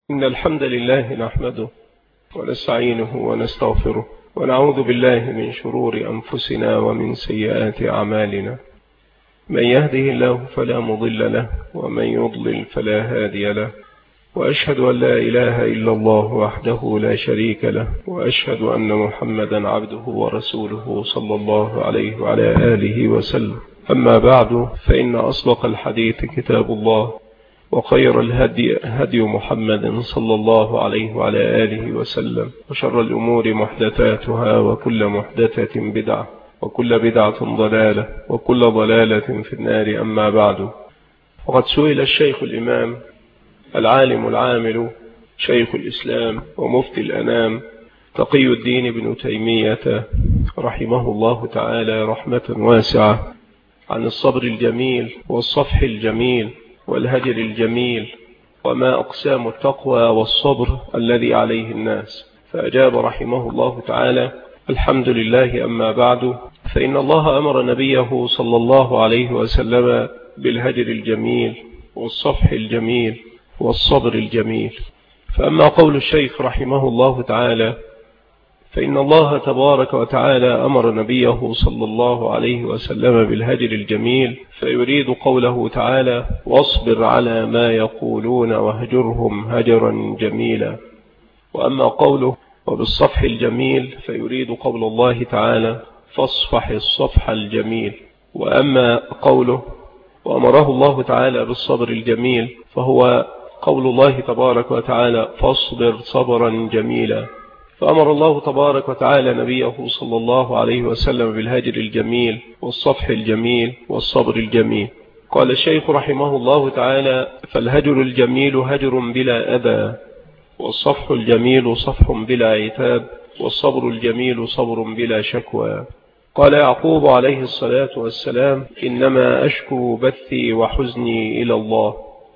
إن الحمد لله نحمده ونستعينه ونستغفره ونعوذ بالله من شرور أنفسنا ومن سيئات أعمالنا. من يهده الله فلا مضل له ومن يضلل فلا هادي له، وأشهد أن لا إله إلا الله وحده لا شريك له، وأشهد أن محمدا عبده ورسوله صلى الله عليه وعلى آله وسلم. أما بعد، فإن أصدق الحديث كتاب الله، وخير الهدي هدي محمد صلى الله عليه وعلى آله وسلم، وشر الأمور محدثاتها، وكل محدثة بدعة، وكل بدعة ضلالة، وكل ضلالة في النار. أما بعد، وقد سئل الشيخ الإمام العالم العامل شيخ الإسلام ومفتي الأنام تقي الدين بن تيمية رحمه الله تعالى رحمة واسعة عن الصبر الجميل والصفح الجميل والهجر الجميل، وما أقسام التقوى والصبر الذي عليه الناس. فأجاب رحمه الله تعالى: الحمد لله، أما بعد، فإن الله أمر نبيه صلى الله عليه وسلم بالهجر الجميل والصفح الجميل والصبر الجميل. فأما قول الشيخ رحمه الله تعالى: فإن الله تبارك وتعالى أمر نبيه صلى الله عليه وسلم بالهجر الجميل، فيريد قوله تعالى: واصبر على ما يقولون واهجرهم هجرا جميلا. وأما قوله وبالصفح الجميل، فيريد قول الله تعالى: فاصفح الصفح الجميل. وأما قوله وأمره الله تعالى بالصبر الجميل، فهو قول الله تبارك وتعالى: فاصبر صبرا جميلا. فأمر الله تبارك وتعالى نبيه صلى الله عليه وسلم بالهجر الجميل والصفح الجميل والصبر الجميل. قال الشيخ رحمه الله تعالى: فالهجر الجميل هجر بلا أذى، والصفح الجميل صفح بلا عتاب، والصبر الجميل صبر بلا شكوى. قال يعقوب عليه الصلاة والسلام: إنما أشكو بثي وحزني إلى الله،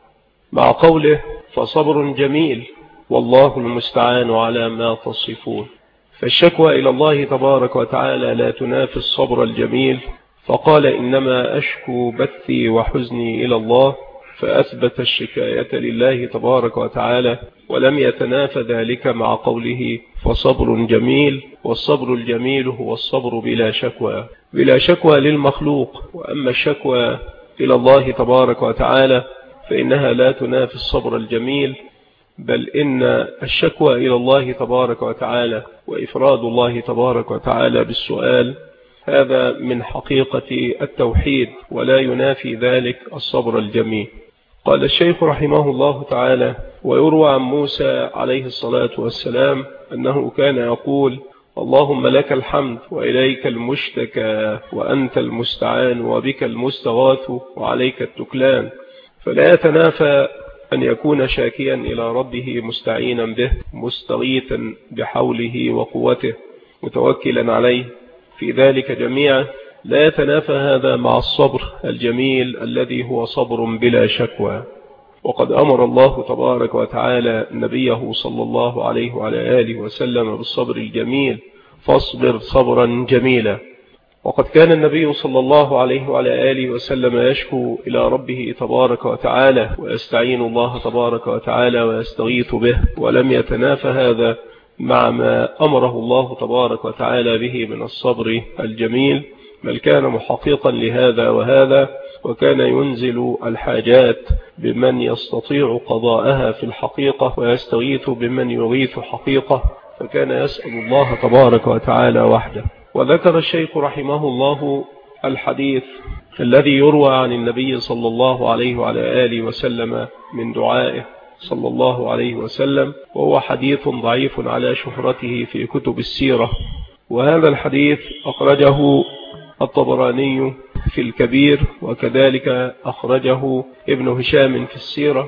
مع قوله: فصبر جميل والله المستعان على ما تصفون. فالشكوى إلى الله تبارك وتعالى لا تنافي الصبر الجميل، فقال: إنما أشكو بثي وحزني إلى الله، فأثبت الشكاية لله تبارك وتعالى، ولم يتنافى ذلك مع قوله: فصبر جميل. والصبر الجميل هو الصبر بلا شكوى، بلا شكوى للمخلوق. وأما الشكوى إلى الله تبارك وتعالى فإنها لا تنافي الصبر الجميل، بل إن الشكوى إلى الله تبارك وتعالى وإفراد الله تبارك وتعالى بالسؤال هذا من حقيقة التوحيد، ولا ينافي ذلك الصبر الجميل. قال الشيخ رحمه الله تعالى: ويروى عن موسى عليه الصلاة والسلام أنه كان يقول: اللهم لك الحمد وإليك المشتكى وأنت المستعان وبك المستغاث وعليك التكلان. فلا يتنافى أن يكون شاكيا إلى ربه مستعينا به، مستغيثا بحوله وقوته، متوكلا عليه في ذلك جميعا. لا يتنافى هذا مع الصبر الجميل الذي هو صبر بلا شكوى. وقد أمر الله تبارك وتعالى نبيه صلى الله عليه وعلى آله وسلم بالصبر الجميل: فاصبر صبرا جميلا. وقد كان النبي صلى الله عليه وعلى آله وسلم يشكو إلى ربه تبارك وتعالى ويستعين الله تبارك وتعالى ويستغيث به، ولم يتنافى هذا مع ما أمره الله تبارك وتعالى به من الصبر الجميل، بل كان محققا لهذا وهذا، وكان ينزل الحاجات بمن يستطيع قضاءها في الحقيقة، ويستغيث بمن يغيث حقيقة، فكان يسأل الله تبارك وتعالى وحده. وذكر الشيخ رحمه الله الحديث الذي يروى عن النبي صلى الله عليه وعلى آله وسلم من دعائه صلى الله عليه وسلم، وهو حديث ضعيف على شهرته في كتب السيرة. وهذا الحديث أخرجه الطبراني في الكبير، وكذلك أخرجه ابن هشام في السيرة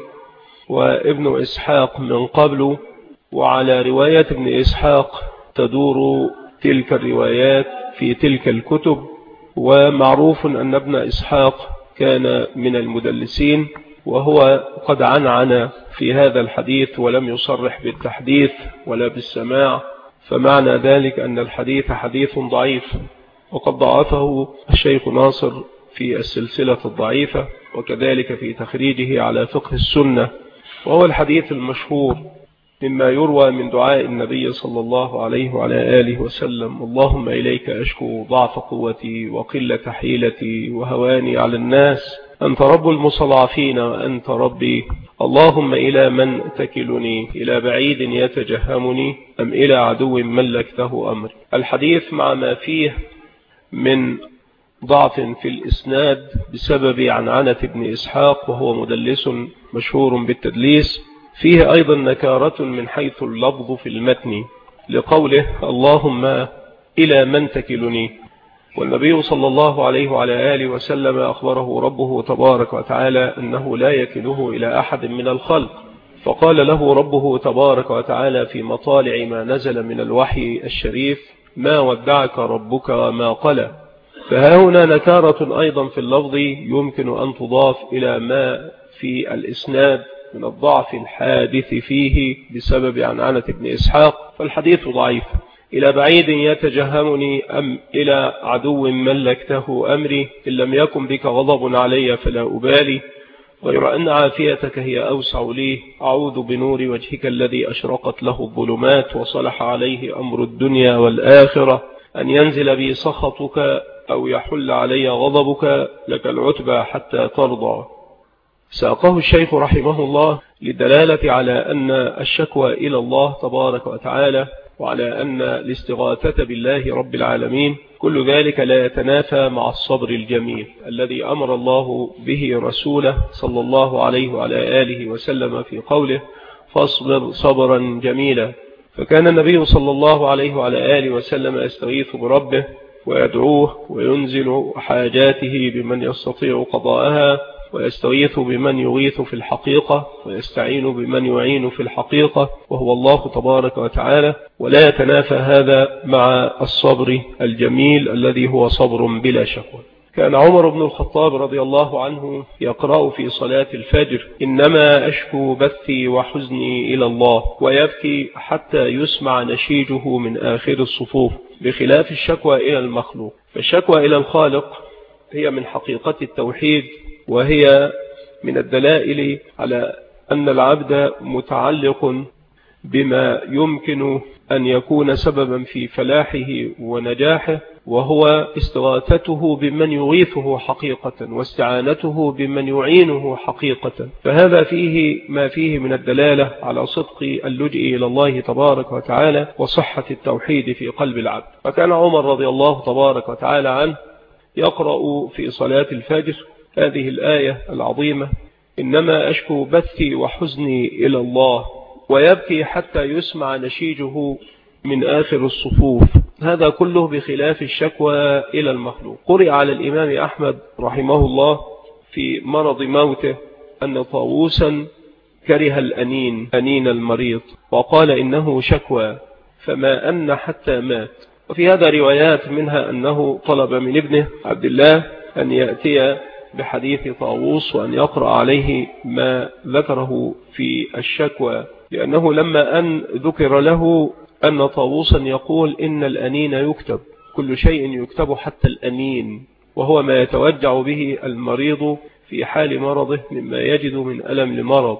وابن إسحاق من قبل. وعلى رواية ابن إسحاق تدور تلك الروايات في تلك الكتب. ومعروف أن ابن إسحاق كان من المدلسين، وهو قد عنعن في هذا الحديث ولم يصرح بالتحديث ولا بالسماع، فمعنى ذلك أن الحديث حديث ضعيف. وقد ضعفه الشيخ ناصر في السلسلة الضعيفة، وكذلك في تخريجه على فقه السنة، وهو الحديث المشهور مما يروى من دعاء النبي صلى الله عليه وعلى آله وسلم: اللهم إليك أشكو ضعف قوتي وقلة حيلتي وهواني على الناس، أنت رب المستضعفين وأنت ربي، اللهم إلى من تكلني؟ إلى بعيد يتجهمني أم إلى عدو ملكته أمري؟ الحديث مع ما فيه من ضعف في الإسناد بسبب عنعنة ابن إسحاق، وهو مدلس مشهور بالتدليس، فيه أيضا نكارة من حيث اللفظ في المتن لقوله: اللهم إلى من تكلني؟ والنبي صلى الله عليه وعلى آله وسلم أخبره ربه تبارك وتعالى أنه لا يكله إلى أحد من الخلق، فقال له ربه تبارك وتعالى في مطالع ما نزل من الوحي الشريف: ما ودعك ربك وما قلى. فها هنا نكارة أيضا في اللفظ يمكن أن تضاف إلى ما في الإسناد من الضعف الحادث فيه بسبب عنعنة ابن إسحاق، فالحديث ضعيف. إلى بعيد يتجهمني أم إلى عدو ملكته أمري، إن لم يكن بك غضب علي فلا أبالي، غير أن عافيتك هي أوسع لي، أعوذ بنور وجهك الذي أشرقت له الظلمات وصلح عليه أمر الدنيا والآخرة، أن ينزل بي سخطك أو يحل علي غضبك، لك العتبى حتى ترضى. ساقه الشيخ رحمه الله للدلالة على أن الشكوى إلى الله تبارك وتعالى، وعلى أن الاستغاثة بالله رب العالمين كل ذلك لا يتنافى مع الصبر الجميل الذي أمر الله به رسوله صلى الله عليه وعلى آله وسلم في قوله: فاصبر صبرا جميلا. فكان النبي صلى الله عليه وعلى آله وسلم يستغيث بربه ويدعوه وينزل حاجاته بمن يستطيع قضاءها، ويستغيث بمن يغيث في الحقيقة، ويستعين بمن يعين في الحقيقة، وهو الله تبارك وتعالى، ولا يتنافى هذا مع الصبر الجميل الذي هو صبر بلا شكوى. كان عمر بن الخطاب رضي الله عنه يقرأ في صلاة الفجر: إنما أشكو بثي وحزني إلى الله، ويبكي حتى يسمع نشيجه من آخر الصفوف، بخلاف الشكوى إلى المخلوق. فالشكوى إلى الخالق هي من حقيقة التوحيد، وهي من الدلائل على أن العبد متعلق بما يمكن أن يكون سببا في فلاحه ونجاحه، وهو استغاثته بمن يغيثه حقيقة، واستعانته بمن يعينه حقيقة. فهذا فيه ما فيه من الدلالة على صدق اللجئ إلى الله تبارك وتعالى وصحة التوحيد في قلب العبد. فكان عمر رضي الله تبارك وتعالى عنه يقرأ في صلاة الفجر هذه الآية العظيمة: إنما أشكو بثي وحزني إلى الله، ويبكي حتى يسمع نشيجه من آخر الصفوف. هذا كله بخلاف الشكوى إلى المخلوق. قرئ على الإمام أحمد رحمه الله في مرض موته أن طاووسا كره الأنين، أنين المريض، وقال إنه شكوى، فما أن حتى مات. وفي هذا روايات، منها أنه طلب من ابنه عبد الله أن يأتي بحديث طاووس وأن يقرأ عليه ما ذكره في الشكوى، لأنه لما أن ذكر له أن طاووسا يقول إن الأنين يكتب، كل شيء يكتب حتى الأنين، وهو ما يتوجع به المريض في حال مرضه مما يجد من ألم لمرض.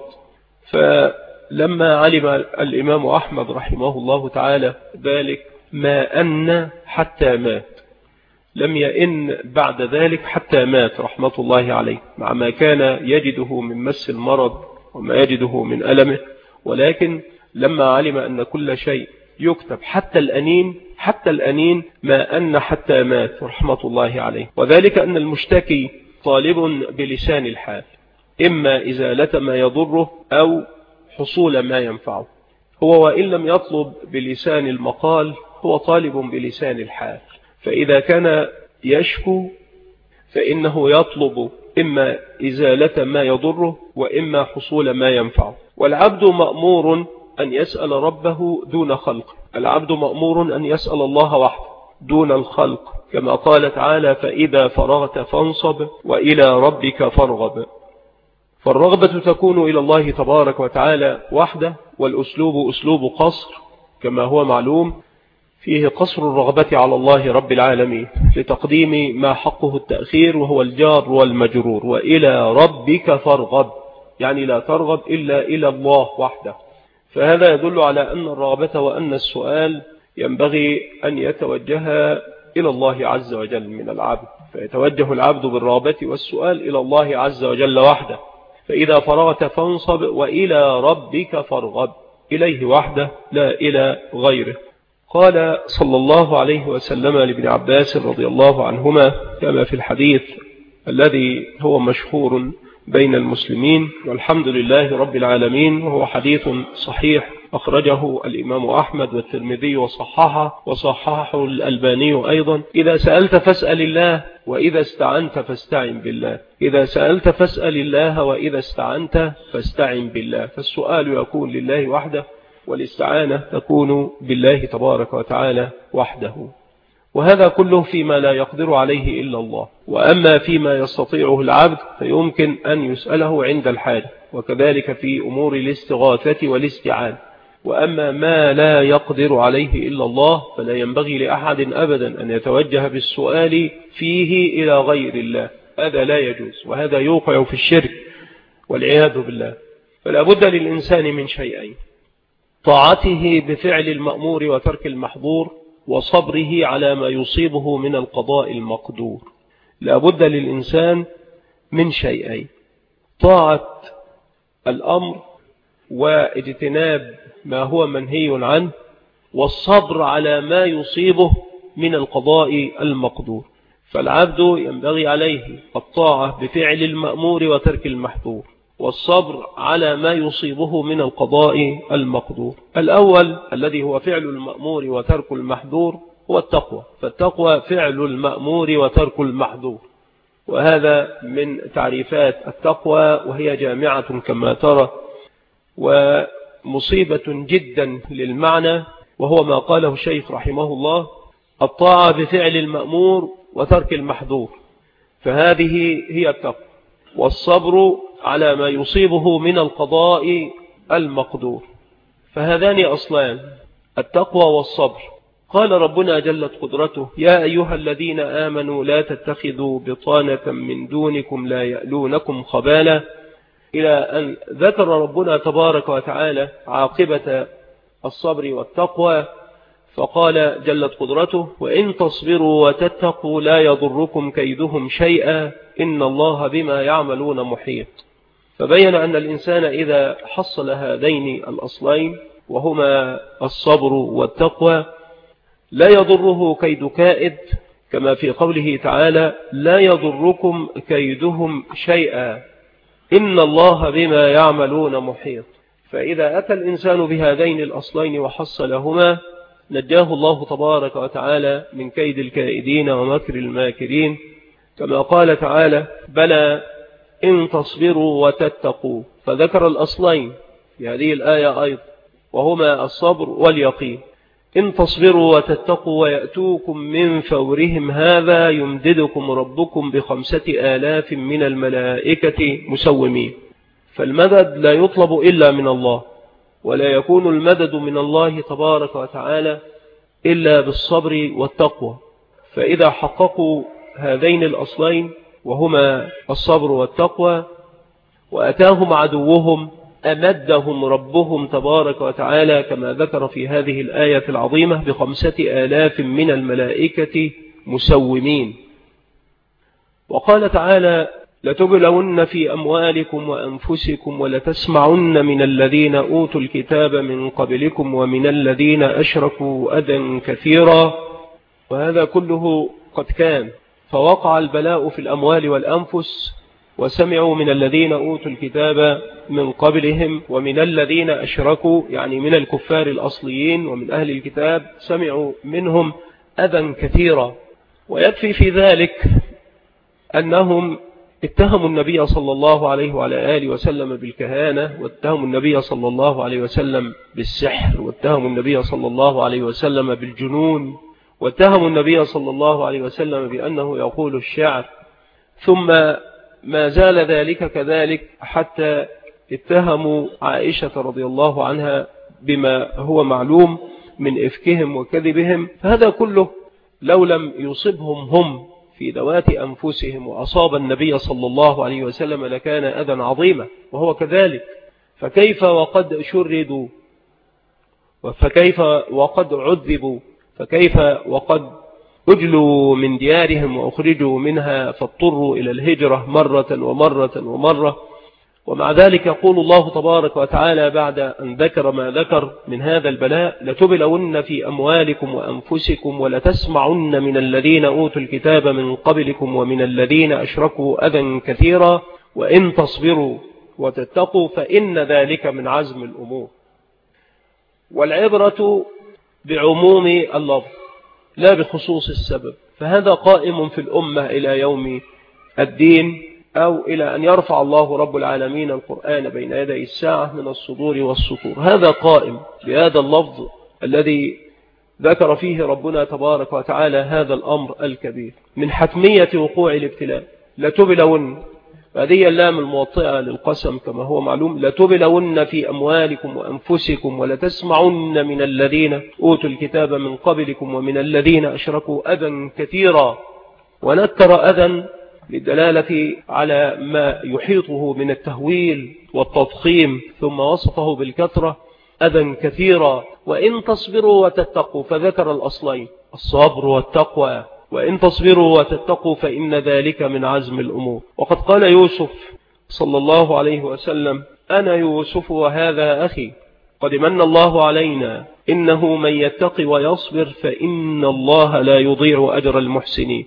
فلما علم الإمام أحمد رحمه الله تعالى ذلك، ما أن حتى مات، لم يئن بعد ذلك حتى مات رحمة الله عليه، مع ما كان يجده من مس المرض وما يجده من ألمه، ولكن لما علم أن كل شيء يكتب حتى الأنين ما أن حتى مات رحمة الله عليه. وذلك أن المشتكي طالب بلسان الحال، إما إزالة ما يضره أو حصول ما ينفعه. هو وإن لم يطلب بلسان المقال هو طالب بلسان الحال، فإذا كان يشكو فإنه يطلب إما إزالة ما يضره وإما حصول ما ينفعه. والعبد مأمور أن يسأل ربه دون خلق، العبد مأمور أن يسأل الله وحده دون الخلق، كما قال تعالى: فإذا فرغت فانصب وإلى ربك فارغب. فالرغبة تكون إلى الله تبارك وتعالى وحده، والأسلوب أسلوب قصر كما هو معلوم، فيه قصر الرغبة على الله رب العالمين لتقديم ما حقه التأخير، وهو الجار والمجرور، وإلى ربك فارغب، يعني لا ترغب إلا إلى الله وحده. فهذا يدل على أن الرغبة وأن السؤال ينبغي أن يتوجه إلى الله عز وجل من العبد، فيتوجه العبد بالرغبة والسؤال إلى الله عز وجل وحده. فإذا فرغت فانصب وإلى ربك فارغب، إليه وحده لا إلى غيره. قال صلى الله عليه وسلم لابن عباس رضي الله عنهما كما في الحديث الذي هو مشهور بين المسلمين والحمد لله رب العالمين، وهو حديث صحيح أخرجه الإمام أحمد والترمذي وصححه الألباني أيضا: إذا سألت فاسأل الله وإذا استعنت فاستعن بالله. إذا سألت فاسأل الله وإذا استعنت فاستعن بالله. فالسؤال يكون لله وحده، والاستعانة تكون بالله تبارك وتعالى وحده. وهذا كله فيما لا يقدر عليه إلا الله. وأما فيما يستطيعه العبد فيمكن أن يسأله عند الحاجة، وكذلك في أمور الاستغاثة والاستعانة. وأما ما لا يقدر عليه إلا الله فلا ينبغي لأحد أبدا أن يتوجه بالسؤال فيه إلى غير الله، هذا لا يجوز، وهذا يوقع في الشرك والعياذ بالله. فلا بد للإنسان من شيئين: طاعته بفعل المأمور وترك المحظور، وصبره على ما يصيبه من القضاء المقدور. لا بد للإنسان من شيئين: طاعة الأمر واجتناب ما هو منهي عنه، والصبر على ما يصيبه من القضاء المقدور. فالعبد ينبغي عليه الطاعة بفعل المأمور وترك المحظور، والصبر على ما يصيبه من القضاء المقدور. الأول الذي هو فعل المأمور وترك المحظور هو التقوى، فالتقوى فعل المأمور وترك المحظور، وهذا من تعريفات التقوى، وهي جامعة كما ترى ومصيبة جدا للمعنى، وهو ما قاله الشيخ رحمه الله: الطاعة بفعل المأمور وترك المحظور، فهذه هي التقوى، والصبر على ما يصيبه من القضاء المقدور، فهذان أصلان التقوى والصبر. قال ربنا جلت قدرته: يا أيها الذين آمنوا لا تتخذوا بطانة من دونكم لا يألونكم خبالا، إلى أن ذكر ربنا تبارك وتعالى عاقبة الصبر والتقوى، فقال جلت قدرته: وإن تصبروا وتتقوا لا يضركم كيدهم شيئا إن الله بما يعملون محيط. فبين أن الإنسان إذا حصل هذين الأصلين وهما الصبر والتقوى لا يضره كيد كائد، كما في قوله تعالى: لا يضركم كيدهم شيئا إن الله بما يعملون محيط. فإذا أتى الإنسان بهذين الأصلين وحصلهما نجاه الله تبارك وتعالى من كيد الكائدين ومكر الماكرين، كما قال تعالى: بلى إن تصبروا وتتقوا. فذكر الأصلين في هذه الآية أيضا، وهما الصبر واليقين. إن تصبروا وتتقوا ويأتوكم من فورهم هذا يمددكم ربكم ب5,000 من الملائكة مسومين. فالمدد لا يطلب إلا من الله، ولا يكون المدد من الله تبارك وتعالى إلا بالصبر والتقوى. فإذا حققوا هذين الأصلين وهما الصبر والتقوى وأتاهم عدوهم أمدهم ربهم تبارك وتعالى كما ذكر في هذه الآية العظيمة ب5,000 من الملائكة مسومين. وقال تعالى: لتبلون في أموالكم وأنفسكم ولتسمعن من الذين أوتوا الكتاب من قبلكم ومن الذين أشركوا أذى كثيرا. وهذا كله قد كان، فوقع البلاء في الأموال والأنفس، وسمعوا من الذين أوتوا الكتاب من قبلهم ومن الذين أشركوا، يعني من الكفار الأصليين ومن أهل الكتاب، سمعوا منهم أذى كثيرا. ويكفي في ذلك أنهم اتهموا النبي صلى الله عليه وعلى آله وسلم بالكهانة، واتهموا النبي صلى الله عليه وسلم بالسحر، واتهموا النبي صلى الله عليه وسلم بالجنون، واتهموا النبي صلى الله عليه وسلم بأنه يقول الشعر. ثم ما زال ذلك كذلك حتى اتهموا عائشة رضي الله عنها بما هو معلوم من إفكهم وكذبهم. فهذا كله لو لم يصبهم هم في ذوات أنفسهم وأصاب النبي صلى الله عليه وسلم لكان أذى عظيما، وهو كذلك. فكيف وقد شردوا فكيف وقد عذبوا، فكيف وقد أجلوا من ديارهم وأخرجوا منها فاضطروا إلى الهجرة مرة ومرة ومرة. ومع ذلك يقول الله تبارك وتعالى بعد أن ذكر ما ذكر من هذا البلاء: لتبلون في أموالكم وأنفسكم ولتسمعن من الذين أوتوا الكتاب من قبلكم ومن الذين أشركوا أذى كثيرا وإن تصبروا وتتقوا فإن ذلك من عزم الأمور. والعبرة بعموم اللفظ لا بخصوص السبب، فهذا قائم في الأمة إلى يوم الدين، أو إلى أن يرفع الله رب العالمين القرآن بين يدي الساعة من الصدور والسطور. هذا قائم بهذا اللفظ الذي ذكر فيه ربنا تبارك وتعالى هذا الأمر الكبير من حتمية وقوع الابتلاء. لتبلون، هذه اللام الموطئة للقسم كما هو معلوم، لتبلون في أموالكم وأنفسكم ولتسمعن من الذين أوتوا الكتاب من قبلكم ومن الذين أشركوا أذى كثيرا. ونكر أذى للدلالة على ما يحيطه من التهويل والتضخيم، ثم وصفه بالكثرة أذى كثيرا. وإن تصبروا وتتقوا، فذكر الأصلين الصبر والتقوى، وإن تصبروا وتتقوا فإن ذلك من عزم الأمور. وقد قال يوسف صلى الله عليه وسلم: أنا يوسف وهذا أخي قد من الله علينا إنه من يتقي ويصبر فإن الله لا يضيع أجر المحسنين.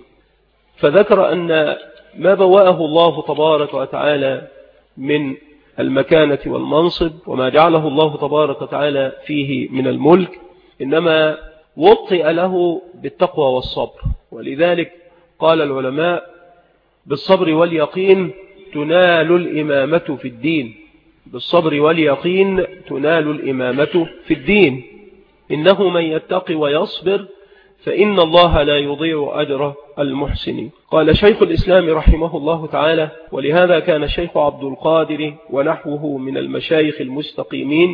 فذكر أن ما بوأه الله تبارك وتعالى من المكانة والمنصب وما جعله الله تبارك وتعالى فيه من الملك إنما وطئ له بالتقوى والصبر. ولذلك قال العلماء: بالصبر واليقين تنال الإمامة في الدين، بالصبر واليقين تنال الإمامة في الدين. إنه من يتقي ويصبر فإن الله لا يضيع أجر المحسنين. قال شيخ الإسلام رحمه الله تعالى: ولهذا كان الشيخ عبد القادر ونحوه من المشايخ المستقيمين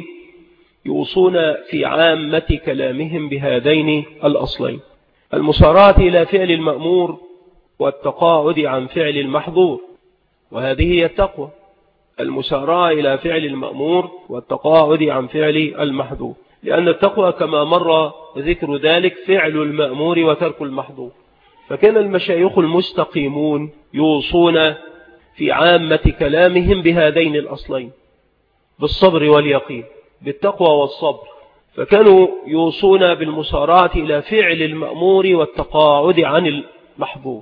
يوصون في عامة كلامهم بهذين الأصلين: المسارعة إلى فعل المأمور والتقاعد عن فعل المحظور. وهذه هي التقوى، المسارعة إلى فعل المأمور والتقاعد عن فعل المحظور، لأن التقوى كما مر ذكر ذلك فعل المأمور وترك المحظور. فكان المشايخ المستقيمون يوصون في عامة كلامهم بهذين الأصلين: بالصبر واليقين، بالتقوى والصبر. فكانوا يوصون بالمسارعة إلى فعل المأمور والتقاعد عن المحظور،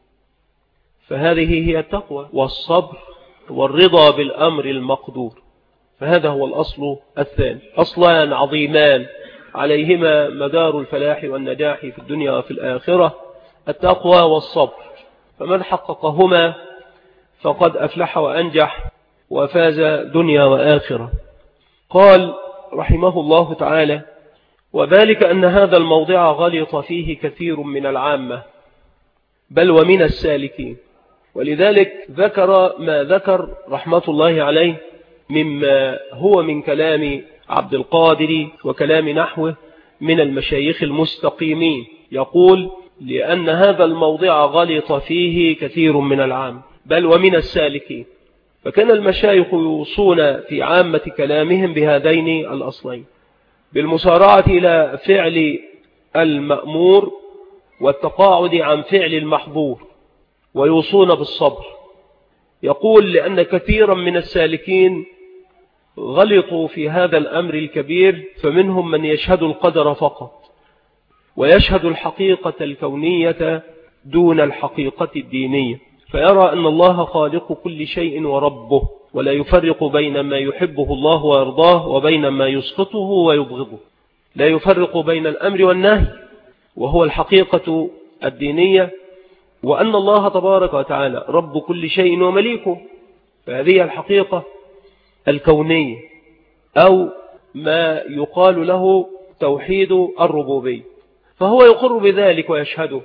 فهذه هي التقوى، والصبر والرضا بالأمر المقدور. فهذا هو الأصل الثاني، أصلان عظيمان عليهما مدار الفلاح والنجاح في الدنيا وفي الآخرة: التقوى والصبر. فمن حققهما فقد أفلح وأنجح وفاز دنيا وآخرة. قال رحمه الله تعالى: وذلك أن هذا الموضع غلط فيه كثير من العامة بل ومن السالكين. ولذلك ذكر ما ذكر رحمة الله عليه مما هو من كلام عبد القادر وكلام نحوه من المشايخ المستقيمين. يقول: لأن هذا الموضع غلط فيه كثير من العام بل ومن السالكين. فكان المشايخ يوصون في عامة كلامهم بهذين الأصلين: بالمسارعة إلى فعل المأمور والتقاعد عن فعل المحظور، ويوصون بالصبر. يقول: لأن كثيرا من السالكين غلطوا في هذا الأمر الكبير، فمنهم من يشهد القدر فقط ويشهد الحقيقة الكونية دون الحقيقة الدينية، فيرى أن الله خالق كل شيء وربه، ولا يفرق بين ما يحبه الله ويرضاه وبين ما يسقطه ويبغضه، لا يفرق بين الأمر والنهي وهو الحقيقة الدينية، وأن الله تبارك وتعالى رب كل شيء ومليكه، فهذه الحقيقة الكونية أو ما يقال له توحيد الربوبية. فهو يقر بذلك ويشهده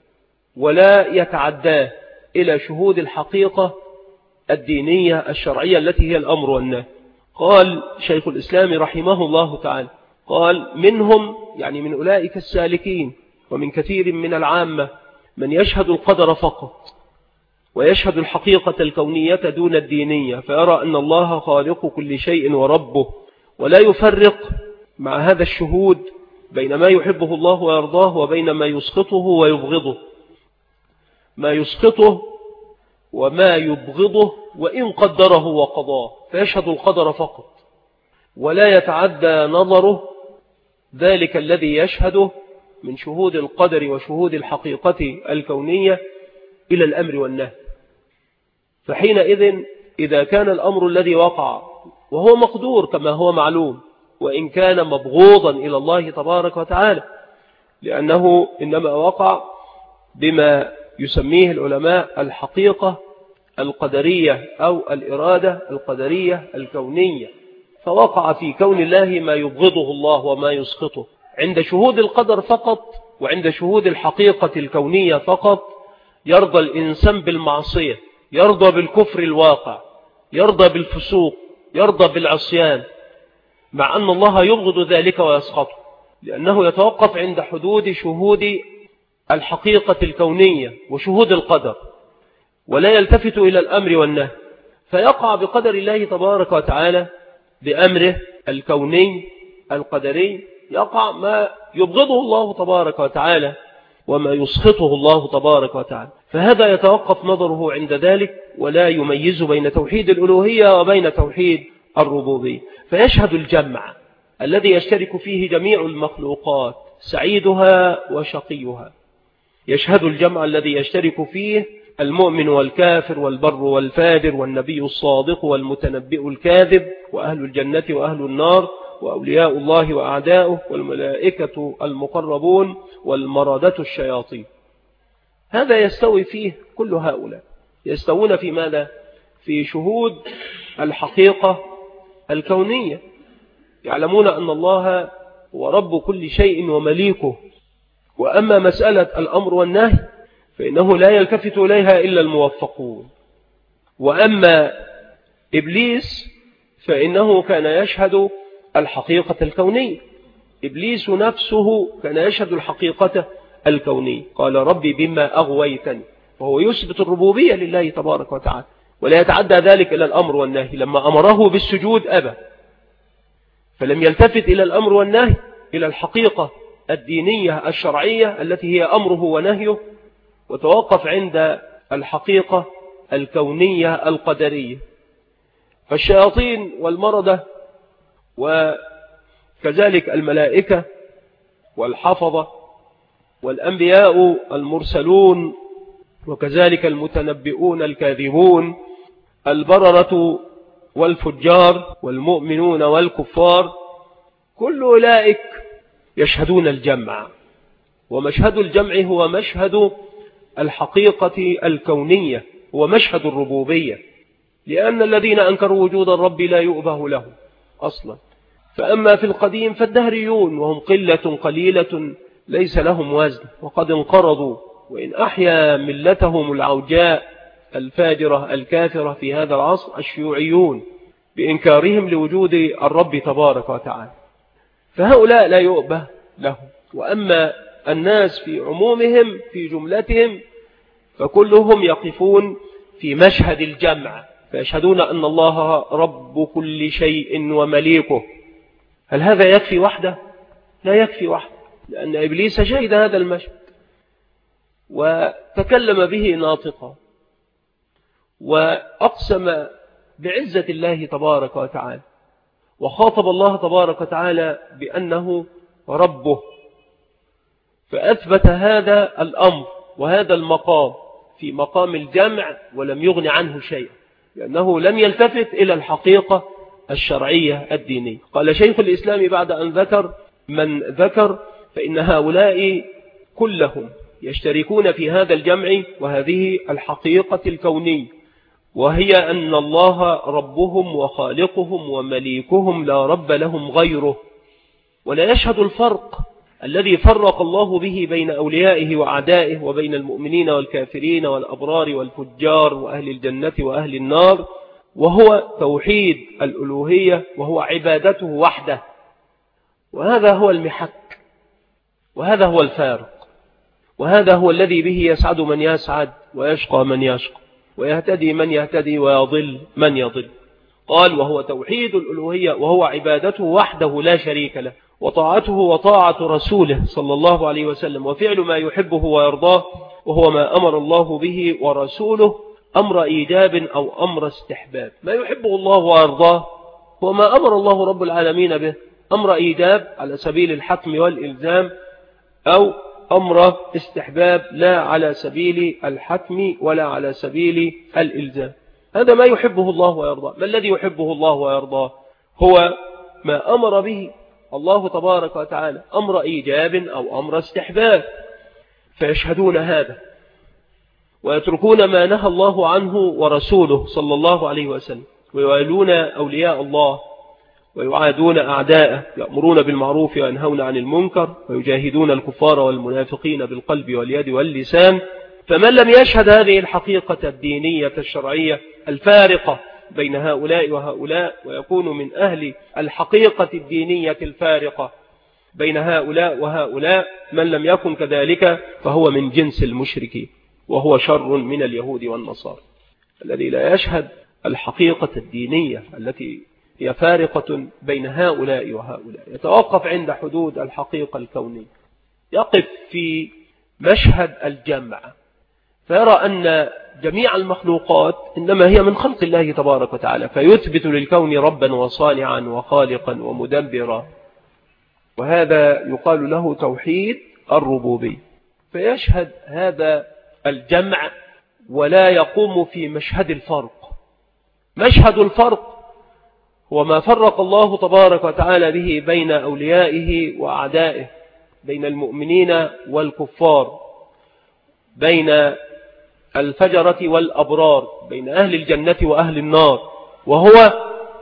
ولا يتعداه إلى شهود الحقيقة الدينية الشرعية التي هي الأمر والنهي. قال شيخ الإسلام رحمه الله تعالى: قال: منهم، يعني من أولئك السالكين ومن كثير من العامة، من يشهد القدر فقط ويشهد الحقيقة الكونية دون الدينية، فيرى أن الله خالق كل شيء وربه، ولا يفرق مع هذا الشهود بين ما يحبه الله ويرضاه وبين ما يسخطه ويبغضه، ما يسخطه وما يبغضه وإن قدره وقضاه، فيشهد القدر فقط ولا يتعدى نظره ذلك الذي يشهده من شهود القدر وشهود الحقيقة الكونية إلى الأمر والنهي. فحينئذ إذا كان الأمر الذي وقع وهو مقدور كما هو معلوم، وإن كان مبغوضا إلى الله تبارك وتعالى، لأنه إنما وقع بما يسميه العلماء الحقيقة القدرية أو الإرادة القدرية الكونية، فوقع في كون الله ما يبغضه الله وما يسخطه عند شهود القدر فقط. وعند شهود الحقيقة الكونية فقط يرضى الإنسان بالمعصية، يرضى بالكفر الواقع، يرضى بالفسوق، يرضى بالعصيان، مع أن الله يبغض ذلك ويسخطه، لأنه يتوقف عند حدود شهود الحقيقة الكونية وشهود القدر، ولا يلتفت إلى الأمر والنهي، فيقع بقدر الله تبارك وتعالى بأمره الكوني القدري، يقع ما يبغضه الله تبارك وتعالى وما يسخطه الله تبارك وتعالى. فهذا يتوقف نظره عند ذلك، ولا يميز بين توحيد الألوهية وبين توحيد الربوبية، فيشهد الجمع الذي يشترك فيه جميع المخلوقات سعيدها وشقيها، يشهد الجمع الذي يشترك فيه المؤمن والكافر والبر والفاجر والنبي الصادق والمتنبئ الكاذب وأهل الجنة وأهل النار وأولياء الله وأعداؤه والملائكة المقربون والمردة الشياطين. هذا يستوي فيه كل هؤلاء، يستوون في ماذا؟ في شهود الحقيقة الكونية، يعلمون أن الله هو رب كل شيء ومليكه. وأما مسألة الأمر والنهي فإنه لا يلتفت إليها إلا الموفقون. وأما إبليس فإنه كان يشهد الحقيقة الكونية، إبليس نفسه كان يشهد الحقيقة الكونية، قال ربي بما أغويتني، وهو يثبت الربوبية لله تبارك وتعالى، ولا يتعدى ذلك إلى الأمر والنهي. لما أمره بالسجود أبى، فلم يلتفت إلى الأمر والنهي، إلى الحقيقة الدينية الشرعية التي هي أمره ونهيه، وتوقف عند الحقيقة الكونية القدرية. فالشياطين والمردة وكذلك الملائكة والحفظة والأنبياء المرسلون وكذلك المتنبئون الكاذبون، البررة والفجار والمؤمنون والكفار، كل أولئك يشهدون الجمع. ومشهد الجمع هو مشهد الحقيقة الكونية، هو مشهد الربوبية، لأن الذين أنكروا وجود الرب لا يؤبه له أصلا. فأما في القديم فالدهريون وهم قلة قليلة ليس لهم وزن وقد انقرضوا، وإن أحيا ملتهم العوجاء الفاجرة الكافرة في هذا العصر الشيوعيون بإنكارهم لوجود الرب تبارك وتعالى، فهؤلاء لا يؤبه لهم. وأما الناس في عمومهم في جملتهم فكلهم يقفون في مشهد الجمع، فيشهدون أن الله رب كل شيء ومليكه. هل هذا يكفي وحده؟ لا يكفي وحده، لأن إبليس شهد هذا المشهد وتكلم به ناطقا، وأقسم بعزة الله تبارك وتعالى، وخاطب الله تبارك وتعالى بأنه ربه، فأثبت هذا الأمر وهذا المقام في مقام الجمع ولم يغن عنه شيء، لأنه لم يلتفت إلى الحقيقة الشرعية الدينية. قال شيخ الإسلام بعد أن ذكر من ذكر فإن هؤلاء كلهم يشتركون في هذا الجمع وهذه الحقيقة الكونية، وهي أن الله ربهم وخالقهم ومليكهم لا رب لهم غيره. ولا يشهد الفرق الذي فرق الله به بين أوليائه وأعدائه وبين المؤمنين والكافرين والأبرار والفجار وأهل الجنة وأهل النار، وهو توحيد الألوهية وهو عبادته وحده. وهذا هو المحك، وهذا هو الفارق، وهذا هو الذي به يسعد من يسعد ويشقى من يشقى، ويهتدي من يهتدي ويضل من يضل. قال وهو توحيد الألوهية، وهو عبادته وحده لا شريك له، وطاعته وطاعة رسوله صلى الله عليه وسلم، وفعل ما يحبه ويرضاه، وهو ما أمر الله به ورسوله أمر إيجاب أو أمر استحباب. ما يحبه الله ويرضاه هو ما أمر الله رب العالمين به، أمر إيجاب على سبيل الحتم والإلزام، أو أمر استحباب لا على سبيل الحتم ولا على سبيل الإلزام. هذا ما يحبه الله ويرضاه. ما الذي يحبه الله ويرضاه؟ هو ما أمر به الله تبارك وتعالى، أمر إيجاب أو أمر استحباب، فيشهدون هذا ويتركون ما نهى الله عنه ورسوله صلى الله عليه وسلم، ويوالون أولياء الله ويعادون أعداءه، يأمرون بالمعروف وينهون عن المنكر، ويجاهدون الكفار والمنافقين بالقلب واليد واللسان. فمن لم يشهد هذه الحقيقة الدينية الشرعية الفارقة بين هؤلاء وهؤلاء، ويكون من أهل الحقيقة الدينية الفارقة بين هؤلاء وهؤلاء، من لم يكن كذلك فهو من جنس المشركين، وهو شر من اليهود والنصارى. الذي لا يشهد الحقيقة الدينية التي هي فارقة بين هؤلاء وهؤلاء، يتوقف عند حدود الحقيقة الكونية، يقف في مشهد الجمع، فيرى أن جميع المخلوقات إنما هي من خلق الله تبارك وتعالى، فيثبت للكون ربا وصانعا وخالقا ومدبرا، وهذا يقال له توحيد الربوبية. فيشهد هذا الجمع ولا يقوم في مشهد الفرق. مشهد الفرق هو ما فرق الله تبارك وتعالى به بين أوليائه وأعدائه، بين المؤمنين والكفار، بين الفجرة والأبرار، بين أهل الجنة وأهل النار، وهو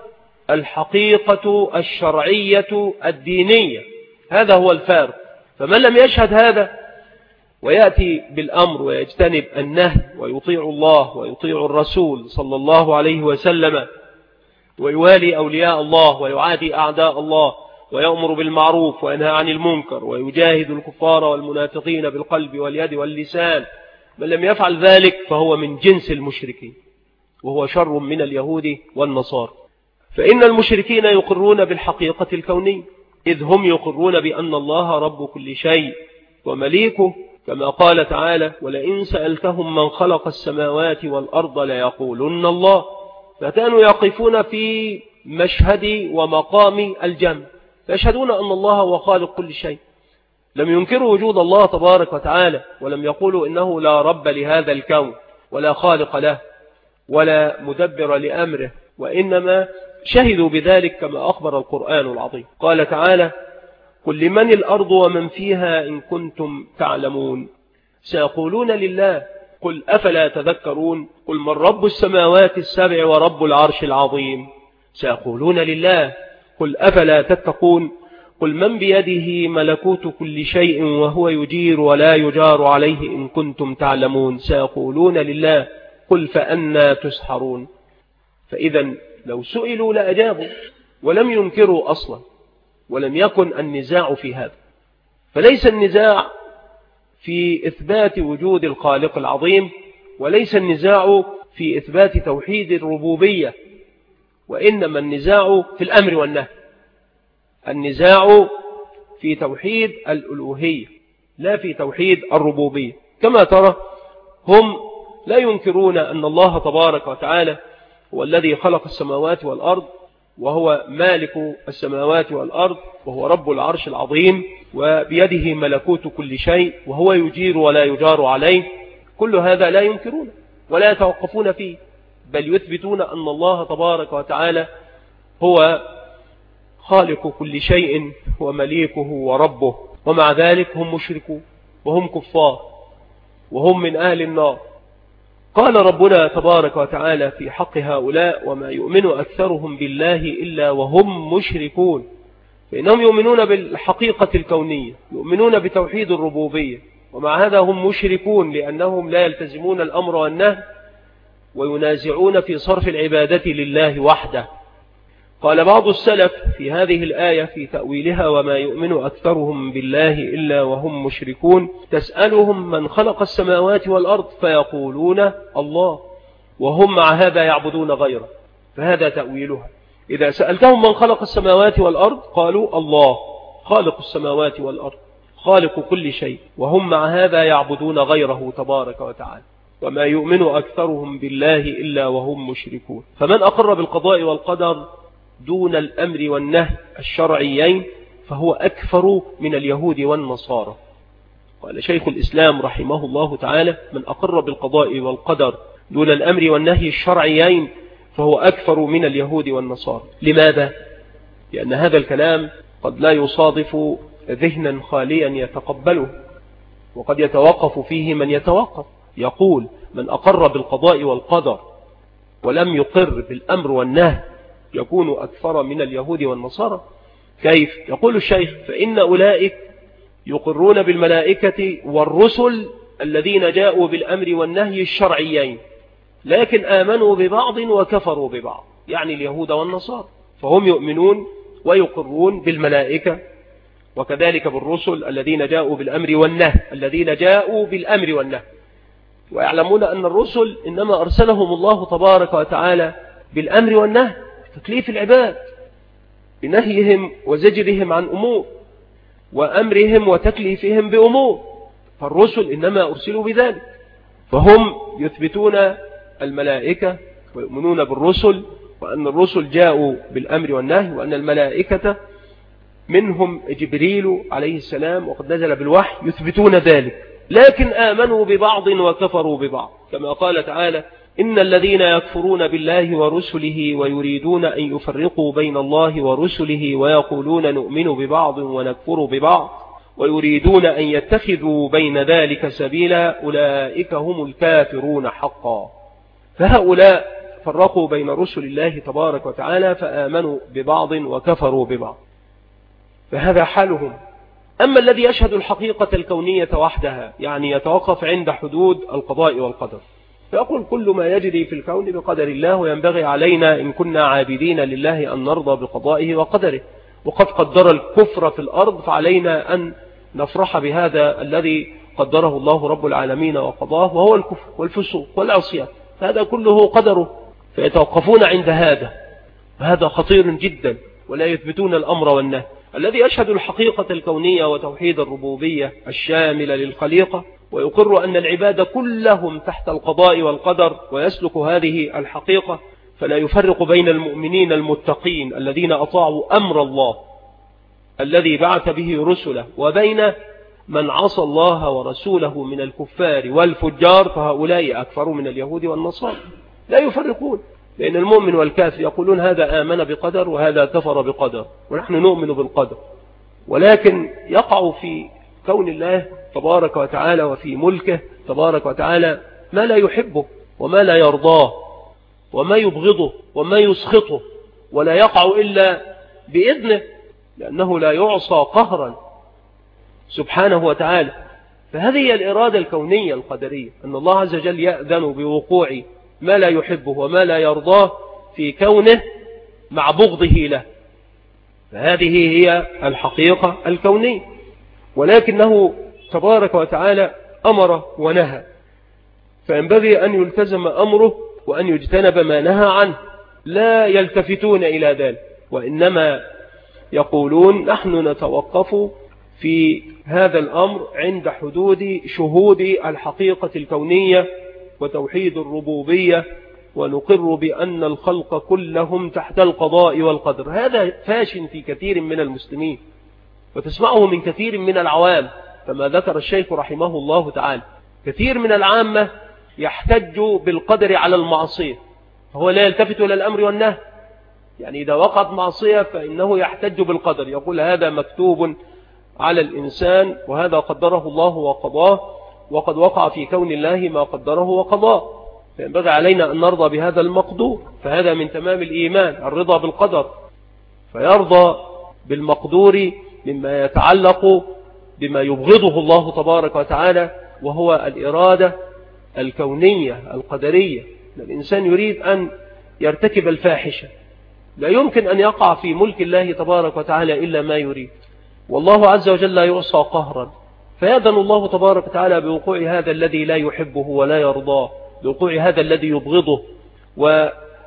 الحقيقة الشرعية الدينية. هذا هو الفارق. فمن لم يشهد هذا ويأتي بالأمر ويجتنب النهي ويطيع الله ويطيع الرسول صلى الله عليه وسلم، ويوالي أولياء الله ويعادي أعداء الله، ويأمر بالمعروف وينهى عن المنكر، ويجاهد الكفار والمنافقين بالقلب واليد واللسان، من لم يفعل ذلك فهو من جنس المشركين، وهو شر من اليهود والنصارى. فإن المشركين يقرون بالحقيقة الكونية، إذ هم يقرون بأن الله رب كل شيء ومليكه، كما قال تعالى ولئن سألتهم من خلق السماوات والأرض ليقولن الله. فكانوا يقفون في مشهد ومقام الجمع، فيشهدون أن الله هو خالق كل شيء، لم ينكروا وجود الله تبارك وتعالى، ولم يقولوا إنه لا رب لهذا الكون ولا خالق له ولا مدبر لأمره، وإنما شهدوا بذلك كما أخبر القرآن العظيم. قال تعالى قل لمن الأرض ومن فيها إن كنتم تعلمون، سيقولون لله قل أفلا تذكرون، قل من رب السماوات السبع ورب العرش العظيم، سيقولون لله قل أفلا تتقون، قل من بيده ملكوت كل شيء وهو يجير ولا يجار عليه إن كنتم تعلمون، سيقولون لله قل فأنا تسحرون. فإذا لو سئلوا لأجابوا ولم ينكروا أصلا، ولم يكن النزاع في هذا. فليس النزاع في إثبات وجود الخالق العظيم، وليس النزاع في إثبات توحيد الربوبية، وإنما النزاع في الأمر والنهي. النزاع في توحيد الألوهية لا في توحيد الربوبية. كما ترى هم لا ينكرون أن الله تبارك وتعالى هو الذي خلق السماوات والأرض، وهو مالك السماوات والأرض، وهو رب العرش العظيم، وبيده ملكوت كل شيء، وهو يجير ولا يجار عليه. كل هذا لا ينكرون ولا يتوقفون فيه، بل يثبتون أن الله تبارك وتعالى هو خالق كل شيء ومليكه وربه. ومع ذلك هم مشركون وهم كفار وهم من أهل النار. قال ربنا تبارك وتعالى في حق هؤلاء وما يؤمن أكثرهم بالله إلا وهم مشركون، فإنهم يؤمنون بالحقيقة الكونية، يؤمنون بتوحيد الربوبية، ومع هذا هم مشركون لأنهم لا يلتزمون الأمر والنهي، وينازعون في صرف العبادة لله وحده. قال بعض السلف في هذه الآية في تأويلها وما يؤمن أكثرهم بالله إلا وهم مشركون، تسألهم من خلق السماوات والأرض فيقولون الله، وهم مع هذا يعبدون غيره. فهذا تأويلها. إذا سألتهم من خلق السماوات والأرض قالوا الله خالق السماوات والأرض خالق كل شيء، وهم مع هذا يعبدون غيره تبارك وتعالى، وما يؤمن أكثرهم بالله إلا وهم مشركون. فمن أقر بالقضاء والقدر دون الأمر والنهي الشرعيين فهو أكثر من اليهود والنصارى. قال شيخ الإسلام رحمه الله تعالى: من أقر بالقضاء والقدر دون الأمر والنهي الشرعيين فهو أكثر من اليهود والنصارى. لماذا؟ لأن هذا الكلام قد لا يصادف ذهنا خاليا يتقبله، وقد يتوقف فيه من يتوقف. يقول: من أقر بالقضاء والقدر ولم يقر بالأمر والنهي يكون أكثر من اليهود والنصارى. كيف؟ يقول الشيخ: فإن أولئك يقرون بالملائكة والرسل الذين جاءوا بالأمر والنهي الشرعيين، لكن آمنوا ببعض وكفروا ببعض، يعني اليهود والنصارى. فهم يؤمنون ويقرون بالملائكة وكذلك بالرسل الذين جاءوا بالأمر والنهي، الذين جاءوا بالأمر والنهي، ويعلمون أن الرسل إنما أرسلهم الله تبارك وتعالى بالأمر والنهي، تكليف العباد، بنهيهم وزجرهم عن أمور، وأمرهم وتكليفهم بأمور. فالرسل إنما أرسلوا بذلك، فهم يثبتون الملائكة ويؤمنون بالرسل، وأن الرسل جاءوا بالأمر والنهي، وأن الملائكة منهم جبريل عليه السلام وقد نزل بالوحي، يثبتون ذلك، لكن آمنوا ببعض وكفروا ببعض، كما قال تعالى: إن الذين يكفرون بالله ورسله ويريدون أن يفرقوا بين الله ورسله ويقولون نؤمن ببعض ونكفر ببعض ويريدون أن يتخذوا بين ذلك سبيلا أولئك هم الكافرون حقا. فهؤلاء فرقوا بين رسل الله تبارك وتعالى فآمنوا ببعض وكفروا ببعض، فهذا حالهم. أما الذي يشهد الحقيقة الكونية وحدها، يعني يتوقف عند حدود القضاء والقدر، فيقول: كل ما يجري في الكون بقدر الله، وينبغي علينا إن كنا عابدين لله أن نرضى بقضائه وقدره، وقد قدر الكفر في الأرض فعلينا أن نفرح بهذا الذي قدره الله رب العالمين وقضاه، وهو الكفر والفسوق والعصيان، هذا كله قدره، فيتوقفون عند هذا، وهذا خطير جدا، ولا يثبتون الأمر والنهي. الذي يشهد الحقيقة الكونية وتوحيد الربوبية الشاملة للخليقة، ويقر أن العباد كلهم تحت القضاء والقدر، ويسلك هذه الحقيقة، فلا يفرق بين المؤمنين المتقين الذين أطاعوا أمر الله الذي بعث به رسله وبين من عصى الله ورسوله من الكفار والفجار، فهؤلاء أكثر من اليهود والنصارى. لا يفرقون بين المؤمن والكافر، يقولون هذا آمن بقدر وهذا كفر بقدر، ونحن نؤمن بالقدر، ولكن يقع في كون الله تبارك وتعالى وفي ملكه تبارك وتعالى ما لا يحبه وما لا يرضاه وما يبغضه وما يسخطه، ولا يقع إلا بإذنه، لأنه لا يعصى قهرا سبحانه وتعالى. فهذه هي الإرادة الكونية القدرية، أن الله عز وجل يأذن بوقوع ما لا يحبه وما لا يرضاه في كونه مع بغضه له، فهذه هي الحقيقة الكونية. ولكنه تبارك وتعالى أمر ونهى، فينبغي أن يلتزم أمره وأن يجتنب ما نهى عنه، لا يلتفتون إلى ذلك، وإنما يقولون نحن نتوقف في هذا الأمر عند حدود شهود الحقيقة الكونية وتوحيد الربوبية، ونقر بأن الخلق كلهم تحت القضاء والقدر. هذا فاشن في كثير من المسلمين، وتسمعه من كثير من العوام، كما ذكر الشيخ رحمه الله تعالى. كثير من العامة يحتج بالقدر على المعصية، فهو لا يلتفت إلى الأمر والنهي، يعني إذا وقعت معصية فإنه يحتج بالقدر، يقول هذا مكتوب على الإنسان وهذا قدره الله وقضاه، وقد وقع في كون الله ما قدره وقضاه، فينبغي علينا أن نرضى بهذا المقدور، فهذا من تمام الإيمان الرضا بالقدر، فيرضى بالمقدور مما يتعلق بما يبغضه الله تبارك وتعالى، وهو الإرادة الكونية القدرية. الإنسان يريد أن يرتكب الفاحشة، لا يمكن أن يقع في ملك الله تبارك وتعالى إلا ما يريد، والله عز وجل لا يعصى قهرا، فيأذن الله تبارك وتعالى بوقوع هذا الذي لا يحبه ولا يرضاه، بوقوع هذا الذي يبغضه،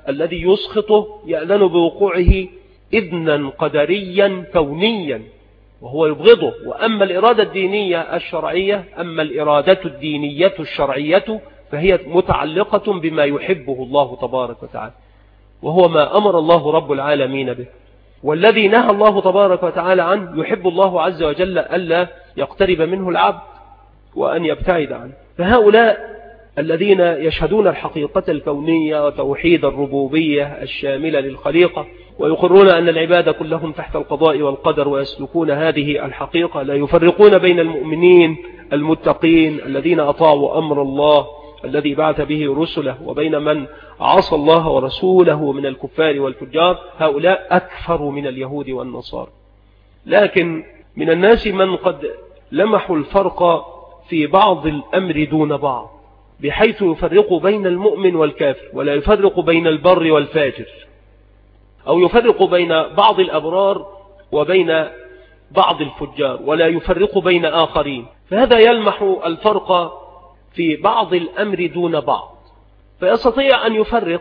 الذي يسخطه يأذن بوقوعه إذنا قدريا كونيا وهو يبغضه. وأما الإرادة الدينية الشرعية، أما الإرادة الدينية الشرعية فهي متعلقة بما يحبه الله تبارك وتعالى، وهو ما أمر الله رب العالمين به، والذي نهى الله تبارك وتعالى عنه يحب الله عز وجل ألا يقترب منه العبد وأن يبتعد عنه. فهؤلاء الذين يشهدون الحقيقة الكونية وتوحيد الربوبية الشاملة للخليقة ويقرون أن العباد كلهم تحت القضاء والقدر ويسلكون هذه الحقيقة، لا يفرقون بين المؤمنين المتقين الذين أطاعوا أمر الله الذي بعث به رسله وبين من عصى الله ورسوله من الكفار والفجار. هؤلاء أكثر من اليهود والنصارى. لكن من الناس من قد لمحوا الفرق في بعض الأمر دون بعض، بحيث يفرق بين المؤمن والكافر ولا يفرق بين البر والفاجر، أو يفرق بين بعض الأبرار وبين بعض الفجار ولا يفرق بين آخرين. فهذا يلمح الفرق في بعض الأمر دون بعض، فيستطيع أن يفرق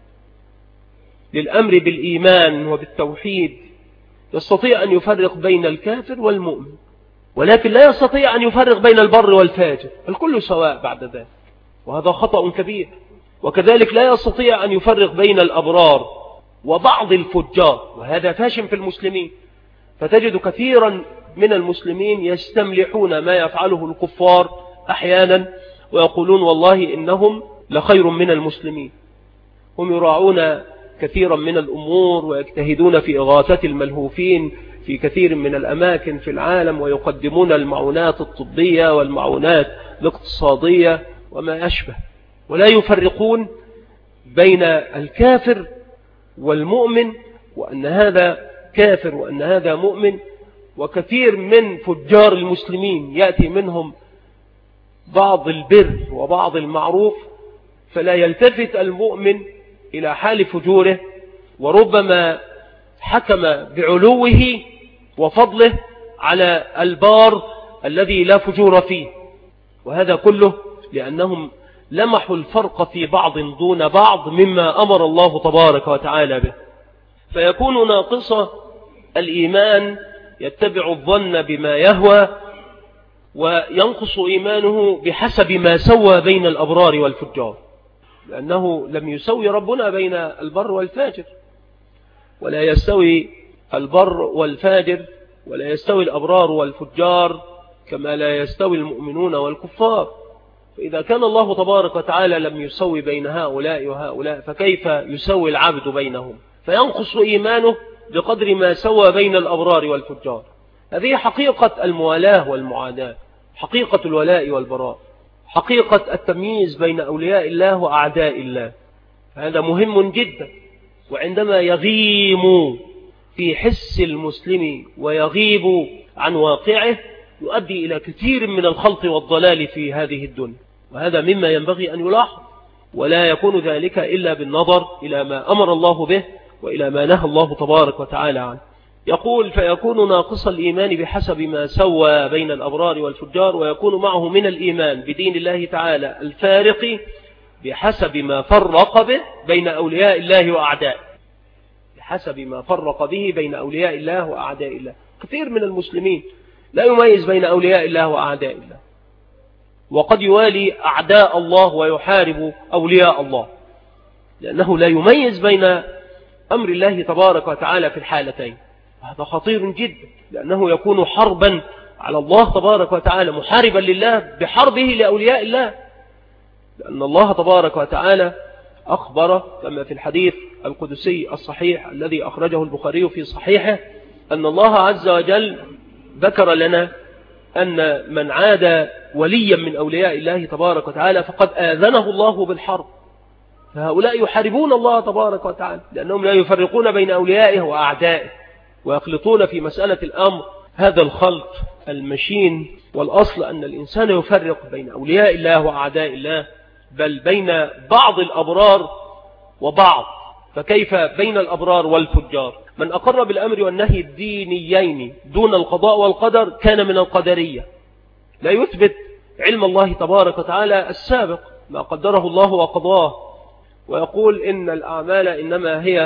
للأمر بالإيمان وبالتوحيد، يستطيع أن يفرق بين الكافر والمؤمن، ولكن لا يستطيع أن يفرق بين البر والفاجر، الكل سواء بعد ذلك، وهذا خطأ كبير. وكذلك لا يستطيع أن يفرق بين الأبرار وبعض الفجار، وهذا فاشن في المسلمين. فتجد كثيرا من المسلمين يستملحون ما يفعله الكفار أحيانا ويقولون والله إنهم لخير من المسلمين. هم يراعون كثيرا من الأمور ويجتهدون في إغاثة الملهوفين في كثير من الأماكن في العالم، ويقدمون المعونات الطبية والمعونات الاقتصادية وما أشبه، ولا يفرقون بين الكافر والمؤمن وأن هذا كافر وأن هذا مؤمن. وكثير من فجار المسلمين يأتي منهم بعض البر وبعض المعروف، فلا يلتفت المؤمن إلى حال فجوره، وربما حكم بعلوه وفضله على البار الذي لا فجور فيه. وهذا كله لأنهم لمحوا الفرق في بعض دون بعض مما أمر الله تبارك وتعالى به. فيكون ناقص الإيمان يتبع الظن بما يهوى، وينقص إيمانه بحسب ما سوى بين الأبرار والفجار، لأنه لم يسوي ربنا بين البر والفاجر، ولا يستوي البر والفاجر، ولا يستوي الأبرار والفجار كما لا يستوي المؤمنون والكفار. فإذا كان الله تبارك وتعالى لم يسوي بين هؤلاء وهؤلاء، فكيف يسوي العبد بينهم؟ فينقص إيمانه بقدر ما سوى بين الأبرار والفجار. هذه حقيقة الموالاة والمعاداة، حقيقة الولاء والبراء، حقيقة التمييز بين أولياء الله وأعداء الله. هذا مهم جدا. وعندما يغيم في حس المسلم ويغيب عن واقعه يؤدي إلى كثير من الخلط والضلال في هذه الدنيا، وهذا مما ينبغي أن يلاحظ، ولا يكون ذلك إلا بالنظر إلى ما أمر الله به وإلى ما نهى الله تبارك وتعالى عنه. يقول فيكون ناقص الإيمان بحسب ما سوى بين الأبرار والفجار، ويكون معه من الإيمان بدين الله تعالى الفارق بحسب ما فرق به بين أولياء الله وأعدائه، بحسب ما فرق به بين أولياء الله وأعداء الله. كثير من المسلمين لا يميز بين أولياء الله وأعداء الله، وقد يوالي أعداء الله ويحارب أولياء الله، لأنه لا يميز بين أمر الله تبارك وتعالى في الحالتين. هذا خطير جدا، لأنه يكون حربا على الله تبارك وتعالى، محاربا لله بحربه لأولياء الله، لأن الله تبارك وتعالى أخبر كما في الحديث القدسي الصحيح الذي أخرجه البخاري في صحيحه أن الله عز وجل ذكر لنا أن من عاد وليا من أولياء الله تبارك وتعالى فقد آذنه الله بالحرب. فهؤلاء يحاربون الله تبارك وتعالى لأنهم لا يفرقون بين أوليائه وأعدائه، ويخلطون في مسألة الأمر هذا الخلط المشين. والأصل أن الإنسان يفرق بين أولياء الله وأعداء الله، بل بين بعض الأبرار وبعض، فكيف بين الأبرار والفجار؟ من أقر بالأمر والنهي الدينيين دون القضاء والقدر كان من القدرية، لا يثبت علم الله تبارك وتعالى السابق ما قدره الله وقضاه، ويقول إن الأعمال إنما هي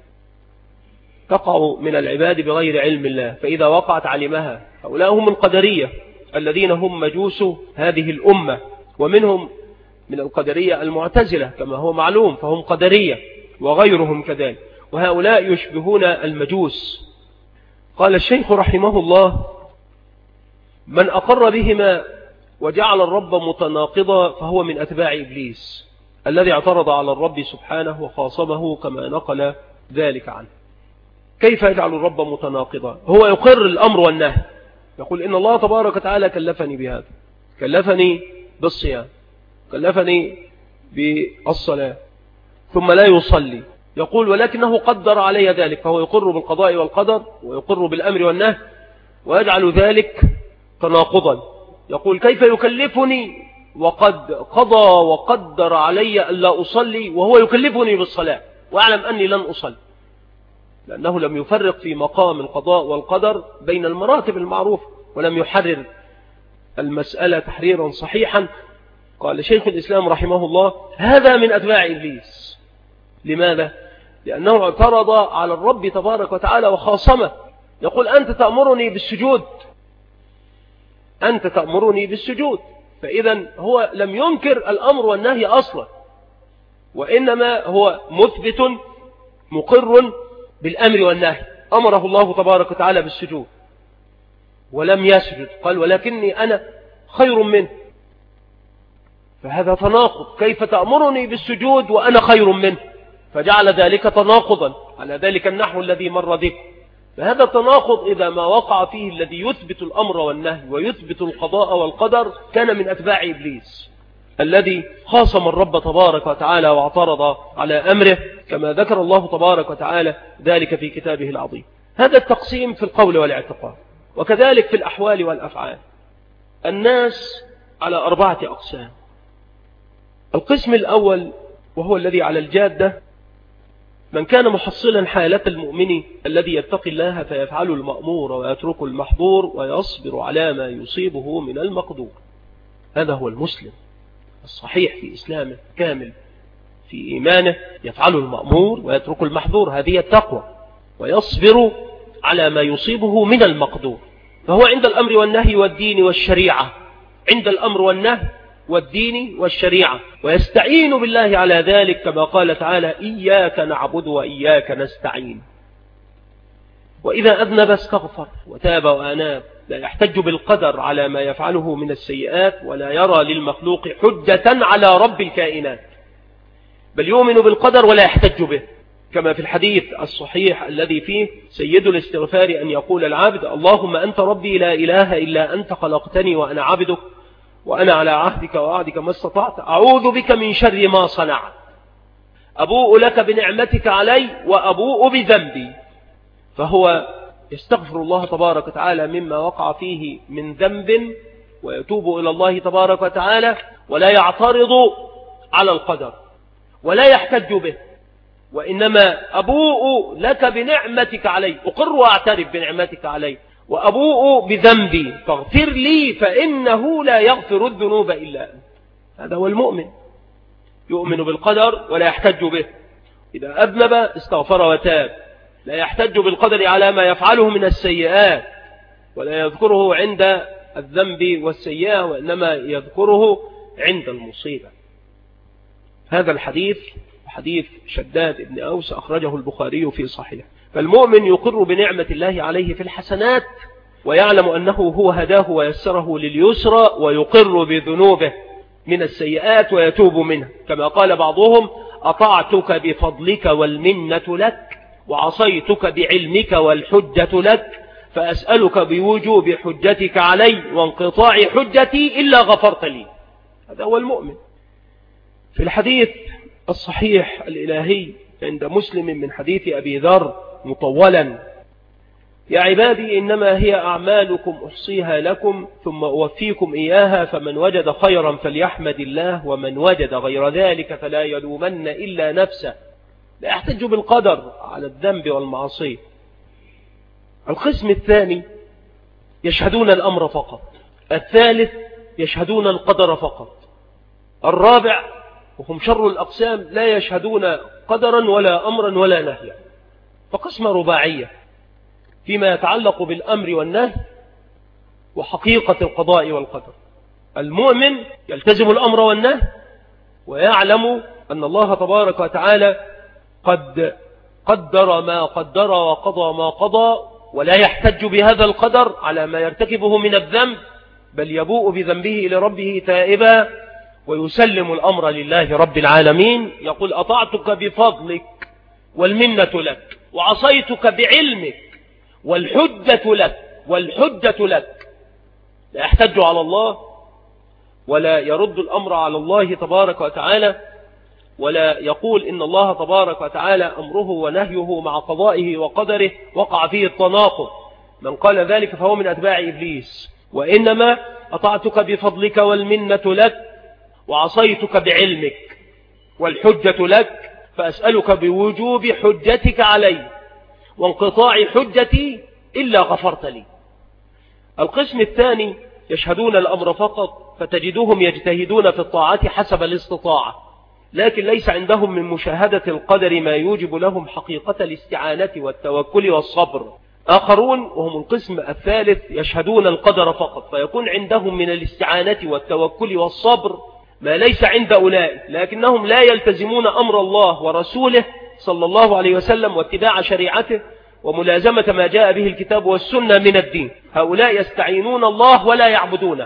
تقع من العباد بغير علم الله، فإذا وقعت علمها. هؤلاء هم القدرية الذين هم مجوس هذه الأمة، ومنهم من القدرية المعتزلة كما هو معلوم، فهم قدرية وغيرهم كذلك، وهؤلاء يشبهون المجوس. قال الشيخ رحمه الله: من أقر بهما وجعل الرب متناقضا فهو من أتباع إبليس الذي اعترض على الرب سبحانه وخاصمه كما نقل ذلك عنه. كيف يجعل الرب متناقضا؟ هو يقر الأمر والنهي، يقول إن الله تبارك وتعالى كلفني بهذا، كلفني بالصيام، كلفني بالصلاة، ثم لا يصلي، يقول ولكنه قدر علي ذلك، فهو يقر بالقضاء والقدر ويقر بالأمر والنهي ويجعل ذلك تناقضا. يقول كيف يكلفني وقد قضى وقدر علي ألا أصلي وهو يكلفني بالصلاة وأعلم أني لن أصلي، لأنه لم يفرق في مقام القضاء والقدر بين المراتب المعروفة ولم يحرر المسألة تحريرا صحيحا. قال شيخ الإسلام رحمه الله: هذا من أتباع إبليس. لماذا؟ لأنه اعترض على الرب تبارك وتعالى وخاصمه، يقول أنت تأمرني بالسجود، أنت تأمرني بالسجود، فإذا هو لم ينكر الأمر والنهي أصلا، وإنما هو مثبت مقر بالأمر والنهي. أمره الله تبارك وتعالى بالسجود ولم يسجد، قال ولكني أنا خير منه، فهذا تناقض، كيف تأمرني بالسجود وأنا خير منه؟ فجعل ذلك تناقضا على ذلك النحو الذي مر ذكر. فهذا التناقض إذا ما وقع فيه الذي يثبت الأمر والنهي ويثبت القضاء والقدر كان من أتباع إبليس الذي خاصم الرب تبارك وتعالى واعترض على أمره، كما ذكر الله تبارك وتعالى ذلك في كتابه العظيم. هذا التقسيم في القول والاعتقاد، وكذلك في الأحوال والأفعال. الناس على 4 أقسام. القسم الأول وهو الذي على الجادة: من كان محصلا حالة المؤمن الذي يتقي الله فيفعل المأمور ويترك المحظور ويصبر على ما يصيبه من المقدور. هذا هو المسلم الصحيح في إسلامه، كامل في إيمانه، يفعل المأمور ويترك المحظور، هذه التقوى، ويصبر على ما يصيبه من المقدور. فهو عند الأمر والنهي والدين والشريعة، عند الأمر والنهي والدين والشريعة، ويستعين بالله على ذلك كما قال تعالى: إياك نعبد وإياك نستعين. وإذا أذنب استغفر وتاب وأناب، لا يحتج بالقدر على ما يفعله من السيئات ولا يرى للمخلوق حجة على رب الكائنات، بل يؤمن بالقدر ولا يحتج به، كما في الحديث الصحيح الذي فيه سيد الاستغفار أن يقول العبد: اللهم أنت ربي لا إله إلا أنت خلقتني وأنا عبدك وأنا على عهدك ووعدك ما استطعت، أعوذ بك من شر ما صنعت، أبوء لك بنعمتك علي وأبوء بذنبي. فهو يستغفر الله تبارك وتعالى مما وقع فيه من ذنب ويتوب إلى الله تبارك وتعالى، ولا يعترض على القدر ولا يحتج به، وإنما أبوء لك بنعمتك علي، أقر وأعترف بنعمتك علي، وأبوء بذنبي فاغفر لي فإنه لا يغفر الذنوب إلا أنت. هذا هو المؤمن، يؤمن بالقدر ولا يحتج به. إذا أذنب استغفر وتاب، لا يحتج بالقدر على ما يفعله من السيئات ولا يذكره عند الذنب والسيئة، وإنما يذكره عند المصيبة. هذا الحديث حديث شداد بن أوس أخرجه البخاري في صحيح. فالمؤمن يقر بنعمة الله عليه في الحسنات ويعلم أنه هو هداه ويسره لليسرى، ويقر بذنوبه من السيئات ويتوب منها، كما قال بعضهم: أطعتك بفضلك والمنة لك، وعصيتك بعلمك والحجة لك، فأسألك بوجوب حجتك علي وانقطاع حجتي إلا غفرت لي. هذا هو المؤمن. في الحديث الصحيح الإلهي عند مسلم من حديث أبي ذر مطولا: يا عبادي إنما هي أعمالكم أحصيها لكم ثم أوفيكم إياها، فمن وجد خيرا فليحمد الله، ومن وجد غير ذلك فلا يلومن إلا نفسه. لا يحتج بالقدر على الذنب والمعصية. القسم الثاني يشهدون الأمر فقط. الثالث يشهدون القدر فقط. الرابع وهم شر الأقسام لا يشهدون قدرا ولا أمرا ولا نهيا، فقسمة رباعية فيما يتعلق بالأمر والنهي وحقيقة القضاء والقدر. المؤمن يلتزم الأمر والنهي ويعلم أن الله تبارك وتعالى قد قدر ما قدر وقضى ما قضى، ولا يحتج بهذا القدر على ما يرتكبه من الذنب، بل يبوء بذنبه لربه تائبا ويسلم الأمر لله رب العالمين. يقول أطعتك بفضلك والمنة لك، وعصيتك بعلمك والحجة لك. لا يحتج على الله ولا يرد الأمر على الله تبارك وتعالى، ولا يقول إن الله تبارك وتعالى أمره ونهيه مع قضائه وقدره وقع فيه التناقض، من قال ذلك فهو من أتباع إبليس. وإنما أطعتك بفضلك والمنة لك، وعصيتك بعلمك والحجة لك، فأسألك بوجوب حجتك علي وانقطاع حجتي إلا غفرت لي. القسم الثاني يشهدون الأمر فقط، فتجدوهم يجتهدون في الطاعة حسب الاستطاعة، لكن ليس عندهم من مشاهدة القدر ما يوجب لهم حقيقة الاستعانة والتوكل والصبر. آخرون وهم القسم الثالث يشهدون القدر فقط، فيكون عندهم من الاستعانة والتوكل والصبر ما ليس عند أولئك، لكنهم لا يلتزمون أمر الله ورسوله صلى الله عليه وسلم واتباع شريعته وملازمة ما جاء به الكتاب والسنة من الدين. هؤلاء يستعينون الله ولا يعبدونه،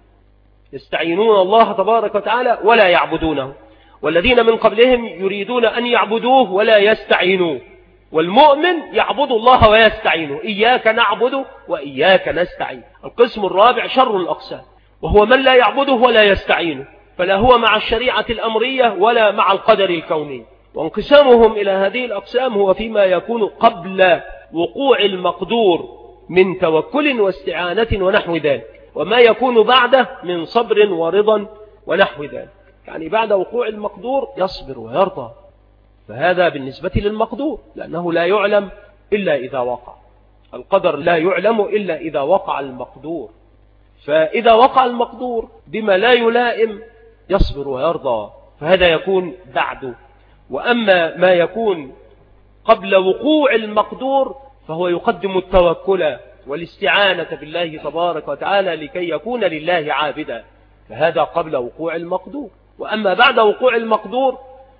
يستعينون الله تبارك وتعالى ولا يعبدونه، والذين من قبلهم يريدون أن يعبدوه ولا يستعينوه. والمؤمن يعبد الله ويستعينه، إياك نعبد وإياك نستعين. القسم الرابع شر الأقسام، وهو من لا يعبده ولا يستعينه، فلا هو مع الشريعة الأمرية ولا مع القدر الكوني. وانقسامهم إلى هذه الأقسام هو فيما يكون قبل وقوع المقدور من توكل واستعانة ونحو ذلك، وما يكون بعده من صبر ورضا ونحو ذلك. يعني بعد وقوع المقدور يصبر ويرضى، فهذا بالنسبة للمقدور، لأنه لا يعلم إلا إذا وقع. القدر لا يعلم إلا إذا وقع المقدور، فإذا وقع المقدور بما لا يلائم يصبر ويرضى، فهذا يكون بعده. وأما ما يكون قبل وقوع المقدور فهو يقدم التوكل والاستعانة بالله تبارك وتعالى لكي يكون لله عابدا، فهذا قبل وقوع المقدور. وأما بعد وقوع المقدور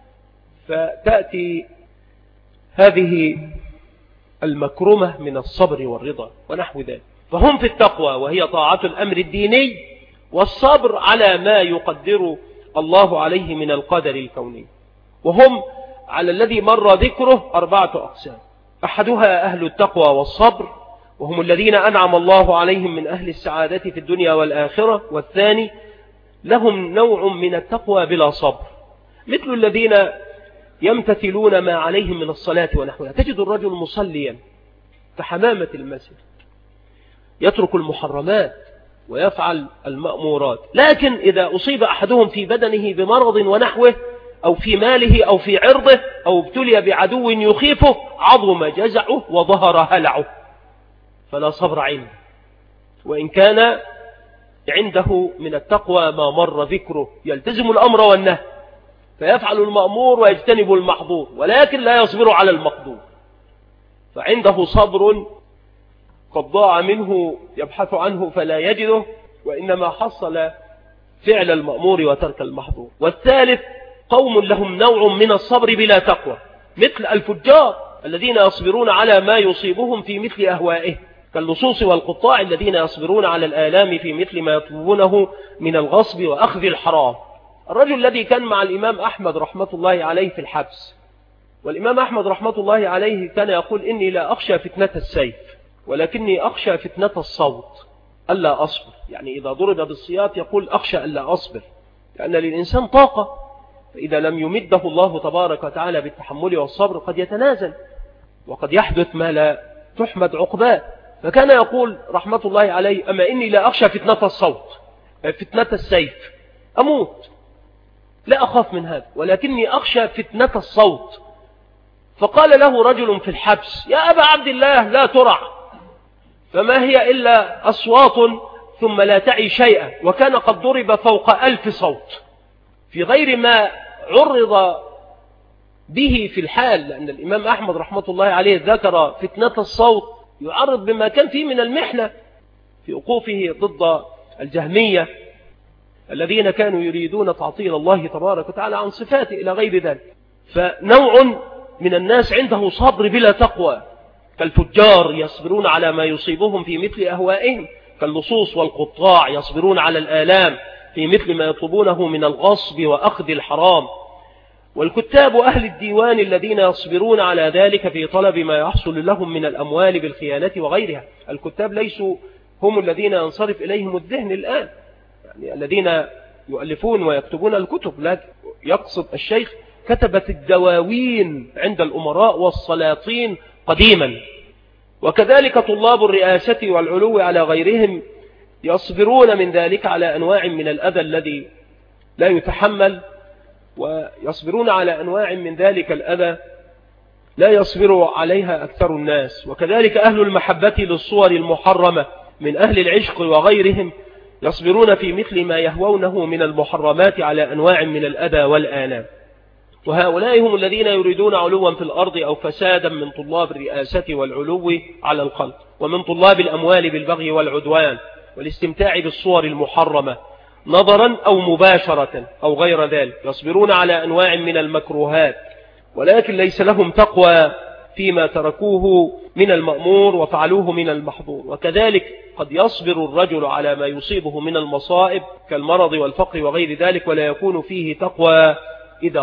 فتأتي هذه المكرمة من الصبر والرضا ونحو ذلك. فهم في التقوى وهي طاعة الأمر الديني، والصبر على ما يقدر الله عليه من القدر الكوني. وهم على الذي مر ذكره 4 أقسام، أحدها أهل التقوى والصبر، وهم الذين أنعم الله عليهم من أهل السعادة في الدنيا والآخرة. والثاني لهم نوع من التقوى بلا صبر، مثل الذين يمتثلون ما عليهم من الصلاة ونحوها. تجد الرجل مصليا كحمامة المسجد، يترك المحرمات ويفعل المأمورات، لكن إذا أصيب أحدهم في بدنه بمرض ونحوه أو في ماله أو في عرضه أو ابتلي بعدو يخيفه عظم جزعه وظهر هلعه، فلا صبر عنده، وإن كان عنده من التقوى ما مر ذكره، يلتزم الأمر والنهي، فيفعل المأمور ويجتنب المحظور، ولكن لا يصبر على المقدور، فعنده صبر قد ضاع منه يبحث عنه فلا يجده، وإنما حصل فعل المأمور وترك المحظور. والثالث قوم لهم نوع من الصبر بلا تقوى، مثل الفجار الذين يصبرون على ما يصيبهم في مثل أهوائه، كاللصوص والقطاع الذين يصبرون على الآلام في مثل ما يطلبونه من الغصب وأخذ الحرام. الرجل الذي كان مع الإمام أحمد رحمة الله عليه في الحبس، والإمام أحمد رحمة الله عليه كان يقول إني لا أخشى فتنة السيف ولكني أخشى فتنة الصوت ألا أصبر. يعني إذا ضرب بالسياط يقول أخشى ألا أصبر، لأن للإنسان طاقة، فإذا لم يمده الله تبارك وتعالى بالتحمل والصبر قد يتنازل وقد يحدث ما لا تحمد عقباه. فكان يقول رحمة الله عليه أما إني لا أخشى فتنة الصوت، فتنة السيف أموت، لا أخاف من هذا، ولكني أخشى فتنة الصوت. فقال له رجل في الحبس يا أبا عبد الله لا ترع، فما هي إلا أصوات ثم لا تعي شيئا، وكان قد ضرب فوق 1000 صوت في غير ما عرض به في الحال، لأن الإمام أحمد رحمة الله عليه ذكر فتنة الصوت، يعرض بما كان فيه من المحنة في وقوفه ضد الجهمية الذين كانوا يريدون تعطيل الله تبارك وتعالى عن صفاته إلى غير ذلك. فنوع من الناس عنده صبر بلا تقوى، كالفجار يصبرون على ما يصيبهم في مثل أهوائهم، كاللصوص والقطاع يصبرون على الآلام في مثل ما يطلبونه من الغصب وأخذ الحرام، والكتاب أهل الديوان الذين يصبرون على ذلك في طلب ما يحصل لهم من الأموال بالخيانة وغيرها. الكتاب ليسوا هم الذين ينصرف إليهم الذهن الآن، يعني الذين يؤلفون ويكتبون الكتب، لكن يقصد الشيخ كتبة الدواوين عند الأمراء والسلاطين قديما. وكذلك طلاب الرئاسة والعلو على غيرهم يصبرون من ذلك على أنواع من الأذى الذي لا يتحمل، ويصبرون على أنواع من ذلك الأذى لا يصبر عليها أكثر الناس. وكذلك أهل المحبة للصور المحرمة من أهل العشق وغيرهم يصبرون في مثل ما يهوونه من المحرمات على أنواع من الأذى والآلام. وهؤلاء هم الذين يريدون علوا في الأرض أو فسادا من طلاب الرئاسة والعلو على الخلق، ومن طلاب الأموال بالبغي والعدوان والاستمتاع بالصور المحرمة نظرا أو مباشرة أو غير ذلك. يصبرون على أنواع من المكروهات، ولكن ليس لهم تقوى فيما تركوه من المأمور وفعلوه من المحظور. وكذلك قد يصبر الرجل على ما يصيبه من المصائب كالمرض والفقر وغير ذلك، ولا يكون فيه تقوى إذا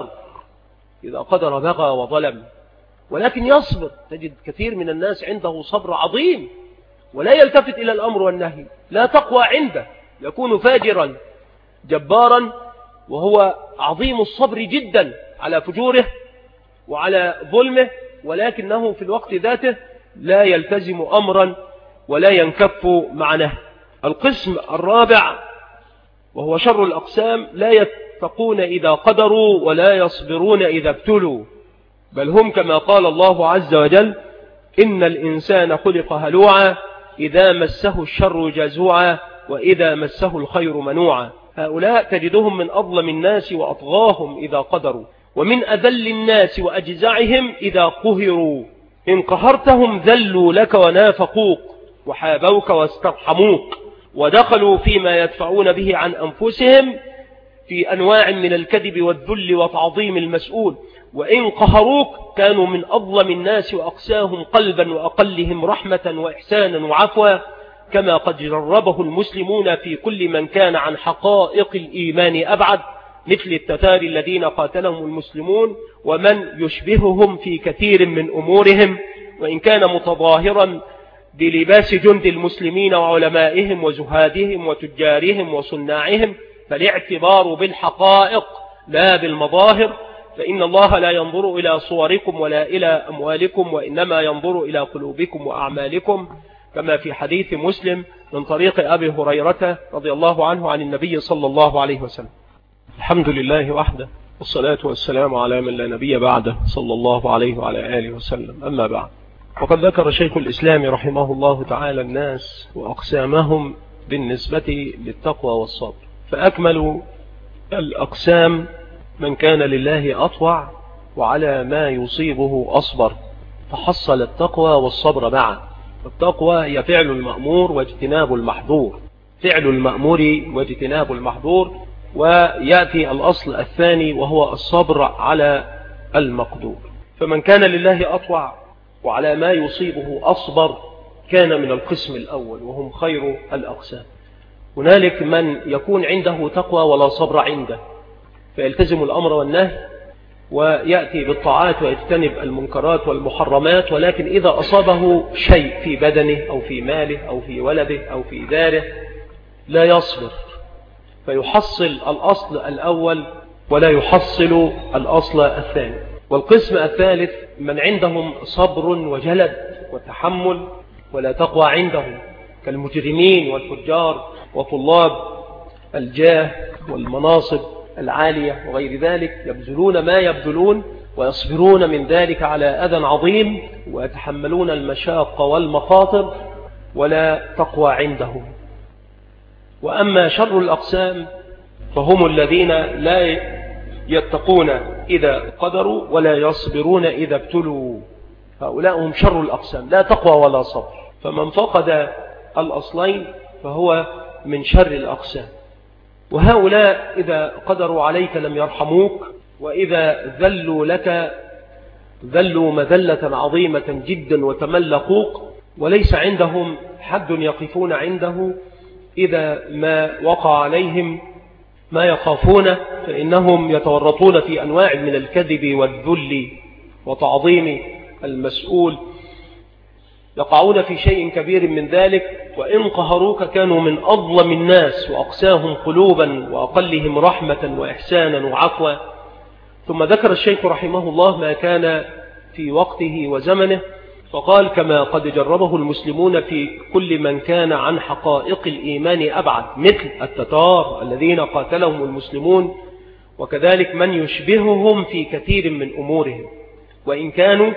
قدر بغى وظلم، ولكن يصبر. تجد كثير من الناس عنده صبر عظيم ولا يلتفت إلى الأمر والنهي، لا تقوى عنده، يكون فاجرا جبارا وهو عظيم الصبر جدا على فجوره وعلى ظلمه، ولكنه في الوقت ذاته لا يلتزم أمرا ولا ينكف معناه. القسم الرابع وهو شر الأقسام لا يتقون إذا قدروا ولا يصبرون إذا ابتلوا، بل هم كما قال الله عز وجل: إن الإنسان خلق هلوعا إذا مسه الشر جزوعا وإذا مسه الخير منوعا. هؤلاء تجدهم من أظلم الناس وأطغاهم إذا قدروا، ومن أذل الناس وأجزعهم إذا قهروا. إن قهرتهم ذلوا لك ونافقوك وحابوك واسترحموك، ودخلوا فيما يدفعون به عن أنفسهم في أنواع من الكذب والذل وتعظيم المسؤول. وإن قهروك كانوا من أظلم الناس وأقساهم قلبا وأقلهم رحمة وإحسانا وعفوا، كما قد جربه المسلمون في كل من كان عن حقائق الإيمان أبعد، مثل التتار الذين قاتلهم المسلمون ومن يشبههم في كثير من أمورهم، وإن كان متظاهرا بلباس جند المسلمين وعلمائهم وزهادهم وتجارهم وصناعهم، فالاعتبار بالحقائق لا بالمظاهر، فإن الله لا ينظر إلى صوركم ولا إلى أموالكم، وإنما ينظر إلى قلوبكم وأعمالكم، كما في حديث مسلم من طريق أبي هريرة رضي الله عنه عن النبي صلى الله عليه وسلم. الحمد لله وحده، والصلاة والسلام على من لا نبي بعده صلى الله عليه وعلى آله وسلم. أما بعد، وقد ذكر شيخ الإسلام رحمه الله تعالى الناس وأقسامهم بالنسبة للتقوى والصبر، فأكمل الأقسام من كان لله أطوع وعلى ما يصيبه أصبر، فحصل التقوى والصبر معا. التقوى هي فعل المأمور واجتناب المحظور، فعل المأمور واجتناب المحظور، ويأتي الأصل الثاني وهو الصبر على المقدور. فمن كان لله أطوع وعلى ما يصيبه أصبر كان من القسم الأول، وهم خير الأقسام. هنالك من يكون عنده تقوى ولا صبر عنده، فيلتزم الأمر والنهي ويأتي بالطاعات ويجتنب المنكرات والمحرمات، ولكن إذا أصابه شيء في بدنه أو في ماله أو في ولده أو في داره لا يصبر، فيحصل الأصل الأول ولا يحصل الأصل الثاني. والقسم الثالث من عندهم صبر وجلد وتحمل ولا تقوى عندهم، كالمجرمين والفجار وطلاب الجاه والمناصب العالية وغير ذلك، يبذلون ما يبذلون ويصبرون من ذلك على أذى عظيم ويتحملون المشاق والمخاطر ولا تقوى عندهم. وأما شر الأقسام فهم الذين لا يتقون إذا قدروا ولا يصبرون إذا ابتلوا. هؤلاء هم شر الأقسام، لا تقوى ولا صبر. فمن فقد الأصلين فهو من شر الأقسام. وهؤلاء إذا قدروا عليك لم يرحموك، وإذا ذلوا لك ذلوا مذلة عظيمة جدا وتملقوك، وليس عندهم حد يقفون عنده إذا ما وقع عليهم ما يخافون، فإنهم يتورطون في أنواع من الكذب والذل وتعظيم المسؤول، يقعون في شيء كبير من ذلك. وإن قهروك كانوا من أظلم الناس وأقساهم قلوبا وأقلهم رحمة وإحسانا وعفوا. ثم ذكر الشيخ رحمه الله ما كان في وقته وزمنه، فقال: كما قد جربه المسلمون في كل من كان عن حقائق الإيمان أبعد، مثل التتار الذين قاتلهم المسلمون، وكذلك من يشبههم في كثير من أمورهم، وإن كانوا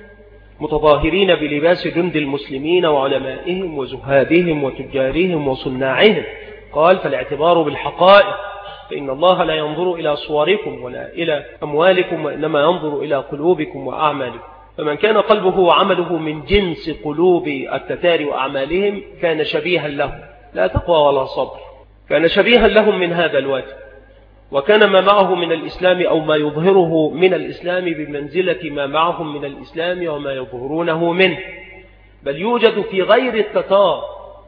متظاهرين بلباس جند المسلمين وعلمائهم وزهادهم وتجارهم وصناعهم. قال: فالاعتبار بالحقائق، فإن الله لا ينظر إلى صوركم ولا إلى أموالكم، وإنما ينظر إلى قلوبكم وأعمالكم. فمن كان قلبه وعمله من جنس قلوب التتار وأعمالهم كان شبيها لهم، لا تقوى ولا صبر، كان شبيها لهم من هذا الوجه. وكان ما معه من الإسلام أو ما يظهره من الإسلام بمنزلة ما معهم من الإسلام وما يظهرونه منه، بل يوجد في غير التتار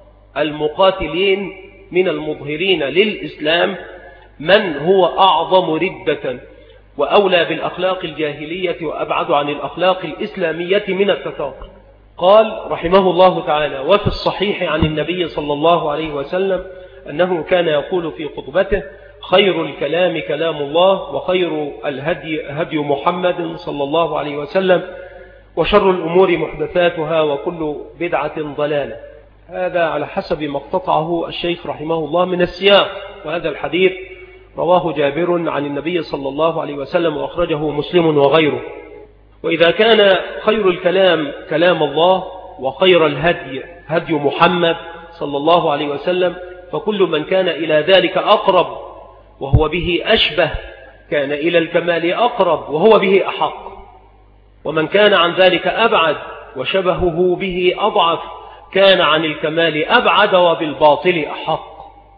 المقاتلين من المظهرين للإسلام من هو أعظم ردة وأولى بالأخلاق الجاهلية وأبعد عن الأخلاق الإسلامية من التتار. قال رحمه الله تعالى: وفي الصحيح عن النبي صلى الله عليه وسلم أنه كان يقول في خطبته: خير الكلام كلام الله، وخير الهدي هدي محمد صلى الله عليه وسلم، وشر الأمور محدثاتها، وكل بدعة ضلالة. هذا على حسب ما اقتطعه الشيخ رحمه الله من السياق. وهذا الحديث رواه جابر عن النبي صلى الله عليه وسلم، وأخرجه مسلم وغيره. وإذا كان خير الكلام كلام الله، وخير الهدي هدي محمد صلى الله عليه وسلم، فكل من كان إلى ذلك أقرب وهو به أشبه كان إلى الكمال أقرب وهو به أحق، ومن كان عن ذلك أبعد وشبهه به أضعف كان عن الكمال أبعد وبالباطل أحق.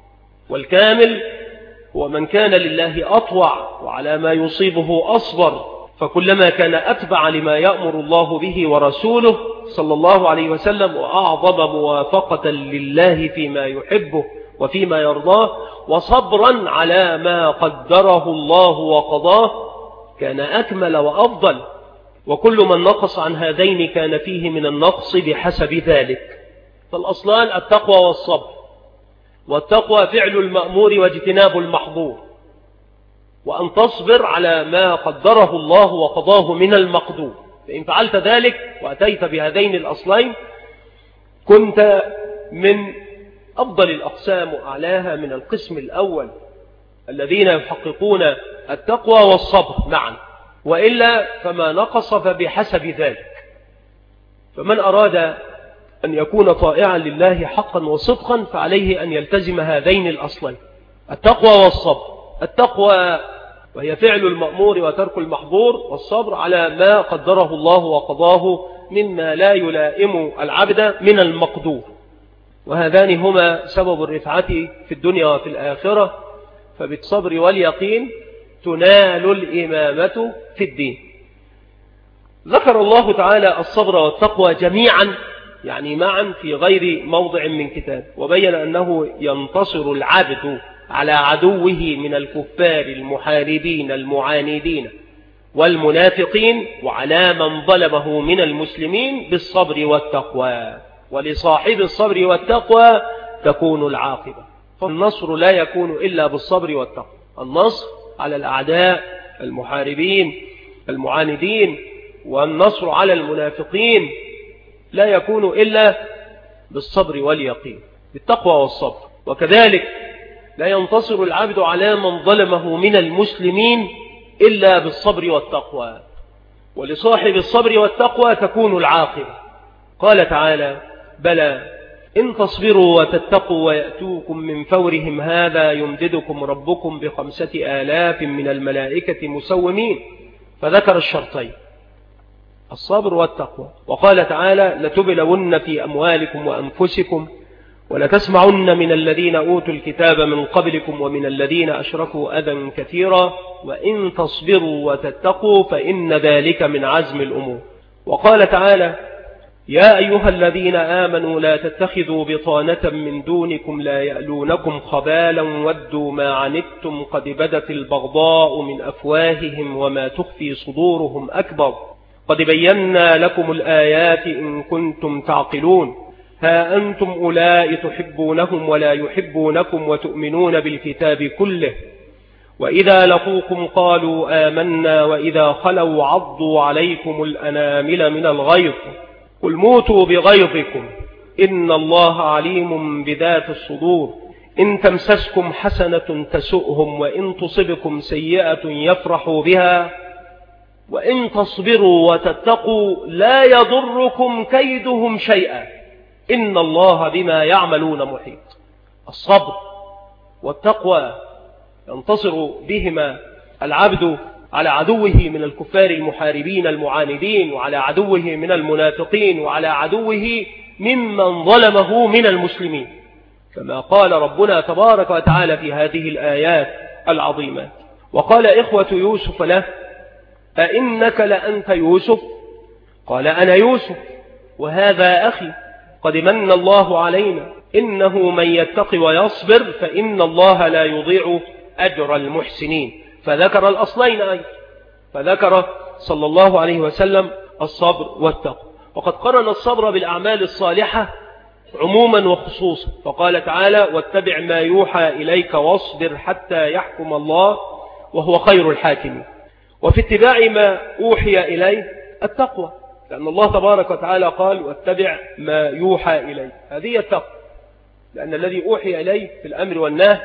والكامل هو من كان لله أطوع وعلى ما يصيبه أصبر، فكلما كان أتبع لما يأمر الله به ورسوله صلى الله عليه وسلم، وأعظم موافقة لله فيما يحبه وفيما يرضاه، وصبرا على ما قدره الله وقضاه، كان أكمل وأفضل. وكل من نقص عن هذين كان فيه من النقص بحسب ذلك. فالأصلان التقوى والصبر. والتقوى فعل المأمور واجتناب المحظور، وأن تصبر على ما قدره الله وقضاه من المقدور. فإن فعلت ذلك وأتيت بهذين الأصلين كنت من أفضل الأقسام وأعلاها من القسم الأول الذين يحققون التقوى والصبر معا، وإلا فما نقص فبحسب ذلك. فمن أراد أن يكون طائعا لله حقا وصدقا فعليه أن يلتزم هذين الأصلين، التقوى والصبر. التقوى وهي فعل المأمور وترك المحظور، والصبر على ما قدره الله وقضاه مما لا يلائم العبد من المقدور. وهذان هما سبب الرفعة في الدنيا وفي الآخرة، فبالصبر واليقين تنال الإمامة في الدين. ذكر الله تعالى الصبر والتقوى جميعا، يعني معا، في غير موضع من كتاب، وبين أنه ينتصر العبد على عدوه من الكفار المحاربين المعاندين والمنافقين، وعلى من ظلمه من المسلمين بالصبر والتقوى. ولصاحب الصبر والتقوى تكون العاقبة. فالنصر لا يكون إلا بالصبر والتقوى. النصر على الأعداء المحاربين المعاندين، والنصر على المنافقين لا يكون إلا بالصبر واليقين، بالتقوى والصبر. وكذلك لا ينتصر العبد على من ظلمه من المسلمين إلا بالصبر والتقوى. ولصاحب الصبر والتقوى تكون العاقبة. قال تعالى: بلى إن تصبروا وتتقوا ويأتوكم من فورهم هذا يمددكم ربكم ب5,000 من الملائكة مسومين. فذكر الشرطين الصبر والتقوى. وقال تعالى لتبلون في أموالكم وأنفسكم ولتسمعن من الذين أوتوا الكتاب من قبلكم ومن الذين أشركوا أذى كثيرا وإن تصبروا وتتقوا فإن ذلك من عزم الأمور. وقال تعالى يا أيها الذين آمنوا لا تتخذوا بطانة من دونكم لا يألونكم خبالا ودوا ما عنتم قد بدت البغضاء من أفواههم وما تخفي صدورهم أكبر قد بينا لكم الآيات إن كنتم تعقلون ها أنتم أولئك تحبونهم ولا يحبونكم وتؤمنون بالكتاب كله وإذا لقوكم قالوا آمنا وإذا خلوا عضوا عليكم الأنامل من الغيظ قل موتوا بغيظكم إن الله عليم بذات الصدور إن تمسسكم حسنة تسؤهم وإن تصبكم سيئة يفرحوا بها وإن تصبروا وتتقوا لا يضركم كيدهم شيئا إن الله بما يعملون محيط. الصبر والتقوى ينتصر بهما العبد على عدوه من الكفار المحاربين المعاندين وعلى عدوه من المنافقين وعلى عدوه ممن ظلمه من المسلمين كما قال ربنا تبارك وتعالى في هذه الآيات العظيمة. وقال إخوة يوسف له أئنك لأنت يوسف قال أنا يوسف وهذا أخي قد من الله علينا إنه من يتق ويصبر فإن الله لا يضيع أجر المحسنين. فذكر الأصلين أيضا فذكر صلى الله عليه وسلم الصبر والتقوى. وقد قرن الصبر بالأعمال الصالحة عموما وخصوصا فقال تعالى واتبع ما يوحى إليك واصبر حتى يحكم الله وهو خير الحاكمين. وفي اتباع ما أوحي إليه التقوى لأن الله تبارك وتعالى قال واتبع ما يوحى إليه هذه التقوى لأن الذي أوحي إليه في الأمر والنهي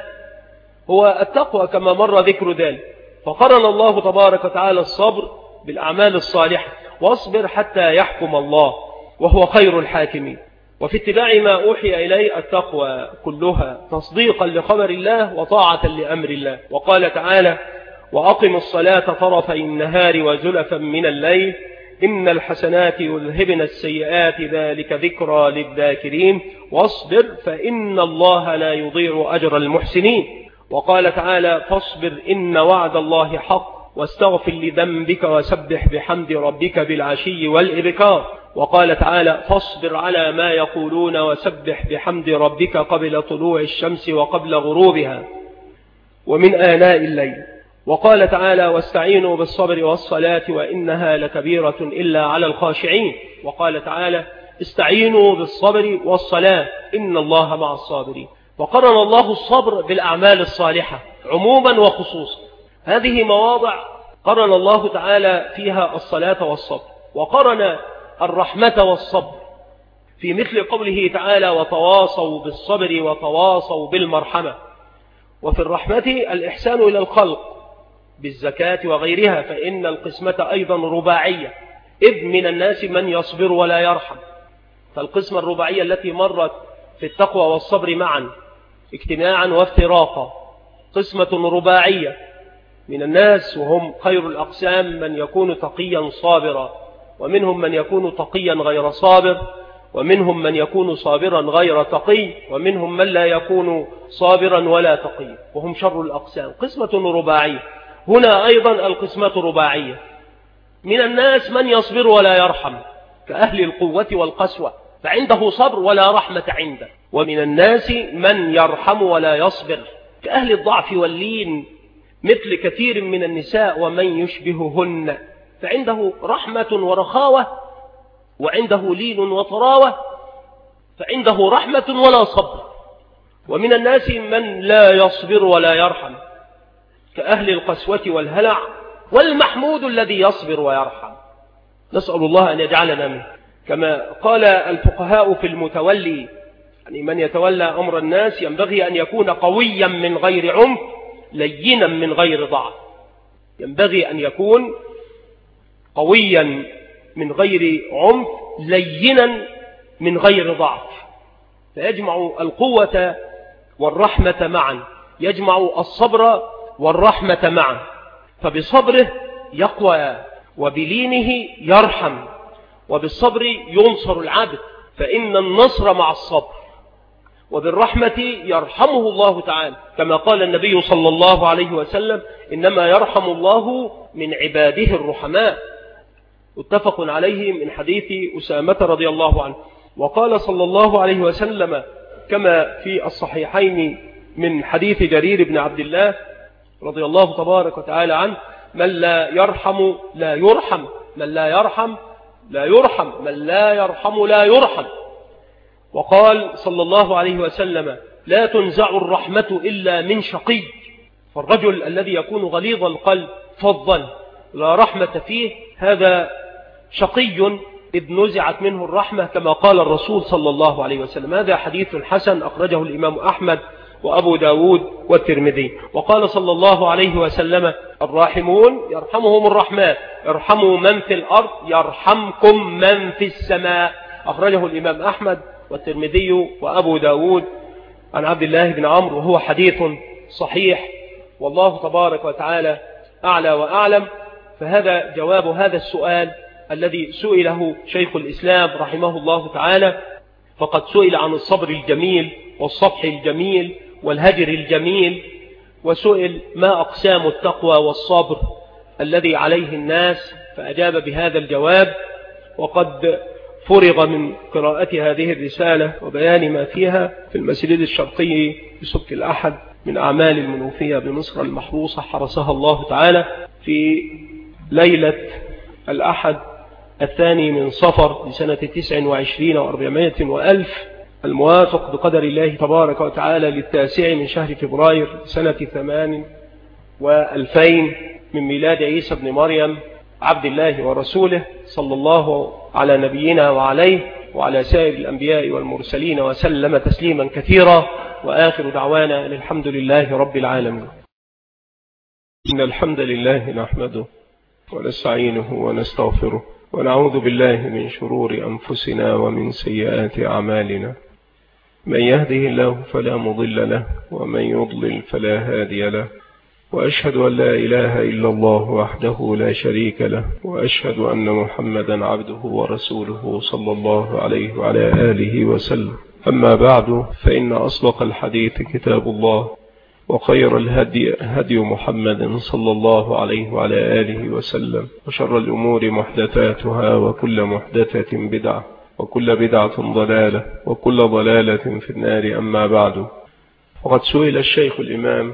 هو التقوى كما مر ذكر ذلك. فقرن الله تبارك وتعالى الصبر بالأعمال الصالحة واصبر حتى يحكم الله وهو خير الحاكمين. وفي اتباع ما أوحي إليه التقوى كلها تصديقا لخبر الله وطاعة لأمر الله. وقال تعالى وأقم الصلاة طرفي النهار وزلفا من الليل إن الحسنات يذهبن السيئات ذلك ذكرى للذاكرين واصبر فإن الله لا يضيع أجر المحسنين. وقال تعالى فاصبر إن وعد الله حق واستغفر لذنبك وسبح بحمد ربك بالعشي والإبكار. وقال تعالى فاصبر على ما يقولون وسبح بحمد ربك قبل طلوع الشمس وقبل غروبها ومن آناء الليل. وقال تعالى واستعينوا بالصبر والصلاة وإنها لكبيرة إلا على الخاشعين. وقال تعالى استعينوا بالصبر والصلاة إن الله مع الصابرين. وقرن الله الصبر بالأعمال الصالحة عموما وخصوصا. هذه مواضع قرن الله تعالى فيها الصلاة والصبر وقرن الرحمة والصبر في مثل قوله تعالى وتواصوا بالصبر وتواصوا بالمرحمة. وفي الرحمة الإحسان إلى الخلق بالزكاة وغيرها فإن القسمة أيضا رباعية إذ من الناس من يصبر ولا يرحم. فالقسمة الرباعية التي مرت في التقوى والصبر معا اجتماعا وافتراقا قسمة رباعية من الناس وهم خير الأقسام من يكون تقيا صابرا ومنهم من يكون تقيا غير صابر ومنهم من يكون صابرا غير تقي ومنهم من لا يكون صابرا ولا تقي وهم شر الأقسام قسمة رباعية. هنا أيضا القسمة رباعية من الناس من يصبر ولا يرحم كأهل القوة والقسوة فعنده صبر ولا رحمة عنده ومن الناس من يرحم ولا يصبر كأهل الضعف واللين مثل كثير من النساء ومن يشبههن فعنده رحمة ورخاوة وعنده لين وطراوة فعنده رحمة ولا صبر. ومن الناس من لا يصبر ولا يرحم كأهل القسوة والهلع والمحمود الذي يصبر ويرحم. نسأل الله أن يجعلنا منه. كما قال الفقهاء في المتولي يعني من يتولى أمر الناس ينبغي أن يكون قويا من غير عنف لينا من غير ضعف. ينبغي أن يكون قويا من غير عنف لينا من غير ضعف فيجمع القوة والرحمة معا، يجمع الصبر والرحمة معا، فبصبره يقوى وبلينه يرحم، وبالصبر ينصر العبد، فإن النصر مع الصبر، وبالرحمة يرحمه الله تعالى، كما قال النبي صلى الله عليه وسلم: إنما يرحم الله من عباده الرحماء، متفق عليه من حديث أسامة رضي الله عنه. وقال صلى الله عليه وسلم كما في الصحيحين من حديث جرير بن عبد الله رضي الله تبارك وتعالى عنه: من لا يرحم لا يرحم، من لا يرحم لا يرحم، من لا يرحم لا يرحم. وقال صلى الله عليه وسلم: لا تنزع الرحمة إلا من شقي، فالرجل الذي يكون غليظ القلب فظا لا رحمة فيه هذا شقي إذ نزعت منه الرحمة، كما قال الرسول صلى الله عليه وسلم. هذا حديث حسن أخرجه الإمام أحمد وأبو داود والترمذي. وقال صلى الله عليه وسلم: الراحمون يرحمهم الرحمن، ارحموا من في الأرض يرحمكم من في السماء، أخرجه الإمام أحمد والترمذي وأبو داود عن عبد الله بن عمرو، وهو حديث صحيح، والله تبارك وتعالى أعلى وأعلم. فهذا جواب هذا السؤال الذي سئله شيخ الإسلام رحمه الله تعالى، فقد سئل عن الصبر الجميل والصفح الجميل والهجر الجميل، وسئل ما أقسام التقوى والصبر الذي عليه الناس، فأجاب بهذا الجواب. وقد فرغ من قراءة هذه الرسالة وبيان ما فيها في المسجد الشرقي بسبك الأحد من أعمال المنوفية بمصر المحروسة، حرسها الله تعالى، في ليلة الأحد 2 من صفر لسنة 29 و400 وألف، الموافق بقدر الله تبارك وتعالى 9 من شهر فبراير سنة 8 و2000 من ميلاد عيسى بن مريم عبد الله ورسوله، صلى الله على نبينا وعليه وعلى سائر الأنبياء والمرسلين وسلم تسليما كثيرا. وآخر دعوانا الحمد لله رب العالمين. إن الحمد لله نحمده ونستعينه ونستغفره، ونعوذ بالله من شرور أنفسنا ومن سيئات أعمالنا. من يهده الله فلا مضل له، ومن يضلل فلا هادي له، وأشهد أن لا إله إلا الله وحده لا شريك له، وأشهد أن محمدا عبده ورسوله صلى الله عليه وعلى آله وسلم. أما بعد، فإن أصدق الحديث كتاب الله، وخير الهدي هدي محمد صلى الله عليه وعلى آله وسلم، وشر الأمور محدثاتها، وكل محدثة بدعة، وكل بدعة ضلالة، وكل ضلالة في النار. أما بعد، وقد سئل الشيخ الإمام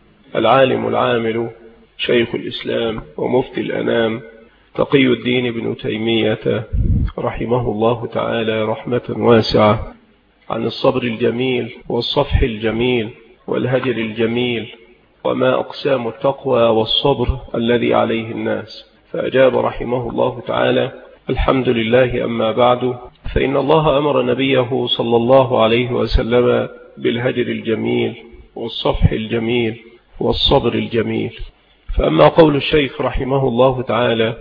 العالم العامل شيخ الإسلام ومفتي الأنام تقي الدين بن تيمية رحمه الله تعالى رحمة واسعة عن الصبر الجميل والصفح الجميل والهجر الجميل، وما أقسام التقوى والصبر الذي عليه الناس، فأجاب رحمه الله تعالى: الحمد لله. أما بعد، فإن الله أمر نبيه صلى الله عليه وسلم بالهجر الجميل والصفح الجميل والصبر الجميل. فأما قول الشيخ رحمه الله تعالى: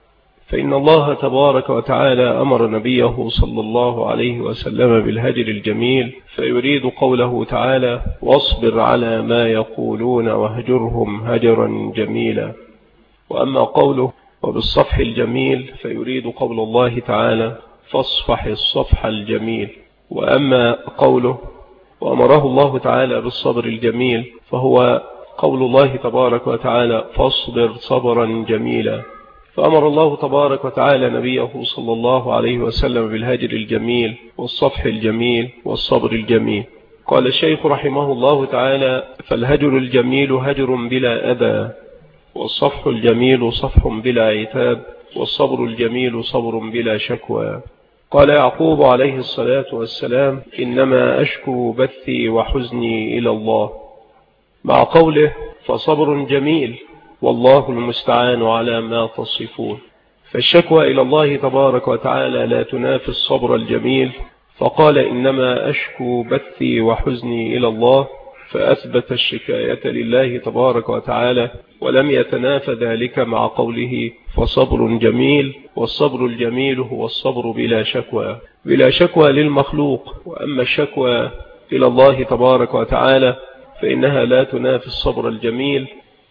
فإن الله تبارك وتعالى أمر نبيه صلى الله عليه وسلم بالهجر الجميل، فيريد قوله تعالى: واصبر على ما يقولون واهجرهم هجرا جميلا. وأما قوله وبالصفح الجميل، فيريد قول الله تعالى: فاصفح الصفح الجميل. وأما قوله وأمره الله تعالى بالصبر الجميل، فهو قول الله تبارك وتعالى: فاصبر صبرا جميلا. فأمر الله تبارك وتعالى نبيه صلى الله عليه وسلم بالهجر الجميل والصفح الجميل والصبر الجميل. قال الشيخ رحمه الله تعالى: فالهجر الجميل هجر بلا أذى، والصفح الجميل صفح بلا عتاب، والصبر الجميل صبر بلا شكوى. قال يعقوب عليه الصلاة والسلام: إنما أشكو بثي وحزني إلى الله، مع قوله: فصبر جميل والله المستعان على ما تصفون. فالشكوى إلى الله تبارك وتعالى لا تنافي الصبر الجميل، فقال: إنما أشكو بثي وحزني إلى الله، فأثبت الشكاية لله تبارك وتعالى، ولم يتنافى ذلك مع قوله فصبر جميل، والصبر الجميل هو الصبر بلا شكوى، بلا شكوى للمخلوق. وأما الشكوى إلى الله تبارك وتعالى فإنها لا تنافي الصبر الجميل،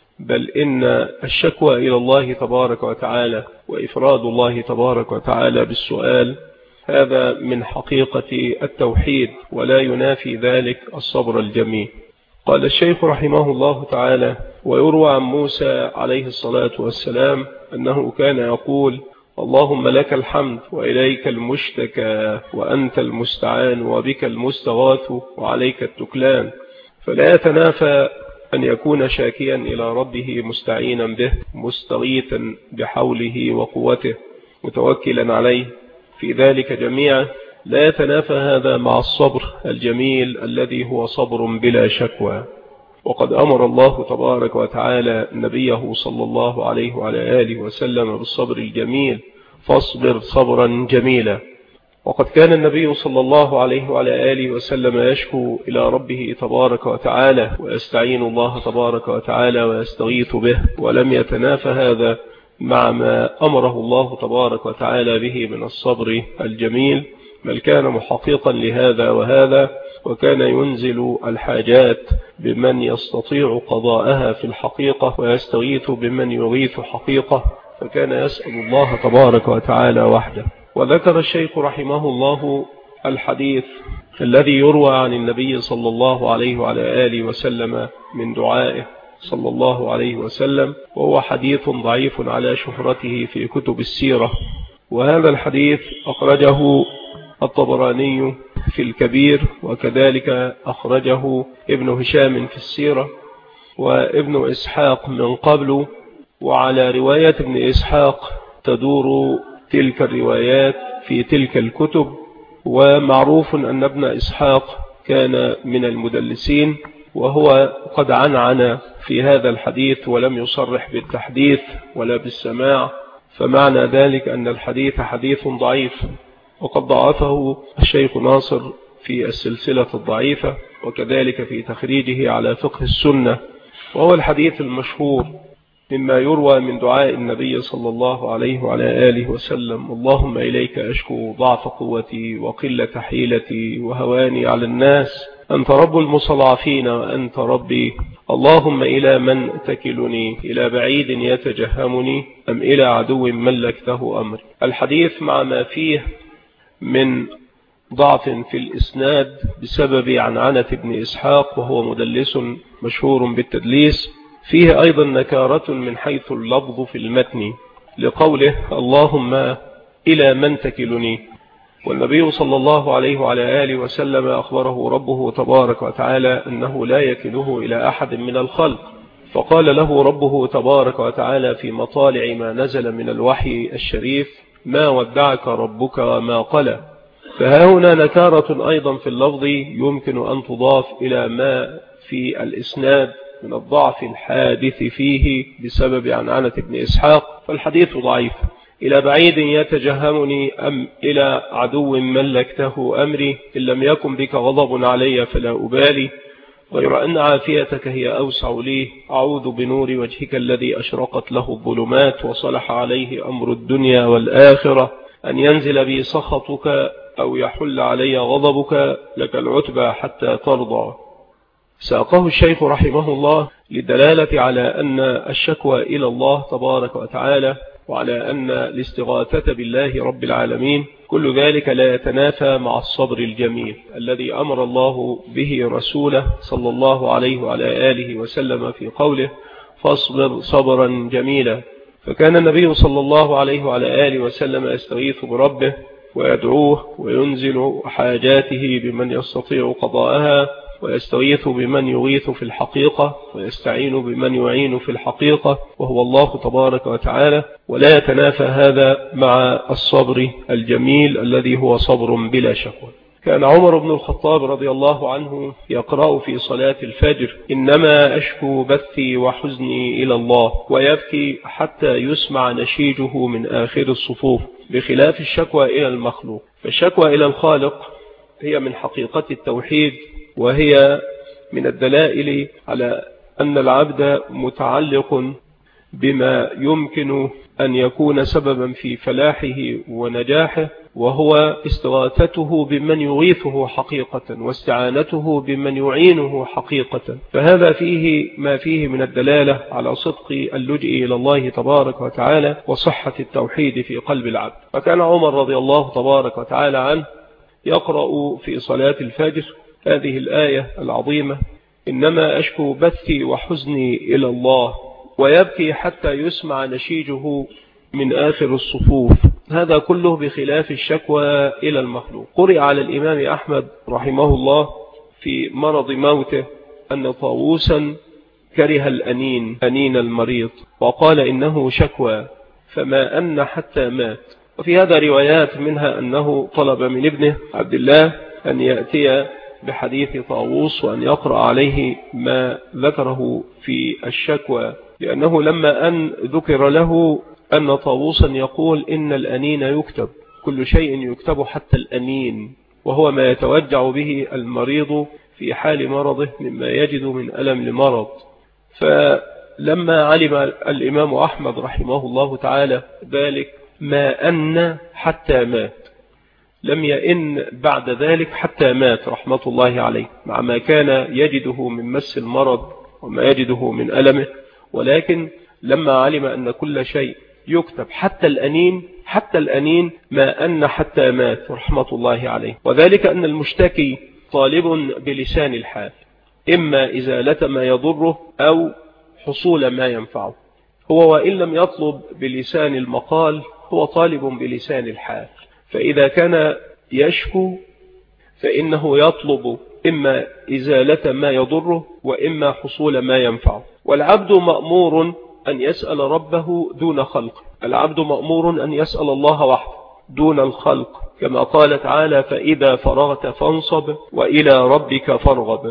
بل إن الشكوى إلى الله تبارك وتعالى وإفراد الله تبارك وتعالى بالسؤال هذا من حقيقة التوحيد، ولا ينافي ذلك الصبر الجميل. قال الشيخ رحمه الله تعالى: ويروى عن موسى عليه الصلاة والسلام أنه كان يقول: اللهم لك الحمد وإليك المشتكى وأنت المستعان وبك المستغاث وعليك التكلان. فلا يتنافى أن يكون شاكيا إلى ربه مستعينا به مستغيثا بحوله وقوته متوكلا عليه في ذلك جميعا، لا يتنافى هذا مع الصبر الجميل الذي هو صبر بلا شكوى. وقد أمر الله تبارك وتعالى نبيه صلى الله عليه وعلى آله وسلم بالصبر الجميل: فاصبر صبرا جميلا. وقد كان النبي صلى الله عليه وعلى آله وسلم يشكو إلى ربه تبارك وتعالى ويستعين الله تبارك وتعالى ويستغيث به، ولم يتنافى هذا مع ما أمره الله تبارك وتعالى به من الصبر الجميل، بل كان محققا لهذا وهذا، وكان ينزل الحاجات بمن يستطيع قضاءها في الحقيقة ويستغيث بمن يغيث حقيقة، فكان يسأل الله تبارك وتعالى وحده. وذكر الشيخ رحمه الله الحديث الذي يروى عن النبي صلى الله عليه وعلى آله وسلم من دعائه صلى الله عليه وسلم، وهو حديث ضعيف على شهرته في كتب السيرة. وهذا الحديث أخرجه الطبراني في الكبير، وكذلك أخرجه ابن هشام في السيرة وابن إسحاق من قبل. وعلى رواية ابن إسحاق تدور تلك الروايات في تلك الكتب، ومعروف أن ابن إسحاق كان من المدلسين، وهو قد عنعن في هذا الحديث ولم يصرح بالتحديث ولا بالسماع، فمعنى ذلك أن الحديث حديث ضعيف. وقد ضعفه الشيخ ناصر في السلسلة الضعيفة، وكذلك في تخريجه على فقه السنة. وهو الحديث المشهور مما يروى من دعاء النبي صلى الله عليه وعلى آله وسلم: اللهم إليك أشكو ضعف قوتي وقلة حيلتي وهواني على الناس، أنت رب المستضعفين وأنت ربي، اللهم إلى من تكلني، إلى بعيد يتجهمني أم إلى عدو ملكته أمري. الحديث مع ما فيه من ضعف في الإسناد بسبب عنعنة ابن إسحاق، وهو مدلس مشهور بالتدليس، فيه أيضا نكارة من حيث اللفظ في المتن لقوله: اللهم إلى من تكلني. والنبي صلى الله عليه وعلى آله وسلم أخبره ربه تبارك وتعالى أنه لا يكله إلى أحد من الخلق، فقال له ربه تبارك وتعالى في مطالع ما نزل من الوحي الشريف: ما ودعك ربك وما قلى. فها هنا نكارة أيضا في اللفظ يمكن أن تضاف إلى ما في الإسناد من الضعف الحادث فيه بسبب عنعنة ابن إسحاق، فالحديث ضعيف. إلى بعيد يتجهمني أم إلى عدو ملكته أمري، إن لم يكن بك غضب علي فلا أبالي، غير أن عافيتك هي أوسع لي، أعوذ بنور وجهك الذي أشرقت له الظلمات وصلح عليه أمر الدنيا والآخرة، أن ينزل بي سخطك أو يحل علي غضبك، لك العتبى حتى ترضى. ساقه الشيخ رحمه الله للدلالة على أن الشكوى إلى الله تبارك وتعالى، وعلى أن الاستغاثة بالله رب العالمين كل ذلك لا يتنافى مع الصبر الجميل الذي أمر الله به رسوله صلى الله عليه وعلى آله وسلم في قوله: فاصبر صبرا جميلا. فكان النبي صلى الله عليه وعلى آله وسلم يستغيث بربه ويدعوه وينزل حاجاته بمن يستطيع قضاءها، ويستغيث بمن يغيث في الحقيقة، ويستعين بمن يعين في الحقيقة، وهو الله تبارك وتعالى. ولا يتنافى هذا مع الصبر الجميل الذي هو صبر بلا شكوى. كان عمر بن الخطاب رضي الله عنه يقرأ في صلاة الفجر: إنما أشكو بثي وحزني إلى الله، ويبكي حتى يسمع نشيجه من آخر الصفوف، بخلاف الشكوى إلى المخلوق. فالشكوى إلى الخالق هي من حقيقة التوحيد، وهي من الدلائل على أن العبد متعلق بما يمكن أن يكون سببا في فلاحه ونجاحه، وهو استغاثته بمن يغيثه حقيقة واستعانته بمن يعينه حقيقة. فهذا فيه ما فيه من الدلالة على صدق اللجئ إلى الله تبارك وتعالى وصحة التوحيد في قلب العبد. فكان عمر رضي الله تبارك وتعالى عنه يقرأ في صلاة الفجر هذه الآية العظيمة: إنما أشكو بثي وحزني إلى الله، ويبكي حتى يسمع نشيجه من آخر الصفوف. هذا كله بخلاف الشكوى إلى المخلوق. قرئ على الإمام أحمد رحمه الله في مرض موته أن طاووسا كره الأنين، أنين المريض، وقال إنه شكوى، فما أن حتى مات. وفي هذا روايات منها أنه طلب من ابنه عبد الله أن يأتي بحديث طاووس وأن يقرأ عليه ما ذكره في الشكوى، لأنه لما أن ذكر له أن طاووسا يقول إن الأنين يكتب، كل شيء يكتب حتى الأنين، وهو ما يتوجع به المريض في حال مرضه مما يجد من ألم لمرض. فلما علم الإمام أحمد رحمه الله تعالى ذلك ما أن حتى مات، لم يئن بعد ذلك حتى مات رحمة الله عليه، مع ما كان يجده من مس المرض وما يجده من ألمه، ولكن لما علم أن كل شيء يكتب حتى الأنين ما أن حتى مات رحمة الله عليه. وذلك أن المشتكي طالب بلسان الحال، إما إزالة ما يضره أو حصول ما ينفعه. هو وإن لم يطلب بلسان المقال هو طالب بلسان الحال، فإذا كان يشكو فإنه يطلب إما إزالة ما يضره وإما حصول ما ينفعه. والعبد مأمور أن يسأل ربه دون خلق، العبد مأمور أن يسأل الله وحده دون الخلق، كما قال تعالى: فإذا فرغت فانصب وإلى ربك فارغب.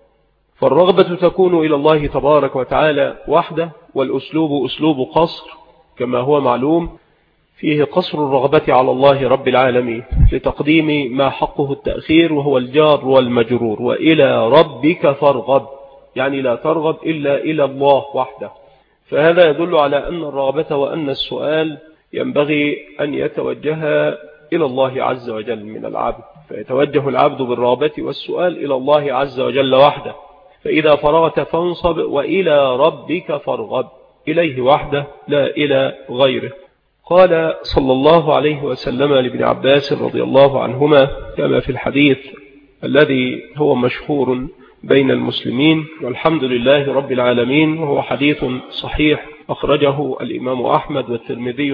فالرغبة تكون إلى الله تبارك وتعالى وحده، والأسلوب أسلوب قصر كما هو معلوم، فيه قصر الرغبة على الله رب العالمين لتقديم ما حقه التأخير، وهو الجار والمجرور، وإلى ربك فارغب، يعني لا ترغب إلا إلى الله وحده. فهذا يدل على أن الرغبة وأن السؤال ينبغي أن يتوجه إلى الله عز وجل من العبد، فيتوجه العبد بالرغبة والسؤال إلى الله عز وجل وحده. فإذا فرغت فانصب وإلى ربك فارغب، إليه وحده لا إلى غيره. قال صلى الله عليه وسلم لابن عباس رضي الله عنهما كما في الحديث الذي هو مشهور بين المسلمين والحمد لله رب العالمين، وهو حديث صحيح أخرجه الإمام أحمد والترمذي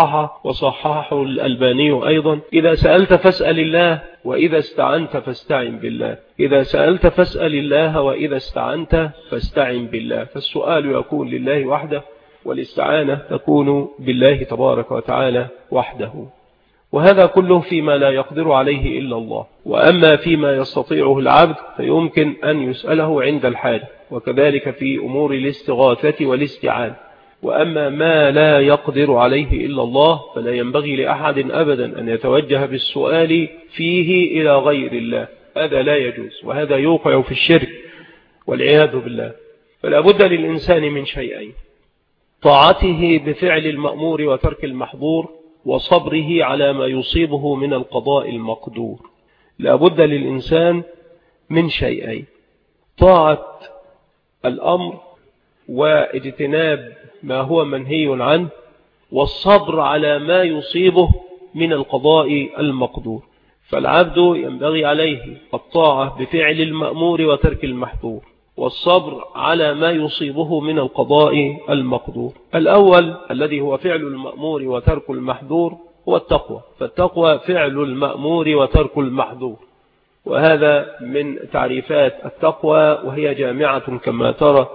وصححه الألباني أيضا: إذا سألت فاسأل الله وإذا استعنت فاستعن بالله. إذا سألت فاسأل الله وإذا استعنت فاستعن بالله. فالسؤال يكون لله وحده، والاستعانة تكون بالله تبارك وتعالى وحده. وهذا كله فيما لا يقدر عليه إلا الله. وأما فيما يستطيعه العبد فيمكن أن يسأله عند الحاجة، وكذلك في أمور الاستغاثة والاستعانة. وأما ما لا يقدر عليه إلا الله فلا ينبغي لأحد أبدا أن يتوجه بالسؤال فيه إلى غير الله، هذا لا يجوز، وهذا يوقع في الشرك والعياذ بالله. فلا بد للإنسان من شيئين: طاعته بفعل المأمور وترك المحظور، وصبره على ما يصيبه من القضاء المقدور. لا بد للإنسان من شيئين: طاعة الأمر واجتناب ما هو منهي عنه، والصبر على ما يصيبه من القضاء المقدور. فالعبد ينبغي عليه الطاعة بفعل المأمور وترك المحظور، والصبر على ما يصيبه من القضاء المقدور. الأول الذي هو فعل المأمور وترك المحظور هو التقوى، فالتقوى فعل المأمور وترك المحظور، وهذا من تعريفات التقوى، وهي جامعة كما ترى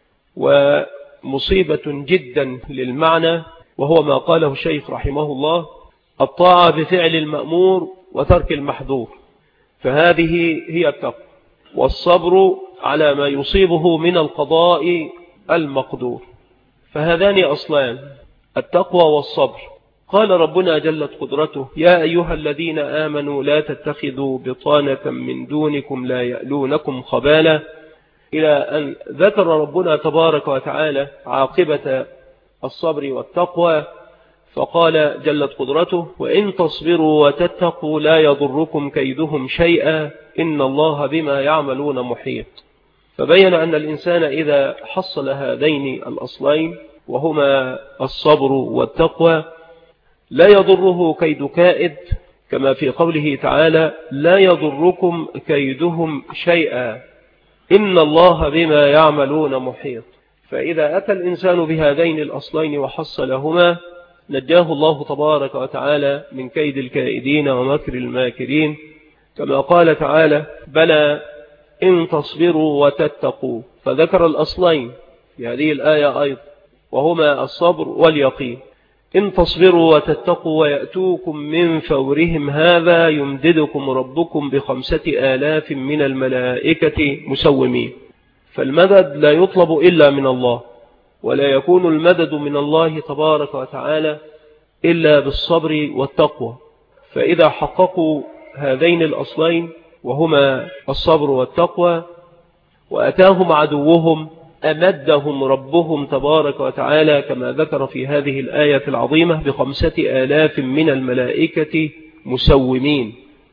ومصيبة جدا للمعنى، وهو ما قاله الشيخ رحمه الله: الطاعة بفعل المأمور وترك المحظور، فهذه هي التقوى، والصبر على ما يصيبه من القضاء المقدور، فهذان أصلان التقوى والصبر. قال ربنا جلت قدرته: يا أيها الذين آمنوا لا تتخذوا بطانة من دونكم لا يألونكم خبالا إلى أن ذكر ربنا تبارك وتعالى عاقبة الصبر والتقوى، فقال جلت قدرته: وإن تصبروا وتتقوا لا يضركم كيدهم شيئا إن الله بما يعملون محيط. فبين أن الإنسان إذا حصل هذين الأصلين وهما الصبر والتقوى لا يضره كيد كائد، كما في قوله تعالى: لا يضركم كيدهم شيئا إن الله بما يعملون محيط. فإذا أتى الإنسان بهذين الأصلين وحصلهما نجاه الله تبارك وتعالى من كيد الكائدين ومكر الماكرين، كما قال تعالى: بلى إن تصبروا وتتقوا. فذكر الأصلين في هذه الآية أيضا وهما الصبر واليقين. إن تصبروا وتتقوا ويأتوكم من فورهم هذا يمددكم ربكم ب5,000 من الملائكة مسومين. فالمدد لا يطلب إلا من الله، ولا يكون المدد من الله تبارك وتعالى إلا بالصبر والتقوى. فإذا حققوا هذين الأصلين وهما الصبر والتقوى وأتاهم عدوهم أمدهم ربهم تبارك وتعالى كما ذكر في هذه الآية العظيمة ب5,000 من الملائكة مسومين.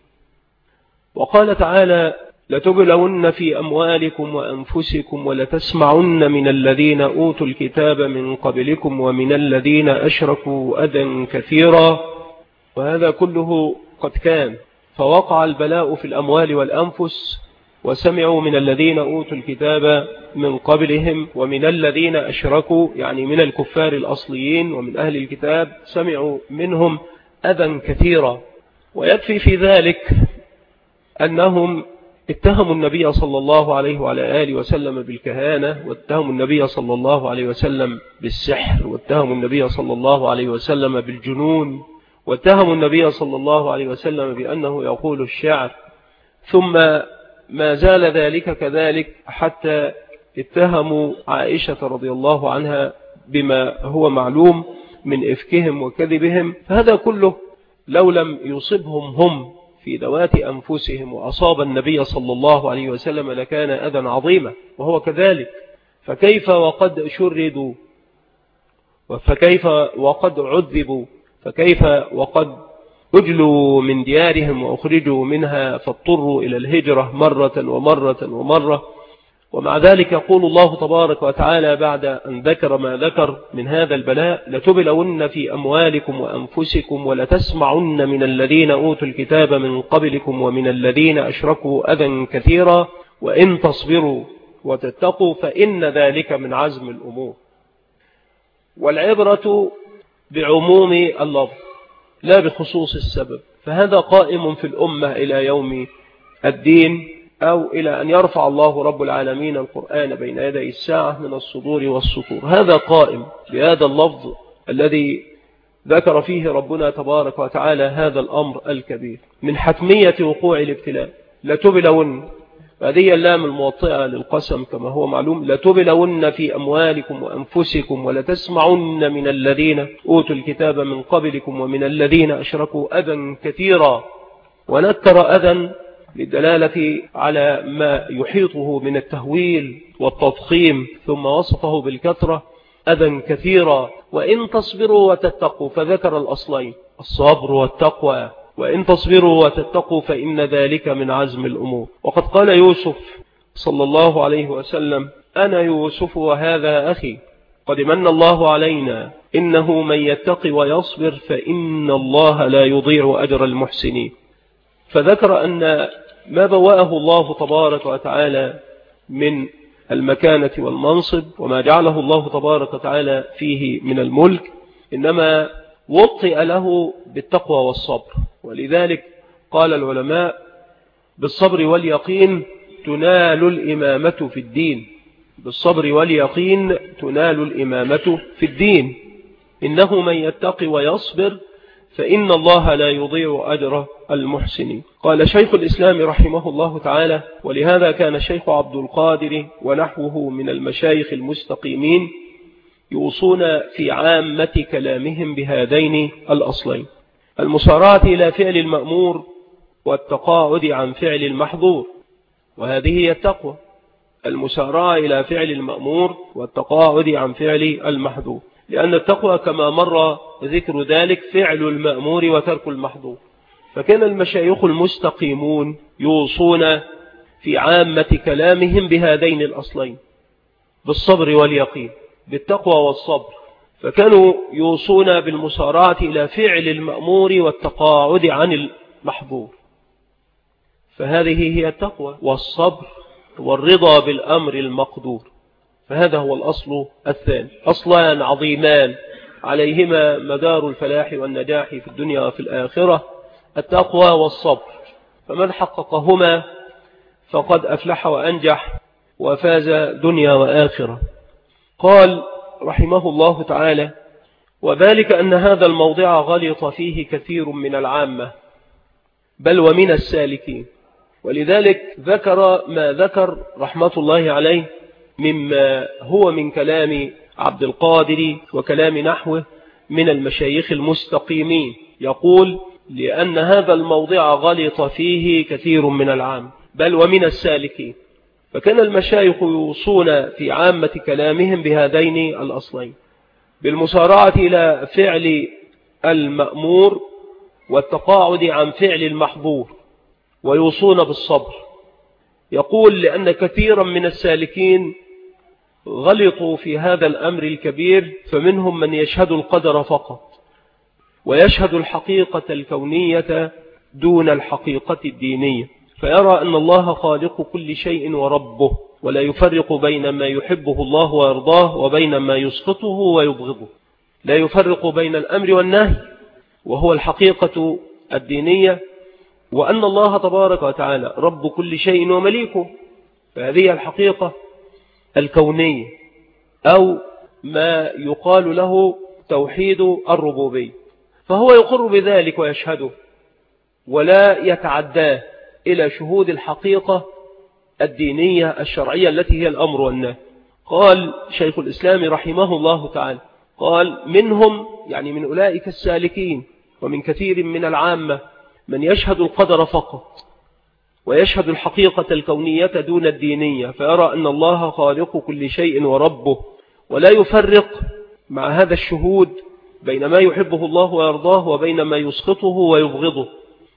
وقال تعالى: لتبلون في أموالكم وأنفسكم ولتسمعن من الذين أوتوا الكتاب من قبلكم ومن الذين أشركوا أذى كثيرا. وهذا كله قد كان، فوقع البلاء في الأموال والأنفس، وسمعوا من الذين أوتوا الكتاب من قبلهم ومن الذين أشركوا، يعني من الكفار الأصليين ومن أهل الكتاب، سمعوا منهم أذى كثيرا. ويكفي في ذلك أنهم اتهموا النبي صلى الله عليه وعلى آله وسلم بالكهانة، واتهموا النبي صلى الله عليه وسلم بالسحر، واتهموا النبي صلى الله عليه وسلم بالجنون، واتهموا النبي صلى الله عليه وسلم بأنه يقول الشعر. ثم ما زال ذلك كذلك حتى اتهموا عائشة رضي الله عنها بما هو معلوم من إفكهم وكذبهم. فهذا كله لو لم يصبهم هم في ذوات أنفسهم وأصاب النبي صلى الله عليه وسلم لكان أذى عظيما، وهو كذلك. فكيف وقد شردوا، فكيف وقد عذبوا، فكيف وقد أجلوا من ديارهم وأخرجوا منها فاضطروا إلى الهجرة مرة ومرة ومرة. ومع ذلك يقول الله تبارك وتعالى بعد أن ذكر ما ذكر من هذا البلاء: لتبلون في أموالكم وأنفسكم ولتسمعن من الذين أوتوا الكتاب من قبلكم ومن الذين أشركوا أذى كثيرا وإن تصبروا وتتقوا فإن ذلك من عزم الأمور. والعبرة بعموم اللفظ لا بخصوص السبب، فهذا قائم في الأمة إلى يوم الدين، أو إلى أن يرفع الله رب العالمين القرآن بين يدي الساعة من الصدور والسطور. هذا قائم بهذا اللفظ الذي ذكر فيه ربنا تبارك وتعالى هذا الأمر الكبير من حتمية وقوع الابتلاء. لتبلون، هذه اللام الموطئة للقسم كما هو معلوم. لتبلون في أموالكم وأنفسكم ولتسمعن من الذين أوتوا الكتاب من قبلكم ومن الذين أشركوا أذى كثيرا. ونكر أذى للدلالة على ما يحيطه من التهويل والتضخيم، ثم وصفه بالكثرة أذى كثيرا. وإن تصبروا وتتقوا، فذكر الأصلين الصبر والتقوى. وإن تصبروا وتتقوا فإن ذلك من عزم الأمور. وقد قال يوسف صلى الله عليه وسلم: أنا يوسف وهذا أخي قد من الله علينا إنه من يتقي ويصبر فإن الله لا يضيع أجر المحسنين. فذكر أن ما بوأه الله تبارك وتعالى من المكانة والمنصب وما جعله الله تبارك وتعالى فيه من الملك إنما وطئ له بالتقوى والصبر. ولذلك قال العلماء: بالصبر واليقين تنال الإمامة في الدين. بالصبر واليقين تنال الإمامة في الدين. إنه من يتقي ويصبر فإن الله لا يضيع أجر المحسنين. قال شيخ الإسلام رحمه الله تعالى: ولهذا كان الشيخ عبد القادر ونحوه من المشايخ المستقيمين يوصون في عامة كلامهم بهذين الأصلين: المسارعة إلى فعل المأمور والتقاعد عن فعل المحظور. وهذه هي التقوى، المسارعة إلى فعل المأمور والتقاعد عن فعل المحظور، لأن التقوى كما مر ذكر ذلك فعل المأمور وترك المحظور. فكان المشايخ المستقيمون يوصون في عامة كلامهم بهذين الأصلين، بالصبر واليقين، بالتقوى والصبر. فكانوا يوصون بالمسارعة إلى فعل المأمور والتقاعد عن المحظور، فهذه هي التقوى والصبر والرضا بالأمر المقدور. فهذا هو الأصل الثاني، أصلان عظيمان عليهما مدار الفلاح والنجاح في الدنيا وفي الآخرة، التقوى والصبر. فمن حققهما فقد أفلح وأنجح وفاز دنيا وآخرة. قال رحمه الله تعالى: وذلك أن هذا الموضع غلط فيه كثير من العامة بل ومن السالكين. ولذلك ذكر ما ذكر رحمة الله عليه مما هو من كلام عبد القادر وكلام نحوه من المشايخ المستقيمين، يقول: لأن هذا الموضع غلط فيه كثير من العام بل ومن السالكين. فكان المشايخ يوصون في عامة كلامهم بهذين الأصلين، بالمسارعة إلى فعل المأمور والتقاعد عن فعل المحظور، ويوصون بالصبر. يقول: لأن كثيرا من السالكين غلطوا في هذا الأمر الكبير، فمنهم من يشهد القدر فقط ويشهد الحقيقة الكونية دون الحقيقة الدينية، فيرى أن الله خالق كل شيء وربه، ولا يفرق بين ما يحبه الله ويرضاه وبين ما يسقطه ويبغضه، لا يفرق بين الأمر والنهي، وهو الحقيقة الدينية، وأن الله تبارك وتعالى رب كل شيء ومليكه، فهذه الحقيقة الكونية، أو ما يقال له توحيد الربوبية. فهو يقر بذلك ويشهده ولا يتعداه إلى شهود الحقيقة الدينية الشرعية التي هي الأمر والنهي. قال شيخ الإسلام رحمه الله تعالى، قال: منهم، يعني من أولئك السالكين ومن كثير من العامة، من يشهد القدر فقط ويشهد الحقيقة الكونية دون الدينية، فيرى أن الله خالق كل شيء وربه، ولا يفرق مع هذا الشهود بين ما يحبه الله ويرضاه وبين ما يسخطه ويبغضه،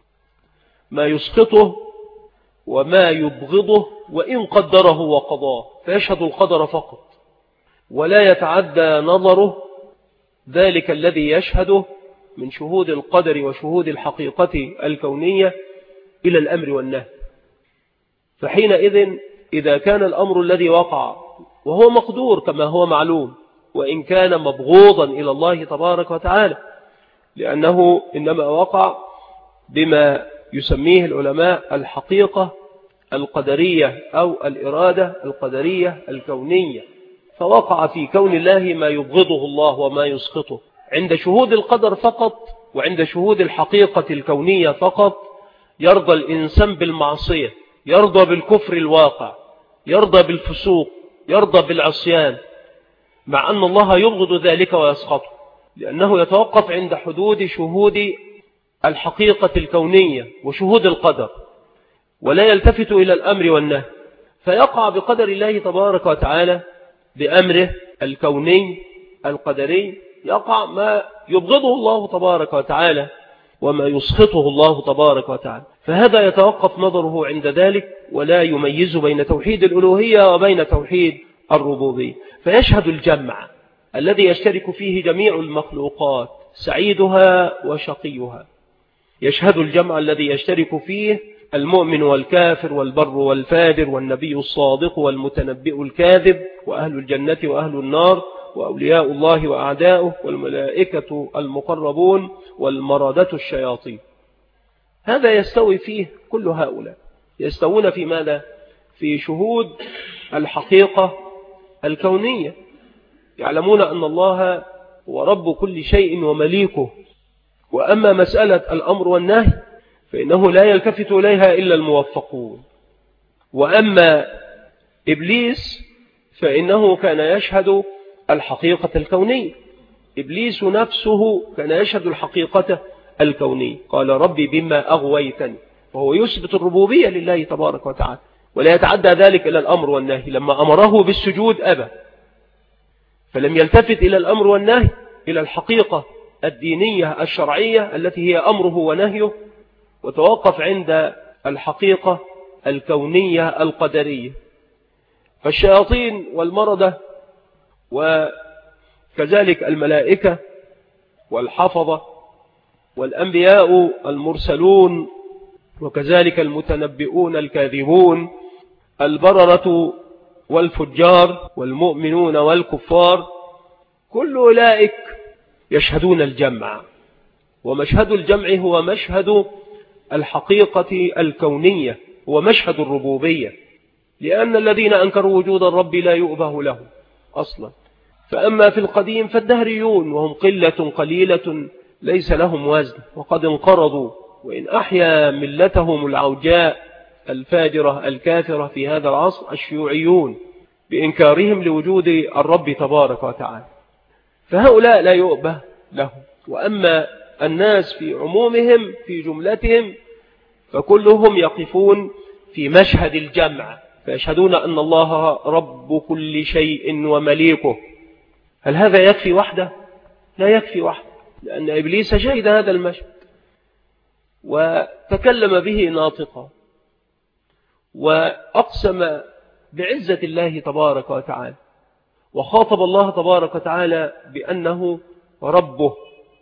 ما يسخطه وما يبغضه وإن قدره وقضاه، فيشهد القدر فقط ولا يتعدى نظره ذلك الذي يشهده من شهود القدر وشهود الحقيقة الكونية إلى الأمر والنهي. فحينئذ إذا كان الأمر الذي وقع وهو مقدور كما هو معلوم، وإن كان مبغوضا إلى الله تبارك وتعالى، لأنه إنما وقع بما يسميه العلماء الحقيقة القدرية أو الإرادة القدرية الكونية، فوقع في كون الله ما يبغضه الله وما يسخطه. عند شهود القدر فقط وعند شهود الحقيقة الكونية فقط يرضى الإنسان بالمعصية، يرضى بالكفر الواقع، يرضى بالفسوق، يرضى بالعصيان، مع أن الله يبغض ذلك ويسخطه، لأنه يتوقف عند حدود شهود الحقيقة الكونية وشهود القدر، ولا يلتفت إلى الأمر والنهي، فيقع بقدر الله تبارك وتعالى بأمره الكوني القدري، يقع ما يبغضه الله تبارك وتعالى وما يسخطه الله تبارك وتعالى. فهذا يتوقف نظره عند ذلك، ولا يميز بين توحيد الألوهية وبين توحيد الربوبية، فيشهد الجمع الذي يشترك فيه جميع المخلوقات سعيدها وشقيها، يشهد الجمع الذي يشترك فيه المؤمن والكافر والبر والفاجر والنبي الصادق والمتنبئ الكاذب وأهل الجنة وأهل النار وأولياء الله وأعداؤه والملائكة المقربون والمردة الشياطين. هذا يستوي فيه كل هؤلاء، يستوون في ماذا؟ في شهود الحقيقة الكونية، يعلمون أن الله هو رب كل شيء ومليكه. وأما مسألة الأمر والنهي فإنه لا يلتفت إليها إلا الموفقون. وأما إبليس فإنه كان يشهد الحقيقة الكونية، إبليس نفسه كان يشهد الحقيقة الكونية. قال: ربي بما أغويتني، وهو يثبت الربوبية لله تبارك وتعالى ولا يتعدى ذلك إلى الأمر والنهي. لما أمره بالسجود أبى، فلم يلتفت إلى الأمر والنهي، إلى الحقيقة الدينية الشرعية التي هي أمره ونهيه، وتوقف عند الحقيقة الكونية القدرية. فالشياطين والمردة وكذلك الملائكة والحفظة والأنبياء المرسلون وكذلك المتنبئون الكاذبون، البررة والفجار والمؤمنون والكفار، كل أولئك يشهدون الجمع. ومشهد الجمع هو مشهد الحقيقة الكونية، هو مشهد الربوبية، لأن الذين أنكروا وجود الرب لا يؤبه له أصلا. فأما في القديم فالدهريون، وهم قلة قليلة ليس لهم وزن، وقد انقرضوا، وإن أحيا ملتهم العوجاء الفاجرة الكافرة في هذا العصر الشيوعيون بإنكارهم لوجود الرب تبارك وتعالى، فهؤلاء لا يؤبه لهم. وأما الناس في عمومهم في جملتهم فكلهم يقفون في مشهد الجمع، فيشهدون أن الله رب كل شيء ومليكه. هل هذا يكفي وحده؟ لا يكفي وحده، لأن إبليس شهد هذا المشهد وتكلم به ناطقا، وأقسم بعزة الله تبارك وتعالى، وخاطب الله تبارك وتعالى بأنه ربه،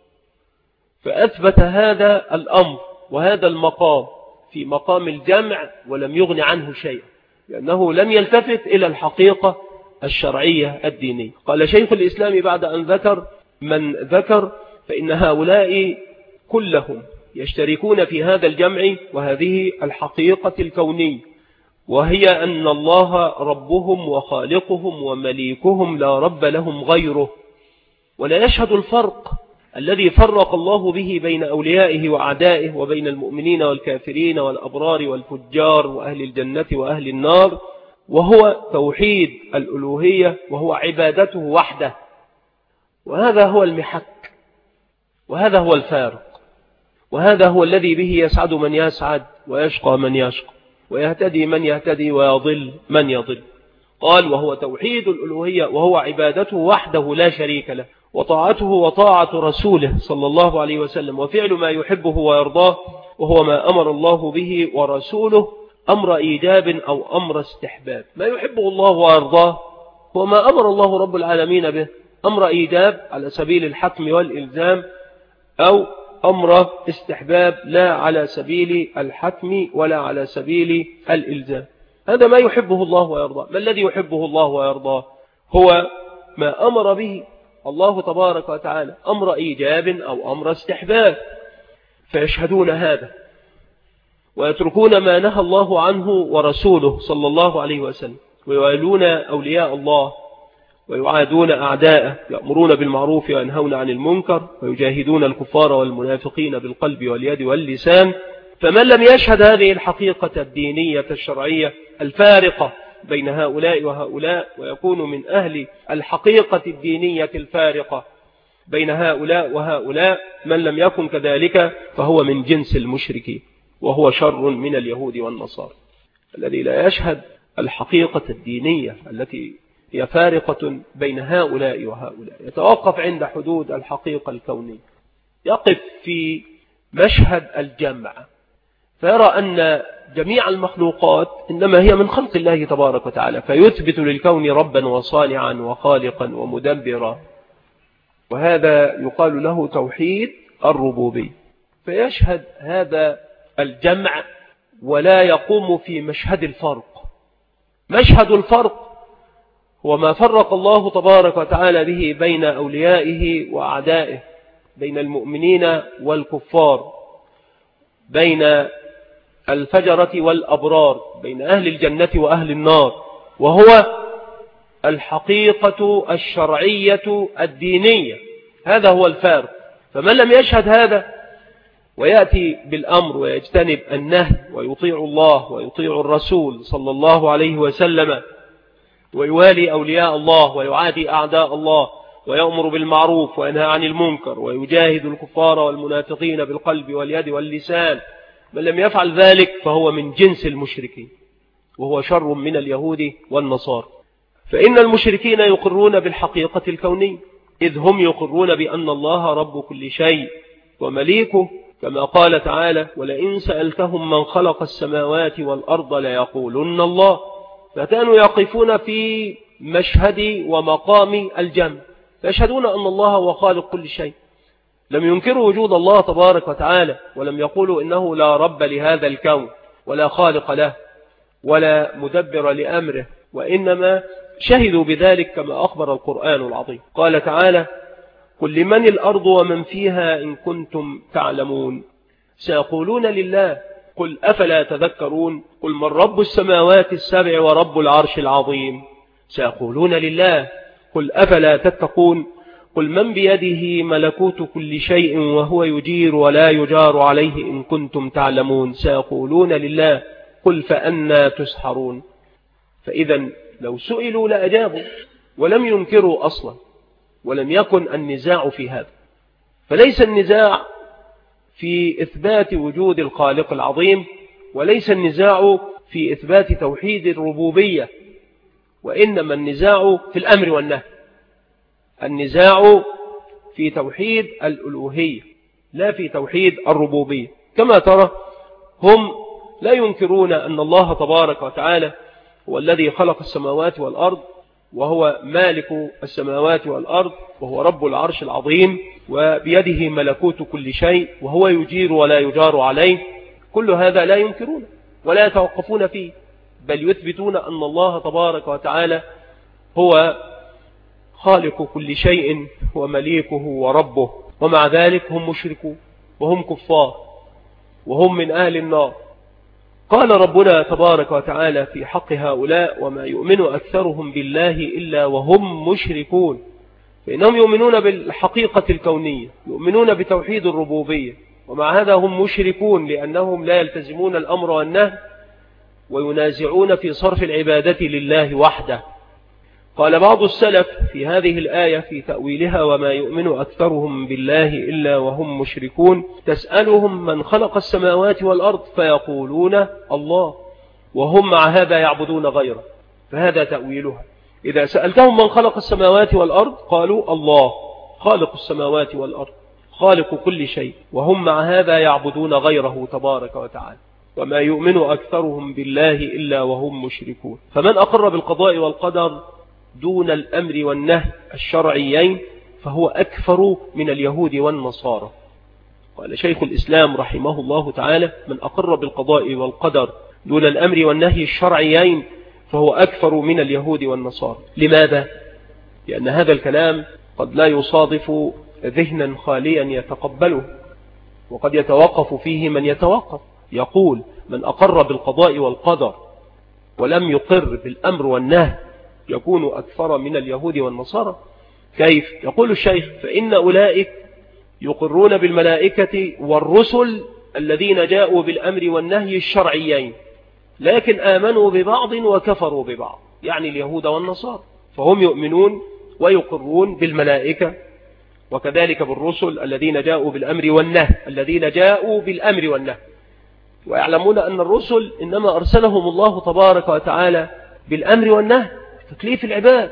فأثبت هذا الأمر وهذا المقام في مقام الجمع ولم يغن عنه شيء، لأنه لم يلتفت إلى الحقيقة الشرعية الدينية. قال شيخ الإسلام بعد أن ذكر من ذكر، فإن هؤلاء كلهم يشتركون في هذا الجمع وهذه الحقيقة الكونية، وهي أن الله ربهم وخالقهم ومليكهم لا رب لهم غيره. ولا يشهد الفرق الذي فرق الله به بين أوليائه وأعدائه، وبين المؤمنين والكافرين والأبرار والفجار وأهل الجنة وأهل النار، وهو توحيد الألوهية، وهو عبادته وحده. وهذا هو المحك، وهذا هو الفارق، وهذا هو الذي به يسعد من يسعد ويشقى من يشقى، ويهتدي من يهتدي ويضل من يضل. قال وهو توحيد الألوهية، وهو عبادته وحده لا شريك له، وطاعته وطاعة رسوله صلى الله عليه وسلم، وفعل ما يحبه ويرضاه، وهو ما أمر الله به ورسوله أمر إيجاب أو أمر استحباب. ما يحبه الله ويرضاه هو ما أمر الله رب العالمين به، أمر إيجاب على سبيل الحتم والإلزام، أو أمر استحباب لا على سبيل الحتم ولا على سبيل الإلزام. هذا ما يحبه الله ويرضاه. ما الذي يحبه الله ويرضاه؟ هو ما أمر به الله تبارك وتعالى، أمر إيجاب أو أمر استحباب، فيشهدون هذا ويتركون ما نهى الله عنه ورسوله صلى الله عليه وسلم، ويوالون أولياء الله ويعادون أعداءه، يأمرون بالمعروف وينهون عن المنكر، ويجاهدون الكفار والمنافقين بالقلب واليد واللسان. فمن لم يشهد هذه الحقيقة الدينية الشرعية الفارقة بين هؤلاء وهؤلاء، ويكون من أهل الحقيقة الدينية الفارقة بين هؤلاء وهؤلاء، من لم يكن كذلك فهو من جنس المشركين، وهو شر من اليهود والنصارى. الذي لا يشهد الحقيقة الدينية التي هي فارقة بين هؤلاء وهؤلاء يتوقف عند حدود الحقيقة الكونية، يقف في مشهد الجمع، فيرى أن جميع المخلوقات إنما هي من خلق الله تبارك وتعالى، فيثبت للكون ربا وصانعا وخالقا ومدبرا، وهذا يقال له توحيد الربوبية. فيشهد هذا الجمع ولا يقوم في مشهد الفرق. مشهد الفرق هو ما فرق الله تبارك وتعالى به بين أوليائه وأعدائه، بين المؤمنين والكفار، بين الفجرة والأبرار، بين أهل الجنة وأهل النار، وهو الحقيقة الشرعية الدينية. هذا هو الفارق. فمن لم يشهد هذا ويأتي بالأمر ويجتنب النهي، ويطيع الله ويطيع الرسول صلى الله عليه وسلم، ويوالي أولياء الله ويعادي أعداء الله، ويأمر بالمعروف وينهى عن المنكر، ويجاهد الكفار والمنافقين بالقلب واليد واللسان، من لم يفعل ذلك فهو من جنس المشركين. وهو شر من اليهود والنصارى. فإن المشركين يقرون بالحقيقة الكونية، إذ هم يقرون بأن الله رب كل شيء ومليكه، كما قال تعالى: ولئن سألتهم من خلق السماوات والأرض ليقولن الله. فكانوا يقفون في مشهد ومقام الجمع، فيشهدون أن الله هو خالق كل شيء. لم ينكروا وجود الله تبارك وتعالى، ولم يقولوا إنه لا رب لهذا الكون ولا خالق له ولا مدبر لأمره، وإنما شهدوا بذلك كما أخبر القرآن العظيم. قال تعالى: قل لمن الأرض ومن فيها إن كنتم تعلمون، سيقولون لله، قل أفلا تذكرون، قل من رب السماوات السبع ورب العرش العظيم، سيقولون لله، قل أفلا تتقون، قل من بيده ملكوت كل شيء وهو يجير ولا يجار عليه إن كنتم تعلمون، سيقولون لله، قل فأنا تسحرون. فإذا لو سئلوا لأجابوا ولم ينكروا أصلا، ولم يكن النزاع في هذا. فليس النزاع في إثبات وجود الخالق العظيم، وليس النزاع في إثبات توحيد الربوبية، وإنما النزاع في الأمر والنهي. النزاع في توحيد الألوهية لا في توحيد الربوبية. كما ترى هم لا ينكرون أن الله تبارك وتعالى هو الذي خلق السماوات والأرض، وهو مالك السماوات والأرض، وهو رب العرش العظيم، وبيده ملكوت كل شيء، وهو يجير ولا يجار عليه. كل هذا لا ينكرون ولا يتوقفون فيه، بل يثبتون أن الله تبارك وتعالى هو خالق كل شيء ومليكه وربه. ومع ذلك هم مشركون وهم كفار وهم من أهل النار. قال ربنا تبارك وتعالى في حق هؤلاء: وما يؤمن أكثرهم بالله إلا وهم مشركون. فإنهم يؤمنون بالحقيقة الكونية، يؤمنون بتوحيد الربوبية، ومع هذا هم مشركون، لأنهم لا يلتزمون الأمر والنهي، وينازعون في صرف العبادة لله وحده. قال بعض السلف في هذه الآية في تأويلها: وما يؤمن أكثرهم بالله إلا وهم مشركون، تسألهم من خلق السماوات والأرض فيقولون الله، وهم مع هذا يعبدون غيره. فهذا تأويلها. إذا سألتهم من خلق السماوات والأرض قالوا الله خالق السماوات والأرض، خالق كل شيء، وهم مع هذا يعبدون غيره تبارك وتعالى. وما يؤمن أكثرهم بالله إلا وهم مشركون. فمن أقر بالقضاء والقدر دون الأمر والنهي الشرعيين فهو أكفر من اليهود والنصارى. قال شيخ الإسلام رحمه الله تعالى: من أقر بالقضاء والقدر دون الأمر والنهي الشرعيين فهو أكفر من اليهود والنصارى. لماذا؟ لأن هذا الكلام قد لا يصادف ذهنا خاليا يتقبله، وقد يتوقف فيه من يتوقف. يقول: من أقر بالقضاء والقدر ولم يقر بالأمر والنهي يكون أكثر من اليهود والنصارى. كيف؟ يقول الشيخ: فإن أولئك يقرون بالملائكة والرسل الذين جاءوا بالأمر والنهي الشرعيين، لكن آمنوا ببعض وكفروا ببعض، يعني اليهود والنصارى. فهم يؤمنون ويقرون بالملائكة وكذلك بالرسل الذين جاءوا بالأمر والنهي، الذين جاءوا بالأمر والنهي، ويعلمون أن الرسل إنما أرسلهم الله تبارك وتعالى بالأمر والنهي، تكليف العباد،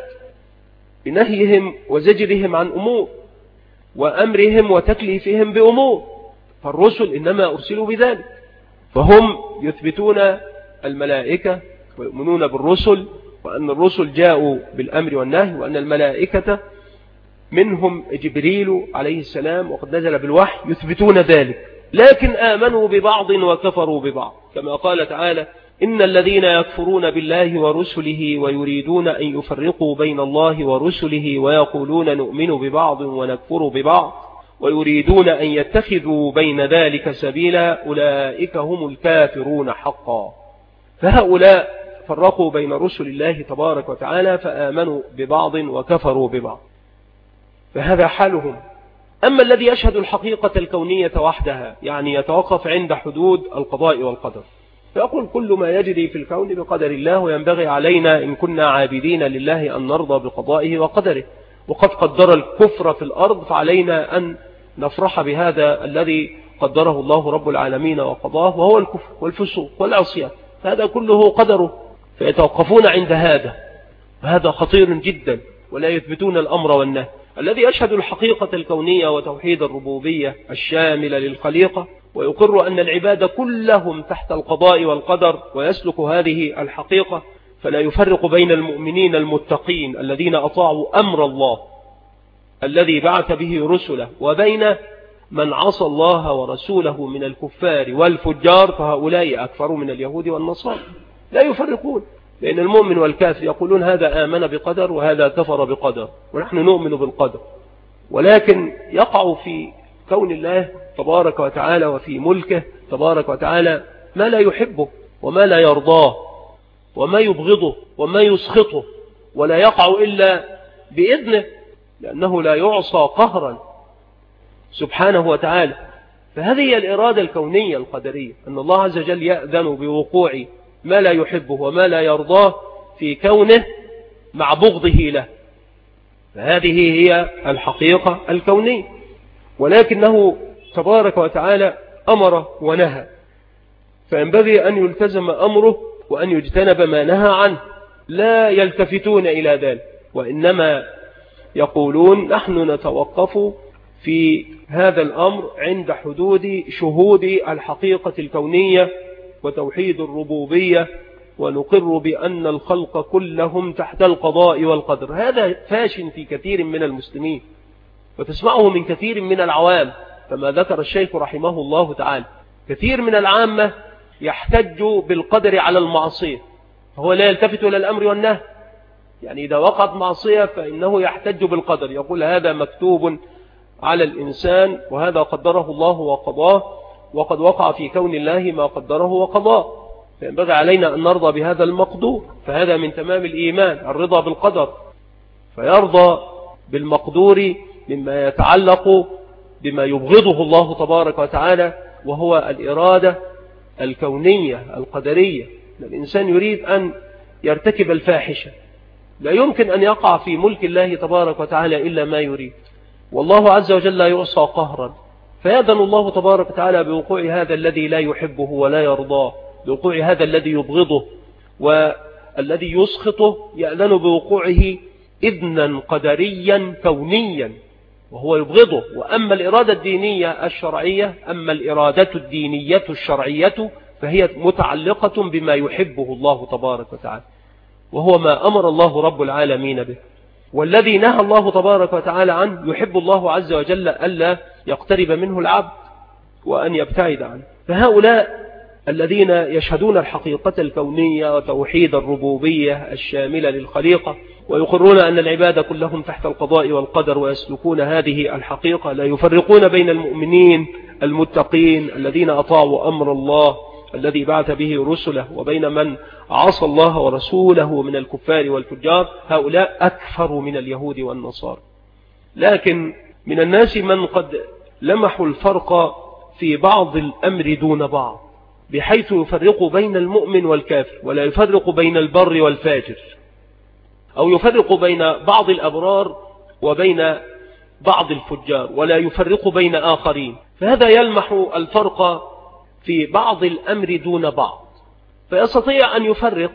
بنهيهم وزجرهم عن أمور، وأمرهم وتكليفهم بأمور. فالرسل إنما أرسلوا بذلك. فهم يثبتون الملائكة ويؤمنون بالرسل، وأن الرسل جاءوا بالأمر والنهي، وأن الملائكة منهم جبريل عليه السلام وقد نزل بالوحي، يثبتون ذلك، لكن آمنوا ببعض وكفروا ببعض. كما قال تعالى: إن الذين يكفرون بالله ورسله ويريدون أن يفرقوا بين الله ورسله ويقولون نؤمن ببعض ونكفر ببعض ويريدون أن يتخذوا بين ذلك سبيلا أولئك هم الكافرون حقا. فهؤلاء فرقوا بين رسل الله تبارك وتعالى، فآمنوا ببعض وكفروا ببعض، فهذا حالهم. أما الذي يشهد الحقيقة الكونية وحدها، يعني يتوقف عند حدود القضاء والقدر، فيقول: كل ما يجري في الكون بقدر الله، وينبغي علينا إن كنا عابدين لله أن نرضى بقضائه وقدره، وقد قدر الكفر في الأرض، فعلينا أن نفرح بهذا الذي قدره الله رب العالمين وقضاه، وهو الكفر والفسوق والعصيان. فهذا كله قدره فيتوقفون عند هذا خطير جدا، ولا يثبتون الأمر والنهي. الذي يشهد الحقيقة الكونية وتوحيد الربوبية الشاملة للخليقة ويقر أن العباد كلهم تحت القضاء والقدر ويسلك هذه الحقيقة، فلا يفرق بين المؤمنين المتقين الذين أطاعوا أمر الله الذي بعث به رسله وبين من عصى الله ورسوله من الكفار والفجار، فهؤلاء أكثر من اليهود والنصارى. لا يفرقون بين المؤمن والكافر، يقولون هذا آمن بقدر وهذا كفر بقدر، ونحن نؤمن بالقدر. ولكن يقع في كون الله تبارك وتعالى وفي ملكه تبارك وتعالى ما لا يحبه وما لا يرضاه وما يبغضه وما يسخطه، ولا يقع إلا بإذنه، لأنه لا يعصى قهرا سبحانه وتعالى. فهذه هي الإرادة الكونية القدرية، أن الله عز وجل يأذن بوقوع ما لا يحبه وما لا يرضاه في كونه مع بغضه له. فهذه هي الحقيقة الكونية، ولكنه تبارك وتعالى أمر ونهى، فينبغي أن يلتزم أمره وأن يجتنب ما نهى عنه. لا يلتفتون إلى ذلك، وإنما يقولون نحن نتوقف في هذا الأمر عند حدود شهود الحقيقة الكونية وتوحيد الربوبية، ونقر بأن الخلق كلهم تحت القضاء والقدر. هذا فاش في كثير من المسلمين، وتسمعه من كثير من العوام، كما ذكر الشيخ رحمه الله تعالى. كثير من العامة يحتج بالقدر على المعصية، هو لا يلتفت إلى الأمر والنهي. يعني إذا وقعت معصية فإنه يحتج بالقدر، يقول هذا مكتوب على الإنسان وهذا قدره الله وقضاه، وقد وقع في كون الله ما قدره وقضاه، فينبغي علينا أن نرضى بهذا المقدور. فهذا من تمام الإيمان، الرضا بالقدر، فيرضى بالمقدور مما يتعلق بما يبغضه الله تبارك وتعالى، وهو الإرادة الكونية القدرية. الإنسان يريد أن يرتكب الفاحشة، لا يمكن أن يقع في ملك الله تبارك وتعالى إلا ما يريد، والله عز وجل لا يعصى قهرا، فيأذن الله تبارك وتعالى بوقوع هذا الذي لا يحبه ولا يرضاه، بوقوع هذا الذي يبغضه والذي يسخطه، يأذن بوقوعه إذنا قدريا كونيا وهو يبغضه. وأما الإرادة الدينية الشرعية، أما الإرادة الدينية الشرعية فهي متعلقة بما يحبه الله تبارك وتعالى، وهو ما أمر الله رب العالمين به، والذي نهى الله تبارك وتعالى عنه يحب الله عز وجل ألا يقترب منه العبد وأن يبتعد عنه. فهؤلاء الذين يشهدون الحقيقة الكونية وتوحيد الربوبية الشاملة للخليقة ويقرون أن العباد كلهم تحت القضاء والقدر ويسلكون هذه الحقيقة، لا يفرقون بين المؤمنين المتقين الذين أطاعوا أمر الله الذي بعث به رسله وبين من عصى الله ورسوله من الكفار والفجار. هؤلاء أكثر من اليهود والنصارى. لكن من الناس من قد لمحوا الفرق في بعض الأمر دون بعض، بحيث يفرق بين المؤمن والكافر، ولا يفرق بين البر والفاجر، أو يفرق بين بعض الأبرار وبين بعض الفجار، ولا يفرق بين آخرين. فهذا يلمح الفرق في بعض الأمر دون بعض، فيستطيع أن يفرق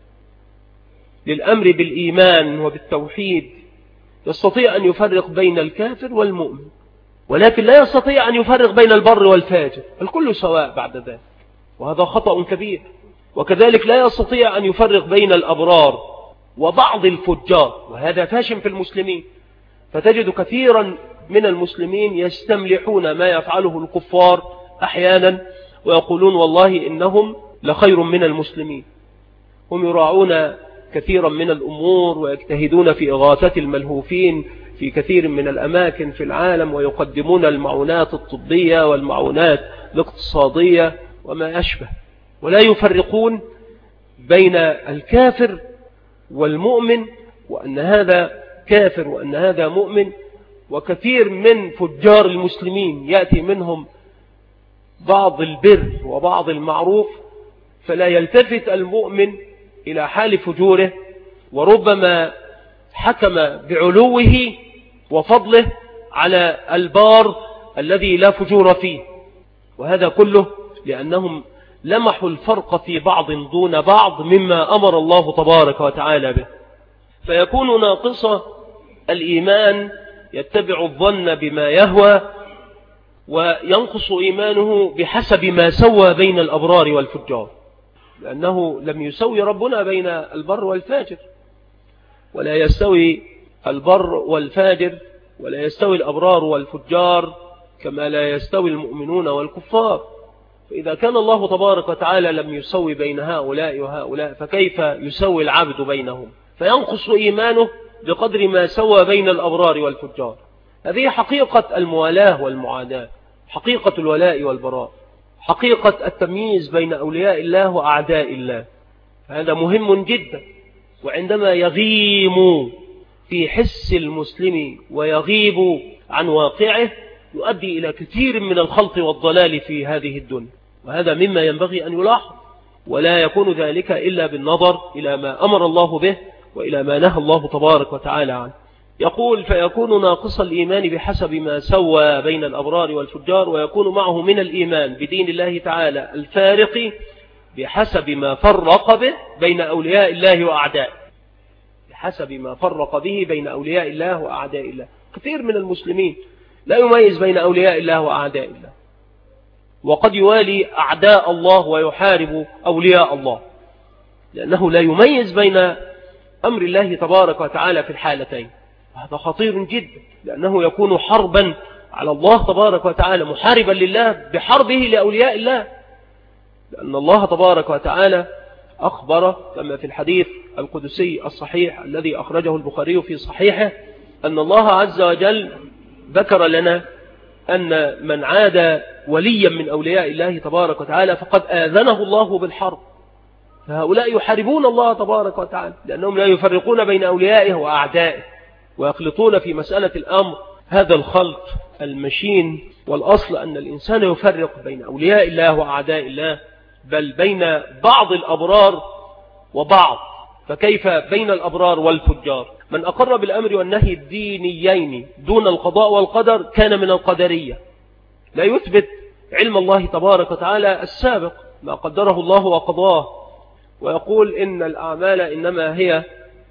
للأمر بالإيمان وبالتوحيد، يستطيع أن يفرق بين الكافر والمؤمن، ولكن لا يستطيع أن يفرق بين البر والفاجر، الكل سواء بعد ذلك، وهذا خطأ كبير. وكذلك لا يستطيع أن يفرق بين الأبرار وبعض الفجار، وهذا فاشن في المسلمين. فتجد كثيرا من المسلمين يستملحون ما يفعله الكفار أحيانا ويقولون والله إنهم لخير من المسلمين، هم يراعون كثيرا من الأمور ويجتهدون في إغاثة الملهوفين في كثير من الأماكن في العالم، ويقدمون المعونات الطبية والمعونات الاقتصادية وما أشبه، ولا يفرقون بين الكافر والمؤمن، وأن هذا كافر وأن هذا مؤمن. وكثير من فجار المسلمين يأتي منهم بعض البر وبعض المعروف، فلا يلتفت المؤمن إلى حال فجوره، وربما حكم بعلوه وفضله على البار الذي لا فجور فيه. وهذا كله لأنهم لمحوا الفرق في بعض دون بعض مما أمر الله تبارك وتعالى به، فيكون ناقص الإيمان يتبع الظن بما يهوى، وينقص إيمانه بحسب ما سوى بين الأبرار والفجار، لأنه لم يسوي ربنا بين البر والفاجر، ولا يستوي البر والفاجر، ولا يستوي الأبرار والفجار، كما لا يستوي المؤمنون والكفار. فإذا كان الله تبارك وتعالى لم يسوي بين هؤلاء وهؤلاء، فكيف يسوي العبد بينهم؟ فينقص إيمانه بقدر ما سوى بين الأبرار والفجار. هذه حقيقة الموالاة والمعاداة، حقيقة الولاء والبراء، حقيقة التمييز بين أولياء الله وأعداء الله. هذا مهم جدا، وعندما يغيم في حس المسلم ويغيب عن واقعه يؤدي إلى كثير من الخلط والضلال في هذه الدنيا، وهذا مما ينبغي أن يلاحظ، ولا يكون ذلك إلا بالنظر إلى ما أمر الله به وإلى ما نهى الله تبارك وتعالى عنه. يقول فيكون ناقص الإيمان بحسب ما سوى بين الأبرار والفجار، ويكون معه من الإيمان بدين الله تعالى الفارق بحسب ما فرق به بين أولياء الله وأعدائه، بحسب ما فرق به بين أولياء الله وأعداء الله. كثير من المسلمين لا يميز بين أولياء الله وأعداء الله، وقد يوالي أعداء الله ويحارب أولياء الله، لأنه لا يميز بين أمر الله تبارك وتعالى في الحالتين. هذا خطير جدا، لأنه يكون حربا على الله تبارك وتعالى، محاربا لله بحربه لأولياء الله، لأن الله تبارك وتعالى أخبر كما في الحديث القدسي الصحيح الذي أخرجه البخاري في صحيحه أن الله عز وجل ذكر لنا أن من عاد وليا من أولياء الله تبارك وتعالى فقد آذنه الله بالحرب. فهؤلاء يحاربون الله تبارك وتعالى، لأنهم لا يفرقون بين أوليائه وأعدائه، ويخلطون في مسألة الأمر هذا الخلط المشين. والأصل أن الإنسان يفرق بين أولياء الله وأعداء الله، بل بين بعض الأبرار وبعض، فكيف بين الأبرار والفجار؟ من أقر بالأمر والنهي الدينيين دون القضاء والقدر كان من القدرية، لا يثبت علم الله تبارك وتعالى السابق ما قدره الله وقضاه، ويقول إن الأعمال إنما هي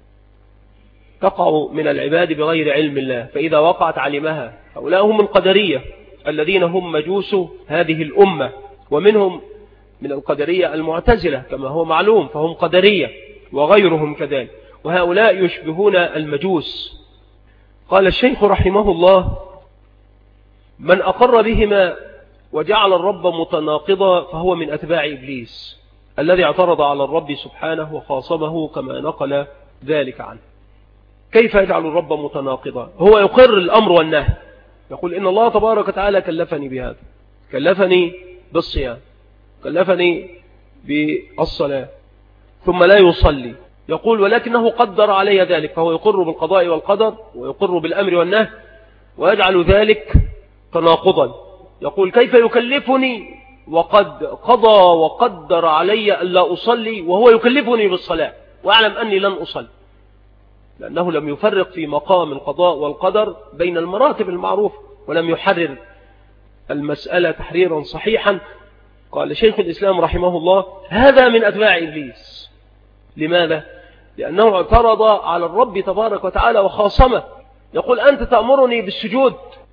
تقع من العباد بغير علم الله، فإذا وقعت علمها. هؤلاء هم القدرية الذين هم مجوس هذه الأمة، ومنهم من القدرية المعتزلة كما هو معلوم، فهم قدرية وغيرهم كذلك، وهؤلاء يشبهون المجوس. قال الشيخ رحمه الله: من أقر بهما وجعل الرب متناقضا فهو من أتباع إبليس الذي اعترض على الرب سبحانه وخاصمه كما نقل ذلك عنه. كيف يجعل الرب متناقضا؟ هو يقر الأمر والنهي، يقول إن الله تبارك وتعالى كلفني بهذا، كلفني بالصيام، كلفني بالصلاة، ثم لا يصلي، يقول ولكنه قدر علي ذلك، فهو يقر بالقضاء والقدر ويقر بالأمر والنهي، ويجعل ذلك تناقضا. يقول كيف يكلفني وقد قضى وقدر علي ألا أصلي، وهو يكلفني بالصلاة وأعلم أني لن أصلي، لأنه لم يفرق في مقام القضاء والقدر بين المراتب المعروفة، ولم يحرر المسألة تحريرا صحيحا. قال شيخ الإسلام رحمه الله: هذا من أتباع إبليس. لماذا؟ لأنه اعترض على الرب تبارك وتعالى وخاصمه، يقول أنت تأمرني بالسجود،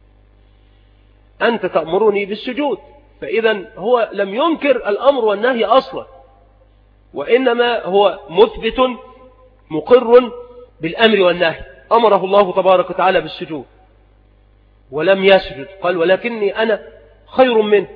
أنت تأمرني بالسجود. فإذا هو لم ينكر الأمر والنهي أصلا، وإنما هو مثبت مقر بالأمر والنهي. أمره الله تبارك وتعالى بالسجود ولم يسجد، قال ولكني أنا خير منه،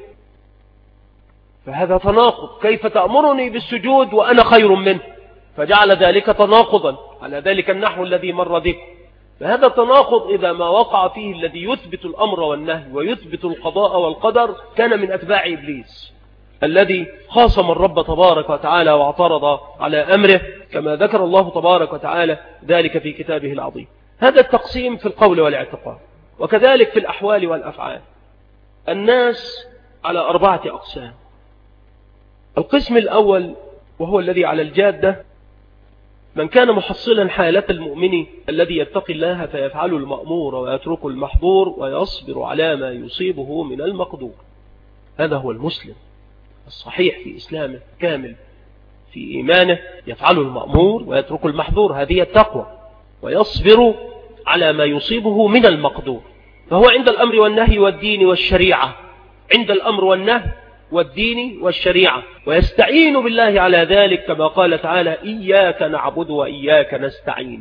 فهذا تناقض. كيف تأمرني بالسجود وأنا خير منه؟ فجعل ذلك تناقضا على ذلك النحو الذي مر ذكر. فهذا التناقض إذا ما وقع فيه الذي يثبت الأمر والنهي ويثبت القضاء والقدر كان من أتباع إبليس الذي خاصم الرب تبارك وتعالى واعترض على أمره، كما ذكر الله تبارك وتعالى ذلك في كتابه العظيم. هذا التقسيم في القول والاعتقاد، وكذلك في الأحوال والأفعال. الناس على 4 أقسام. القسم الأول وهو الذي على الجادة: من كان محصلا حالة المؤمن الذي يتقي الله فيفعل المأمور ويترك المحظور ويصبر على ما يصيبه من المقدور. هذا هو المسلم الصحيح في إسلامه كامل في إيمانه، يفعل المأمور ويترك المحظور، هذه التقوى، ويصبر على ما يصيبه من المقدور. فهو عند الأمر والنهي والدين والشريعة، عند الأمر والنهي والدين والشريعة، ويستعين بالله على ذلك كما قال تعالى: إياك نعبد وإياك نستعين.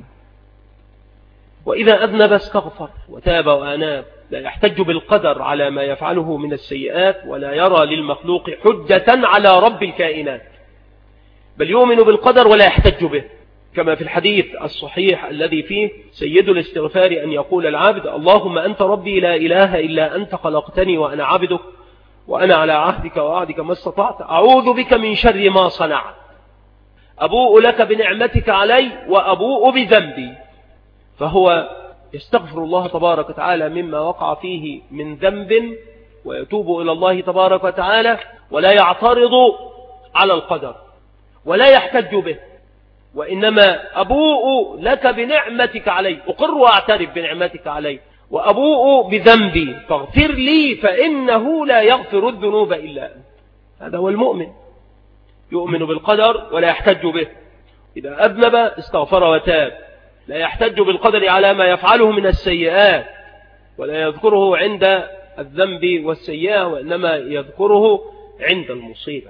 وإذا أذنب استغفر وتاب وأناب، لا يحتج بالقدر على ما يفعله من السيئات، ولا يرى للمخلوق حجة على رب الكائنات، بل يؤمن بالقدر ولا يحتج به، كما في الحديث الصحيح الذي فيه سيد الاستغفار أن يقول العبد: اللهم أنت ربي لا إله إلا أنت، خلقتني وأنا عبدك، وأنا على عهدك ووعدك ما استطعت، أعوذ بك من شر ما صنعت، أبوء لك بنعمتك علي وأبوء بذنبي. فهو يستغفر الله تبارك وتعالى مما وقع فيه من ذنب، ويتوب إلى الله تبارك وتعالى، ولا يعترض على القدر ولا يحتج به، وإنما أبوء لك بنعمتك علي، أقر وأعترف بنعمتك علي، وأبوء بذنبي فاغفر لي فإنه لا يغفر الذنوب إلا أنت. هذا هو المؤمن، يؤمن بالقدر ولا يحتج به. إذا أذنب استغفر وتاب، لا يحتج بالقدر على ما يفعله من السيئات، ولا يذكره عند الذنب والسيئة، وإنما يذكره عند المصيبة.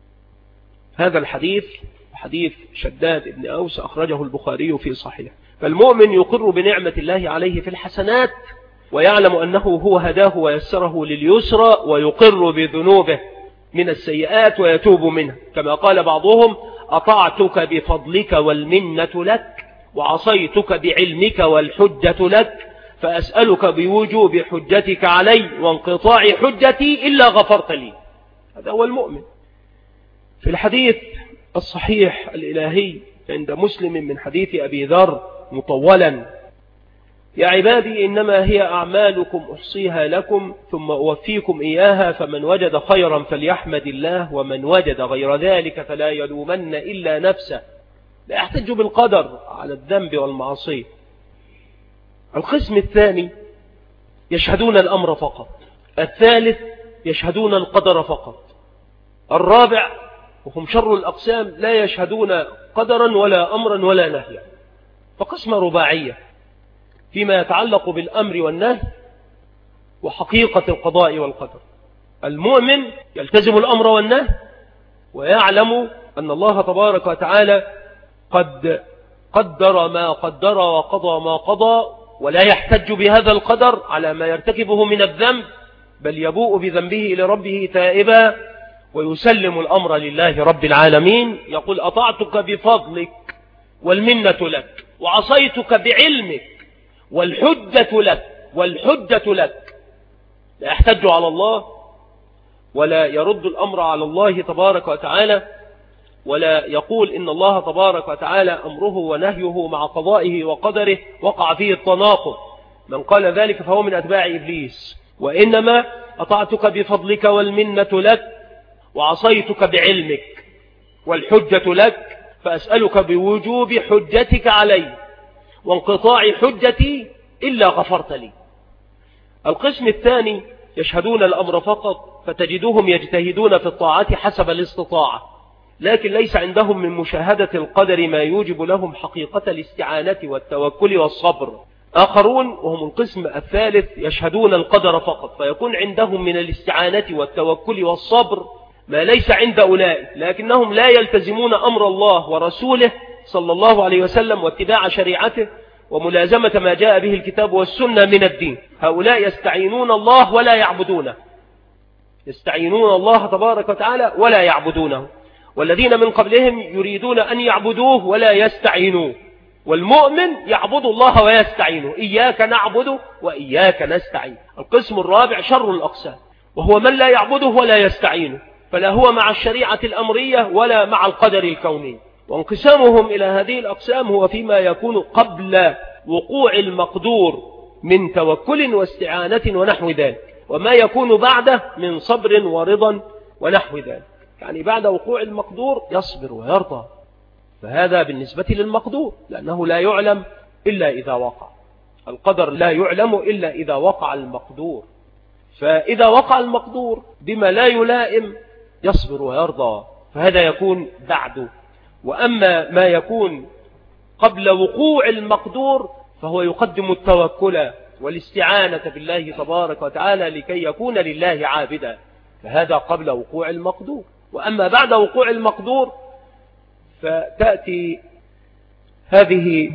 هذا الحديث حديث شداد بن أوس أخرجه البخاري في صحيح. فالمؤمن يقر بنعمة الله عليه في الحسنات، ويعلم أنه هو هداه ويسره لليسرى، ويقر بذنوبه من السيئات ويتوب منها، كما قال بعضهم: أطعتك بفضلك والمنة لك، وعصيتك بعلمك والحجة لك، فأسألك بوجوب حجتك علي وانقطاع حجتي إلا غفرت لي. هذا هو المؤمن. في الحديث الصحيح الإلهي عند مسلم من حديث أبي ذر مطولا: يا عبادي إنما هي أعمالكم أحصيها لكم ثم أوفيكم إياها، فمن وجد خيرا فليحمد الله، ومن وجد غير ذلك فلا يلومن إلا نفسه. لا يحتج بالقدر على الذنب والمعصية. القسم الثاني يشهدون الأمر فقط. الثالث يشهدون القدر فقط. الرابع وهم شر الأقسام لا يشهدون قدرا ولا أمرا ولا نهيا. فقسم رباعية فيما يتعلق بالأمر والنهي وحقيقة القضاء والقدر. المؤمن يلتزم الأمر والنهي، ويعلم أن الله تبارك وتعالى قد قدر ما قدر وقضى ما قضى، ولا يحتج بهذا القدر على ما يرتكبه من الذنب، بل يبوء بذنبه لربه تائبا، ويسلم الأمر لله رب العالمين. يقول: أطعتك بفضلك والمنة لك، وعصيتك بعلمك والحجة لك. لا يحتج على الله، ولا يرد الأمر على الله تبارك وتعالى، ولا يقول إن الله تبارك وتعالى أمره ونهيه مع قضائه وقدره وقع فيه التناقض. من قال ذلك فهو من أتباع إبليس. وإنما أطعتك بفضلك والمنة لك، وعصيتك بعلمك والحجة لك، فأسألك بوجوب حجتك علي وانقطاع حجتي إلا غفرت لي. القسم الثاني يشهدون الأمر فقط، فتجدهم يجتهدون في الطاعة حسب الاستطاعة، لكن ليس عندهم من مشاهدة القدر ما يوجب لهم حقيقة الاستعانة والتوكل والصبر. آخرون وهم القسم الثالث يشهدون القدر فقط، فيكون عندهم من الاستعانة والتوكل والصبر ما ليس عند أولئك، لكنهم لا يلتزمون أمر الله ورسوله صلى الله عليه وسلم واتباع شريعته وملازمة ما جاء به الكتاب والسنة من الدين. هؤلاء يستعينون الله ولا يعبدونه، يستعينون الله تبارك وتعالى ولا يعبدونه، والذين من قبلهم يريدون أن يعبدوه ولا يستعينوه. والمؤمن يعبد الله ويستعينه، إياك نعبد وإياك نستعين. القسم الرابع شر الأقسام، وهو من لا يعبده ولا يستعينه، فلا هو مع الشريعة الأمرية ولا مع القدر الكوني. وانقسامهم إلى هذه الأقسام هو فيما يكون قبل وقوع المقدور من توكل واستعانة ونحو ذلك، وما يكون بعده من صبر ورضا ونحو ذلك. يعني بعد وقوع المقدور يصبر ويرضى، فهذا بالنسبة للمقدور، لأنه لا يعلم إلا إذا وقع. القدر لا يعلم إلا إذا وقع المقدور، فإذا وقع المقدور بما لا يلائم يصبر ويرضى، فهذا يكون بعده. وأما ما يكون قبل وقوع المقدور فهو يقدم التوكل والاستعانة بالله تبارك وتعالى لكي يكون لله عابدا، فهذا قبل وقوع المقدور. وأما بعد وقوع المقدور فتأتي هذه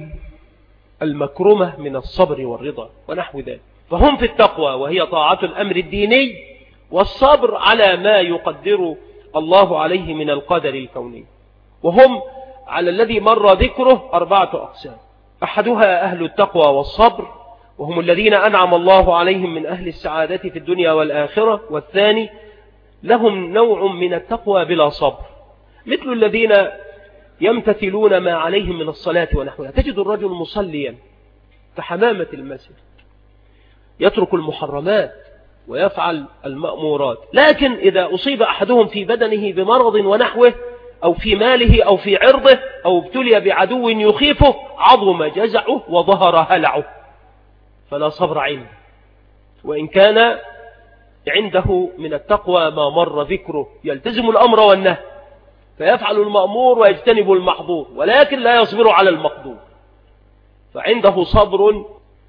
المكرمة من الصبر والرضا ونحو ذلك. فهم في التقوى وهي طاعة الأمر الديني، والصبر على ما يقدر الله عليه من القدر الكوني. وهم على الذي مر ذكره 4 أقسام: أحدها أهل التقوى والصبر، وهم الذين أنعم الله عليهم من أهل السعادة في الدنيا والآخرة. والثاني لهم نوع من التقوى بلا صبر، مثل الذين يمتثلون ما عليهم من الصلاة ونحوها. تجد الرجل مصليا كحمامة المسجد يترك المحرمات ويفعل المأمورات، لكن إذا أصيب أحدهم في بدنه بمرض ونحوه أو في ماله أو في عرضه أو ابتلي بعدو يخيفه عظم جزعه وظهر هلعه، فلا صبر عنده، وإن كان عنده من التقوى ما مر ذكره، يلتزم الأمر والنهي فيفعل المأمور ويجتنب المحظور، ولكن لا يصبر على المقدور، فعنده صبر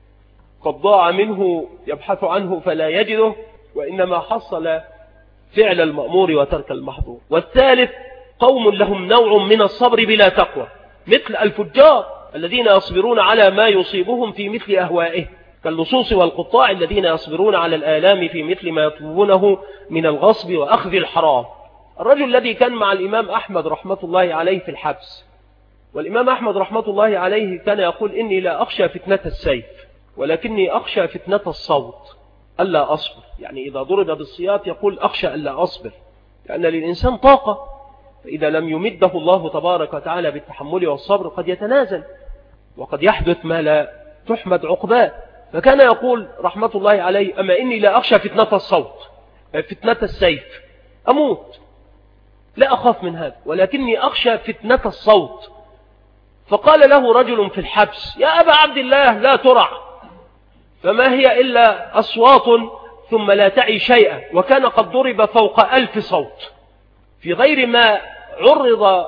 قد ضاع منه يبحث عنه فلا يجده، وإنما حصل فعل المأمور وترك المحظور. والثالث قوم لهم نوع من الصبر بلا تقوى، مثل الفجار الذين يصبرون على ما يصيبهم في مثل أهوائه، كاللصوص والقطاع الذين يصبرون على الآلام في مثل ما يطلبونه من الغصب وأخذ الحرام. الرجل الذي كان مع الإمام أحمد رحمة الله عليه في الحبس، والإمام أحمد رحمة الله عليه كان يقول: إني لا أخشى فتنة السيف ولكني أخشى فتنة الصوت، ألا أصبر. يعني إذا ضرب بالسياط يقول: أخشى ألا أصبر، لأن للإنسان طاقة، فإذا لم يمده الله تبارك وتعالى بالتحمل والصبر قد يتنازل وقد يحدث ما لا تحمد عقباه. فكان يقول رحمة الله عليه: أما إني لا أخشى فتنة الصوت، فتنة السيف، أموت لا أخاف من هذا، ولكني أخشى فتنة الصوت. فقال له رجل في الحبس: يا أبا عبد الله لا ترع، فما هي إلا أصوات ثم لا تعي شيئا. وكان قد ضرب فوق 1000 صوت في غير ما عرض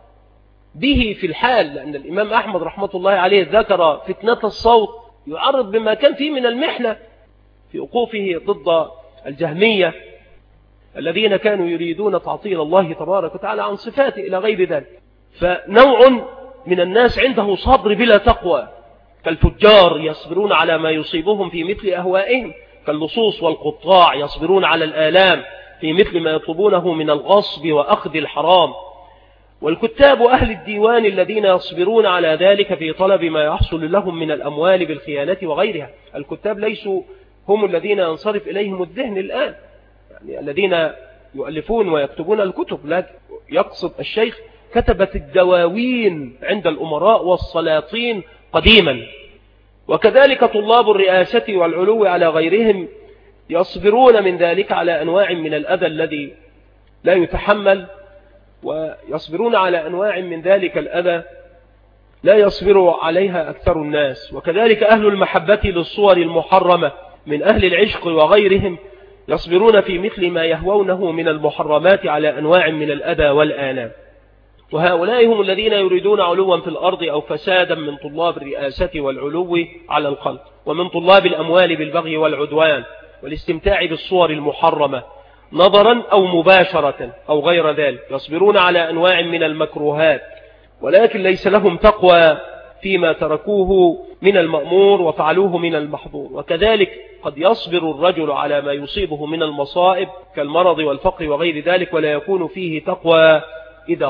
به في الحال، لأن الإمام أحمد رحمة الله عليه ذكر فتنة الصوت يعرض بما كان فيه من المحنة في وقوفه ضد الجهمية الذين كانوا يريدون تعطيل الله تبارك وتعالى عن صفاته إلى غير ذلك. فنوع من الناس عنده صبر بلا تقوى، كالفجار يصبرون على ما يصيبهم في مثل أهوائهم، كاللصوص والقطاع يصبرون على الآلام في مثل ما يطلبونه من الغصب وأخذ الحرام. والكتاب أهل الديوان الذين يصبرون على ذلك في طلب ما يحصل لهم من الأموال بالخيانة وغيرها. الكتاب ليسوا هم الذين ينصرف إليهم الذهن الآن، يعني الذين يؤلفون ويكتبون الكتب، لكن يقصد الشيخ كتبة الدواوين عند الأمراء والسلاطين قديما. وكذلك طلاب الرئاسة والعلو على غيرهم يصبرون من ذلك على أنواع من الأذى الذي لا يتحمل، ويصبرون على أنواع من ذلك الأذى لا يصبر عليها أكثر الناس. وكذلك أهل المحبة للصور المحرمة من أهل العشق وغيرهم يصبرون في مثل ما يهوونه من المحرمات على أنواع من الأذى والآلام. وهؤلاء هم الذين يريدون علوا في الأرض أو فسادا من طلاب الرئاسة والعلو على الخلق، ومن طلاب الأموال بالبغي والعدوان والاستمتاع بالصور المحرمة نظرا أو مباشرة أو غير ذلك. يصبرون على أنواع من المكروهات، ولكن ليس لهم تقوى فيما تركوه من المأمور وفعلوه من المحظور. وكذلك قد يصبر الرجل على ما يصيبه من المصائب كالمرض والفقر وغير ذلك، ولا يكون فيه تقوى إذا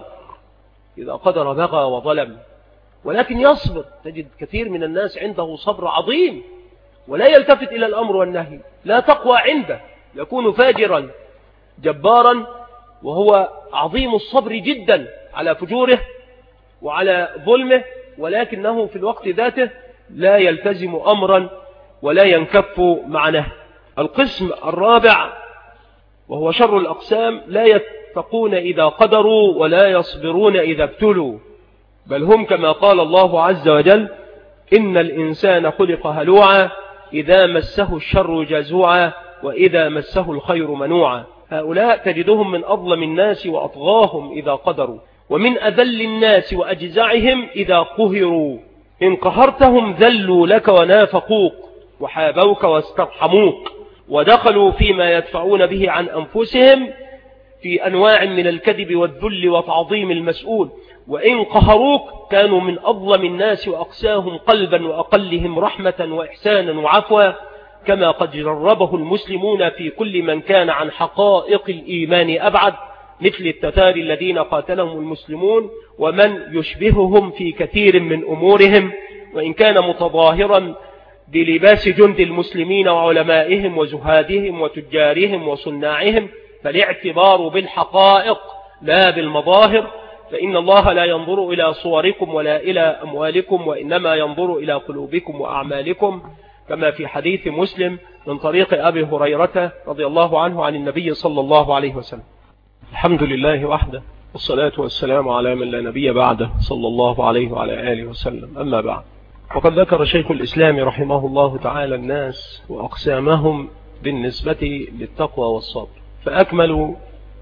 قدر بغى وظلم، ولكن يصبر. تجد كثير من الناس عنده صبر عظيم ولا يلتفت إلى الأمر والنهي، لا تقوى عنده، يكون فاجرا جبارا وهو عظيم الصبر جدا على فجوره وعلى ظلمه، ولكنه في الوقت ذاته لا يلتزم أمرا ولا ينكف معناه. القسم الرابع وهو شر الأقسام: لا يتقون إذا قدروا ولا يصبرون إذا ابتلوا، بل هم كما قال الله عز وجل: إن الإنسان خلق هلوعا إذا مسه الشر جزوعا وإذا مسه الخير منوعا. هؤلاء تجدهم من أظلم الناس وأطغاهم إذا قدروا، ومن أذل الناس وأجزعهم إذا قهروا. إن قهرتهم ذلوا لك ونافقوك وحابوك واسترحموك، ودخلوا فيما يدفعون به عن أنفسهم في أنواع من الكذب والذل وتعظيم المسؤول. وإن قهروك كانوا من أظلم الناس وأقساهم قلبا وأقلهم رحمة وإحسانا وعفوا، كما قد جربه المسلمون في كل من كان عن حقائق الإيمان أبعد، مثل التتار الذين قاتلهم المسلمون ومن يشبههم في كثير من أمورهم، وإن كان متظاهرا بلباس جند المسلمين وعلمائهم وزهادهم وتجارهم وصناعهم، فالاعتبار بالحقائق لا بالمظاهر، فإن الله لا ينظر إلى صوركم ولا إلى أموالكم، وإنما ينظر إلى قلوبكم وأعمالكم، كما في حديث مسلم من طريق أبي هريرة رضي الله عنه عن النبي صلى الله عليه وسلم. الحمد لله وحده، والصلاة والسلام على من لا نبي بعده صلى الله عليه وعلى آله وسلم. أما بعد، وقد ذكر شيخ الإسلام رحمه الله تعالى الناس وأقسامهم بالنسبة للتقوى والصبر، فأكمل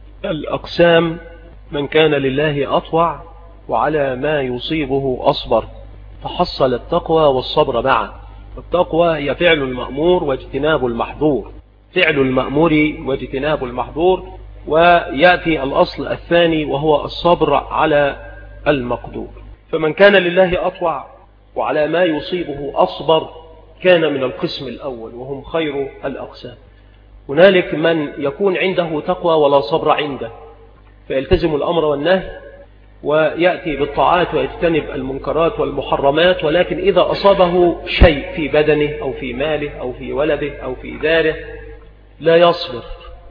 الأقسام من كان لله أطوع وعلى ما يصيبه أصبر، فحصل التقوى والصبر معا. التقوى هي فعل المأمور واجتناب المحظور، فعل المأمور واجتناب المحظور، ويأتي الأصل الثاني وهو الصبر على المقدور. فمن كان لله أطوع وعلى ما يصيبه أصبر كان من القسم الأول، وهم خير الأقسام. هنالك من يكون عنده تقوى ولا صبر عنده، فيلتزم الأمر والنهي ويأتي بالطاعات ويجتنب المنكرات والمحرمات، ولكن إذا أصابه شيء في بدنه أو في ماله أو في ولده أو في داره لا يصبر،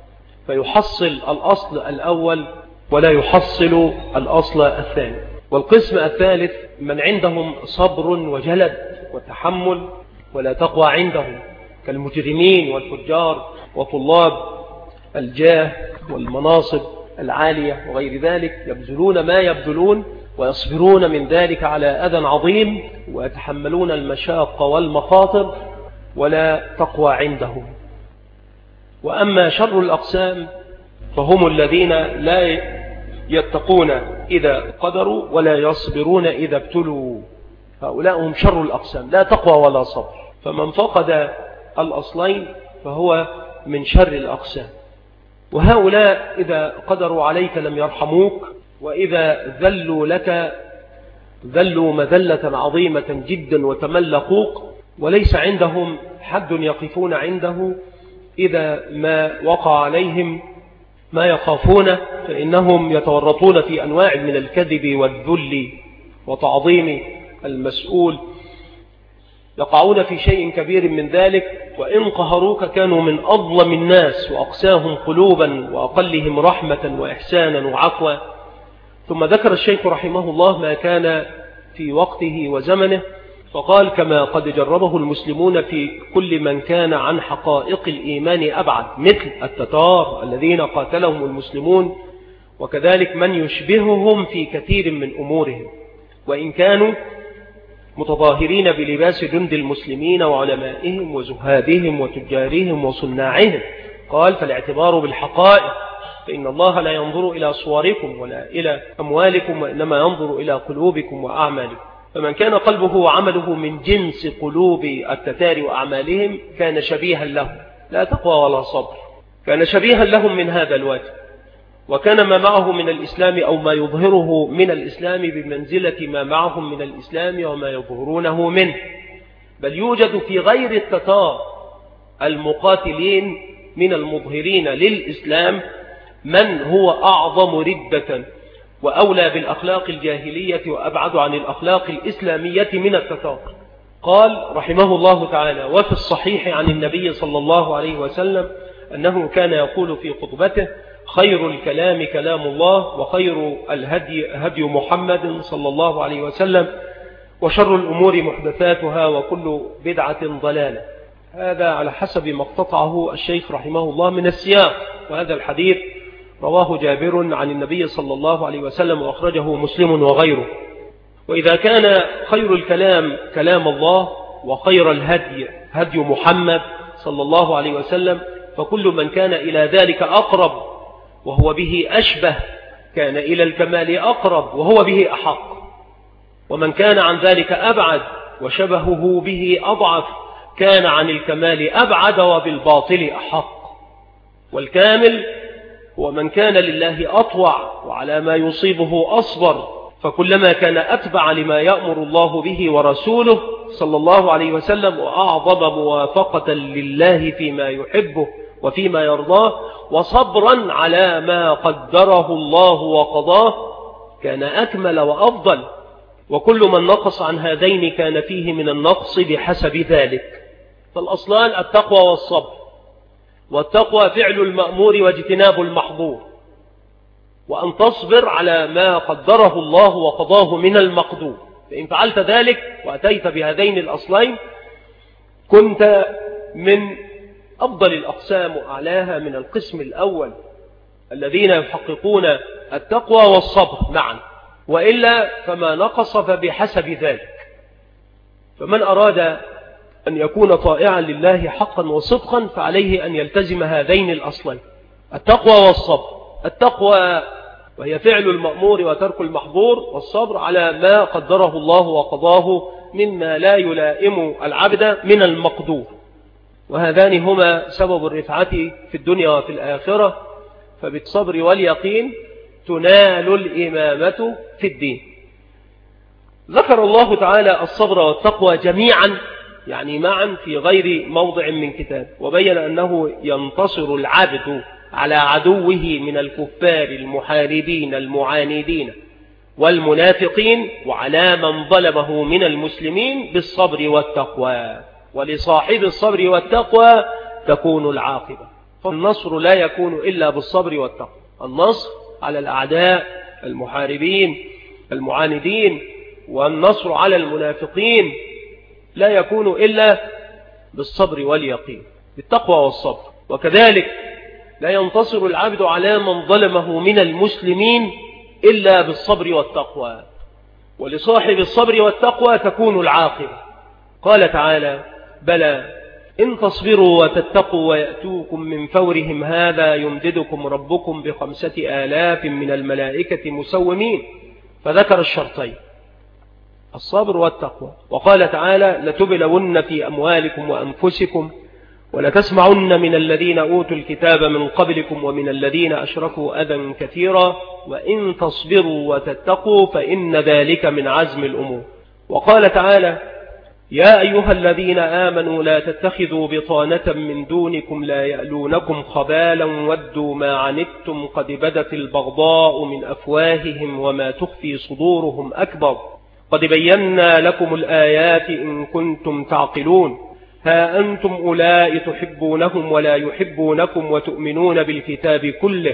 فيحصل الأصل الأول ولا يحصل الأصل الثاني. والقسم الثالث من عندهم صبر وجلد وتحمل ولا تقوى عندهم، كالمجرمين والفجار وطلاب الجاه والمناصب العالية وغير ذلك، يبذلون ما يبذلون ويصبرون من ذلك على أذى عظيم، ويتحملون المشاق والمخاطر ولا تقوى عندهم. وأما شر الأقسام فهم الذين لا يتقون إذا قدروا ولا يصبرون إذا ابتلوا، هؤلاء هم شر الأقسام، لا تقوى ولا صبر. فمن فقد الأصلين فهو من شر الأقسام. وهؤلاء إذا قدروا عليك لم يرحموك، وإذا ذلوا لك ذلوا مذلة عظيمة جدا وتملقوك، وليس عندهم حد يقفون عنده إذا ما وقع عليهم ما يخافون، فإنهم يتورطون في أنواع من الكذب والذل وتعظيم المسؤول، يقعون في شيء كبير من ذلك. وإن قهروك كانوا من أظلم الناس وأقساهم قلوبا وأقلهم رحمة وإحسانا وعفوا. ثم ذكر الشيخ رحمه الله ما كان في وقته وزمنه، فقال كما قد جربه المسلمون في كل من كان عن حقائق الإيمان أبعد، مثل التتار الذين قاتلهم المسلمون، وكذلك من يشبههم في كثير من أمورهم، وإن كانوا متظاهرين بلباس جند المسلمين وعلمائهم وزهادهم وتجارهم وصناعهم. قال فالاعتبار بالحقائق، فإن الله لا ينظر إلى صوركم ولا إلى أموالكم، وإنما ينظر إلى قلوبكم وأعمالكم. فمن كان قلبه وعمله من جنس قلوب التتار وأعمالهم كان شبيها لهم، لا تقوى ولا صبر، كان شبيها لهم من هذا الوجه، وكان ما معه من الإسلام أو ما يظهره من الإسلام بمنزلة ما معهم من الإسلام وما يظهرونه منه. بل يوجد في غير التتار المقاتلين من المظهرين للإسلام من هو أعظم ردة وأولى بالأخلاق الجاهلية وأبعد عن الأخلاق الإسلامية من التتار. قال رحمه الله تعالى: وفي الصحيح عن النبي صلى الله عليه وسلم أنه كان يقول في خطبته: خير الكلام كلام الله، وخير الهدي هدي محمد صلى الله عليه وسلم، وشر الأمور محدثاتها، وكل بدعة ضلالة. هذا على حسب ما اقتطعه الشيخ رحمه الله من السياق، وهذا الحديث رواه جابر عن النبي صلى الله عليه وسلم وأخرجه مسلم وغيره. وإذا كان خير الكلام كلام الله وخير الهدي هدي محمد صلى الله عليه وسلم، فكل من كان إلى ذلك أقرب وهو به أشبه كان إلى الكمال أقرب وهو به أحق، ومن كان عن ذلك أبعد وشبهه به أضعف كان عن الكمال أبعد وبالباطل أحق. والكامل هو من كان لله أطوع وعلى ما يصيبه أصبر، فكلما كان أتبع لما يأمر الله به ورسوله صلى الله عليه وسلم وأعظم موافقة لله فيما يحبه وفيما يرضاه وصبرا على ما قدره الله وقضاه كان أكمل وأفضل. وكل من نقص عن هذين كان فيه من النقص بحسب ذلك. فالأصلان التقوى والصبر، والتقوى فعل المأمور واجتناب المحظور، وأن تصبر على ما قدره الله وقضاه من المقدور. فإن فعلت ذلك وأتيت بهذين الأصلين كنت من أفضل الأقسام وأعلاها من القسم الأول الذين يحققون التقوى والصبر معا، وإلا فما نقص فبحسب ذلك. فمن أراد أن يكون طائعا لله حقا وصدقا فعليه أن يلتزم هذين الأصلين التقوى والصبر. التقوى وهي فعل المأمور وترك المحظور، والصبر على ما قدره الله وقضاه مما لا يلائم العبد من المقدور. وهذان هما سبب الرفعة في الدنيا وفي الآخرة، فبالصبر واليقين تنال الإمامة في الدين. ذكر الله تعالى الصبر والتقوى جميعا يعني معا في غير موضع من كتاب، وبين أنه ينتصر العبد على عدوه من الكفار المحاربين المعاندين والمنافقين وعلى من ظلمه من المسلمين بالصبر والتقوى، ولصاحب الصبر والتقوى تكون العاقبة. فالنصر لا يكون إلا بالصبر والتقوى، النصر على الأعداء المحاربين المعاندين والنصر على المنافقين لا يكون إلا بالصبر واليقين بالتقوى والصبر. وكذلك لا ينتصر العبد على من ظلمه من المسلمين إلا بالصبر والتقوى، ولصاحب الصبر والتقوى تكون العاقبة. قال تعالى: بلى إن تصبروا وتتقوا ويأتوكم من فورهم هذا يمددكم ربكم ب5,000 من الملائكة مسومين. فذكر الشرطين الصبر والتقوى، وقال تعالى: لتبلون في أموالكم وأنفسكم ولتسمعن من الذين أوتوا الكتاب من قبلكم ومن الذين أشركوا أذى كثيرا وإن تصبروا وتتقوا فإن ذلك من عزم الأمور. وقال تعالى: يا أيها الذين آمنوا لا تتخذوا بطانة من دونكم لا يألونكم خبالا ودوا ما عنتم قد بدت البغضاء من أفواههم وما تخفي صدورهم أكبر قد بينا لكم الآيات إن كنتم تعقلون ها أنتم أولئك تحبونهم ولا يحبونكم وتؤمنون بالكتاب كله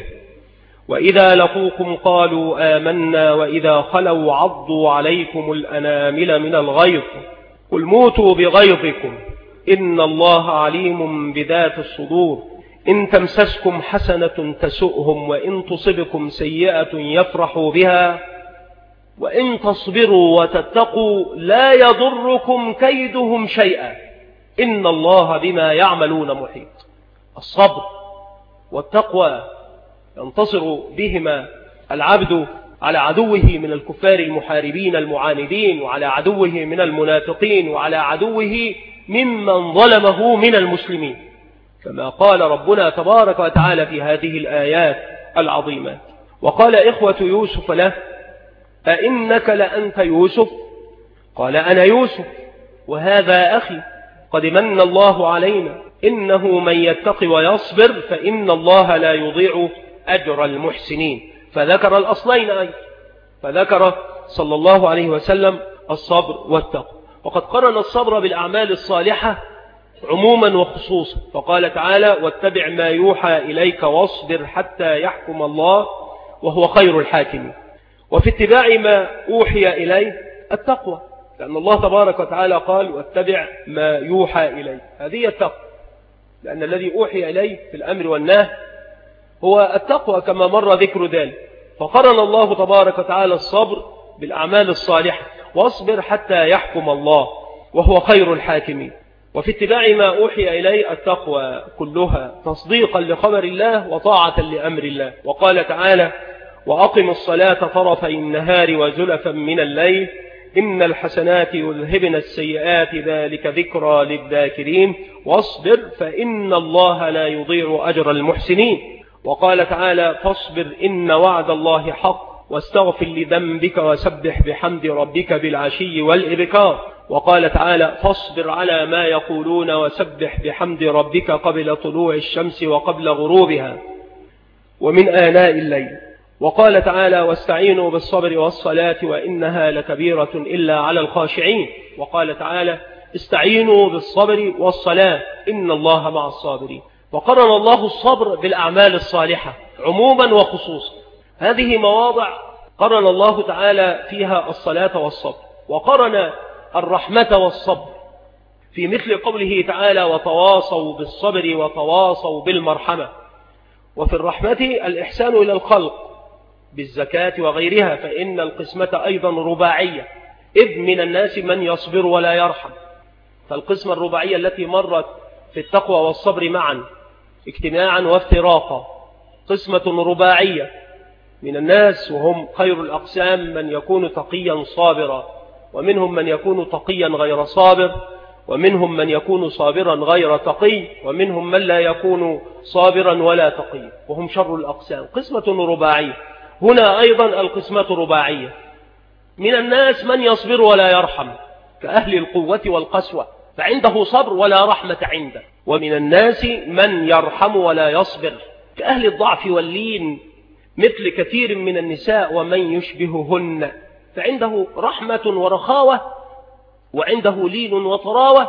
وإذا لقوكم قالوا آمنا وإذا خلوا عضوا عليكم الأنامل من الغيظ قل موتوا بغيظكم إن الله عليم بذات الصدور إن تمسسكم حسنة تسؤهم وإن تصبكم سيئة يفرحوا بها وإن تصبروا وتتقوا لا يضركم كيدهم شيئا إن الله بما يعملون محيط. الصبر والتقوى ينتصر بهما العبد على عدوه من الكفار المحاربين المعاندين وعلى عدوه من المنافقين وعلى عدوه ممن ظلمه من المسلمين، كما قال ربنا تبارك وتعالى في هذه الآيات العظيمة. وقال إخوة يوسف له: أئنك لأنت يوسف؟ قال: أنا يوسف وهذا أخي قد من الله علينا إنه من يتق ويصبر فإن الله لا يضيع أجر المحسنين. فذكر الأصلين أيضا، فذكر صلى الله عليه وسلم الصبر والتقوى، وقد قرن الصبر بالأعمال الصالحة عموما وخصوصا، فقال تعالى: واتبع ما يوحى إليك واصبر حتى يحكم الله وهو خير الحاكمين. وفي اتباع ما أوحي إليه التقوى، لأن الله تبارك وتعالى قال: واتبع ما يوحى إليه، هذه التقوى، لأن الذي أوحي إليه في الأمر والنهي هو التقوى كما مر ذكر ذلك. فقرن الله تبارك وتعالى الصبر بالأعمال الصالحة، واصبر حتى يحكم الله وهو خير الحاكمين. وفي اتباع ما أوحي إليه التقوى كلها تصديقا لخبر الله وطاعة لأمر الله. وقال تعالى: وأقم الصلاة طرفي النهار وزلفا من الليل إن الحسنات يذهبن السيئات ذلك ذكرى للذاكرين واصبر فإن الله لا يضيع أجر المحسنين. وقال تعالى: فاصبر إن وعد الله حق واستغفر لذنبك وسبح بحمد ربك بالعشي والإبكار. وقال تعالى: فاصبر على ما يقولون وسبح بحمد ربك قبل طلوع الشمس وقبل غروبها ومن آناء الليل. وقال تعالى: واستعينوا بالصبر والصلاة وإنها لكبيرة إلا على الخاشعين. وقال تعالى: استعينوا بالصبر والصلاة إن الله مع الصابرين. وقرن الله الصبر بالأعمال الصالحة عموما وخصوصا. هذه مواضع قرن الله تعالى فيها الصلاة والصبر، وقرن الرحمة والصبر في مثل قوله تعالى: وتواصوا بالصبر وتواصوا بالمرحمة. وفي الرحمة الإحسان إلى الخلق بالزكاة وغيرها، فإن القسمة أيضا رباعية، إذ من الناس من يصبر ولا يرحم. فالقسمة الرباعية التي مرت في التقوى والصبر معا اجتماعا وافتراقا قسمة رباعية من الناس، وهم خير الأقسام: من يكون تقيا صابرا، ومنهم من يكون تقيا غير صابر، ومنهم من يكون صابرا غير تقي، ومنهم من لا يكون صابرا ولا تقي، وهم شر الأقسام. قسمة رباعية. هنا أيضا القسمة رباعية: من الناس من يصبر ولا يرحم كأهل القوة والقسوة، فعنده صبر ولا رحمة عنده. ومن الناس من يرحم ولا يصبر كأهل الضعف واللين، مثل كثير من النساء ومن يشبههن، فعنده رحمة ورخاوة وعنده لين وطراوة،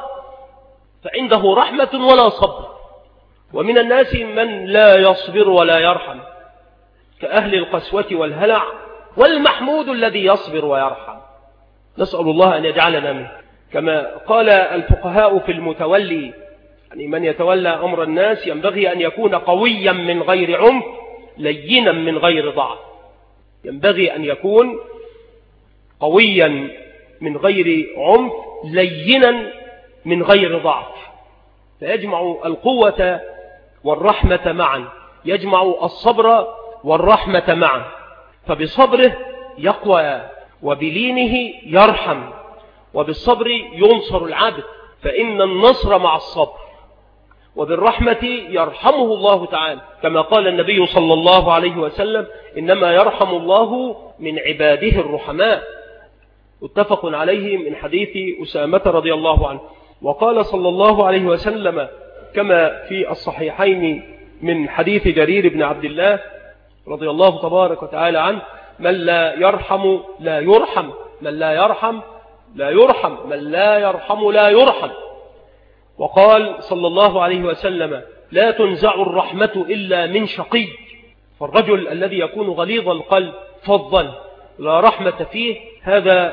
فعنده رحمة ولا صبر. ومن الناس من لا يصبر ولا يرحم كأهل القسوة والهلع، والمحمود الذي يصبر ويرحم. نسأل الله أن يجعلنا منه. كما قال الفقهاء في المتولي، يعني من يتولى أمر الناس ينبغي أن يكون قويا من غير عنف لينا من غير ضعف. ينبغي أن يكون قويا من غير عنف لينا من غير ضعف، فيجمع القوة والرحمة معا، يجمع الصبر والرحمة معا. فبصبره يقوى، وبلينه يرحم، وبالصبر ينصر العبد، فإن النصر مع الصبر. وبالرحمة يرحمه الله تعالى، كما قال النبي صلى الله عليه وسلم: إنما يرحم الله من عباده الرحماء، متفق عليه من حديث أسامة رضي الله عنه. وقال صلى الله عليه وسلم كما في الصحيحين من حديث جرير بن عبد الله رضي الله تبارك وتعالى عنه: من لا يرحم لا يرحم، من لا يرحم لا يرحم، من لا يرحم لا يرحم. وقال صلى الله عليه وسلم: لا تنزع الرحمة إلا من شقي. فالرجل الذي يكون غليظ القلب فظا لا رحمة فيه، هذا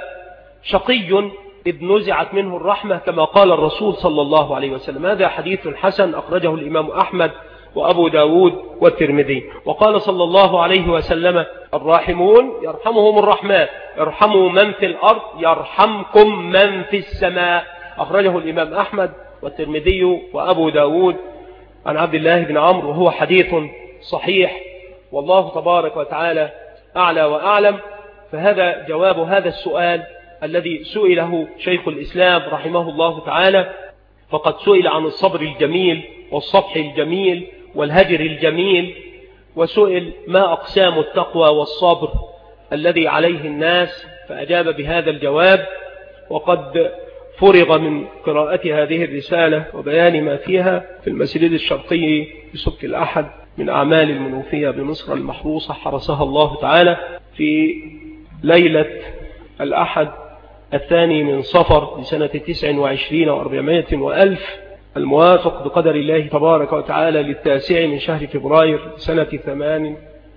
شقي إذ نزعت منه الرحمة، كما قال الرسول صلى الله عليه وسلم. هذا حديث حسن أخرجه الإمام أحمد وأبو داود والترمذي. وقال صلى الله عليه وسلم: الراحمون يرحمهم الرحمن، ارحموا من في الأرض يرحمكم من في السماء. أخرجه الإمام أحمد والترمذي وأبو داود عن عبد الله بن عمرو، وهو حديث صحيح، والله تبارك وتعالى أعلى وأعلم. فهذا جواب هذا السؤال الذي سئله شيخ الإسلام رحمه الله تعالى. فقد سئل عن الصبر الجميل والصفح الجميل والهجر الجميل، وسئل ما أقسام التقوى والصبر الذي عليه الناس، فأجاب بهذا الجواب. وقد فرغ من قراءة هذه الرسالة وبيان ما فيها في المسجد الشرقي بسبك الأحد من أعمال المنوفية بمصر المحروسة، حرسها الله تعالى، في ليلة الأحد 2 من صفر لسنة 29 و400 وألف، الموافق بقدر الله تبارك وتعالى 9 من شهر فبراير سنة 8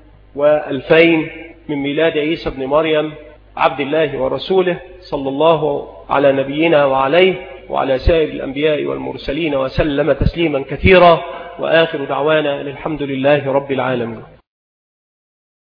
و2000 من ميلاد عيسى بن مريم عبد الله ورسوله، صلى الله على نبينا وعليه وعلى سائر الأنبياء والمرسلين وسلم تسليما كثيرا. وآخر دعوانا الحمد لله رب العالمين.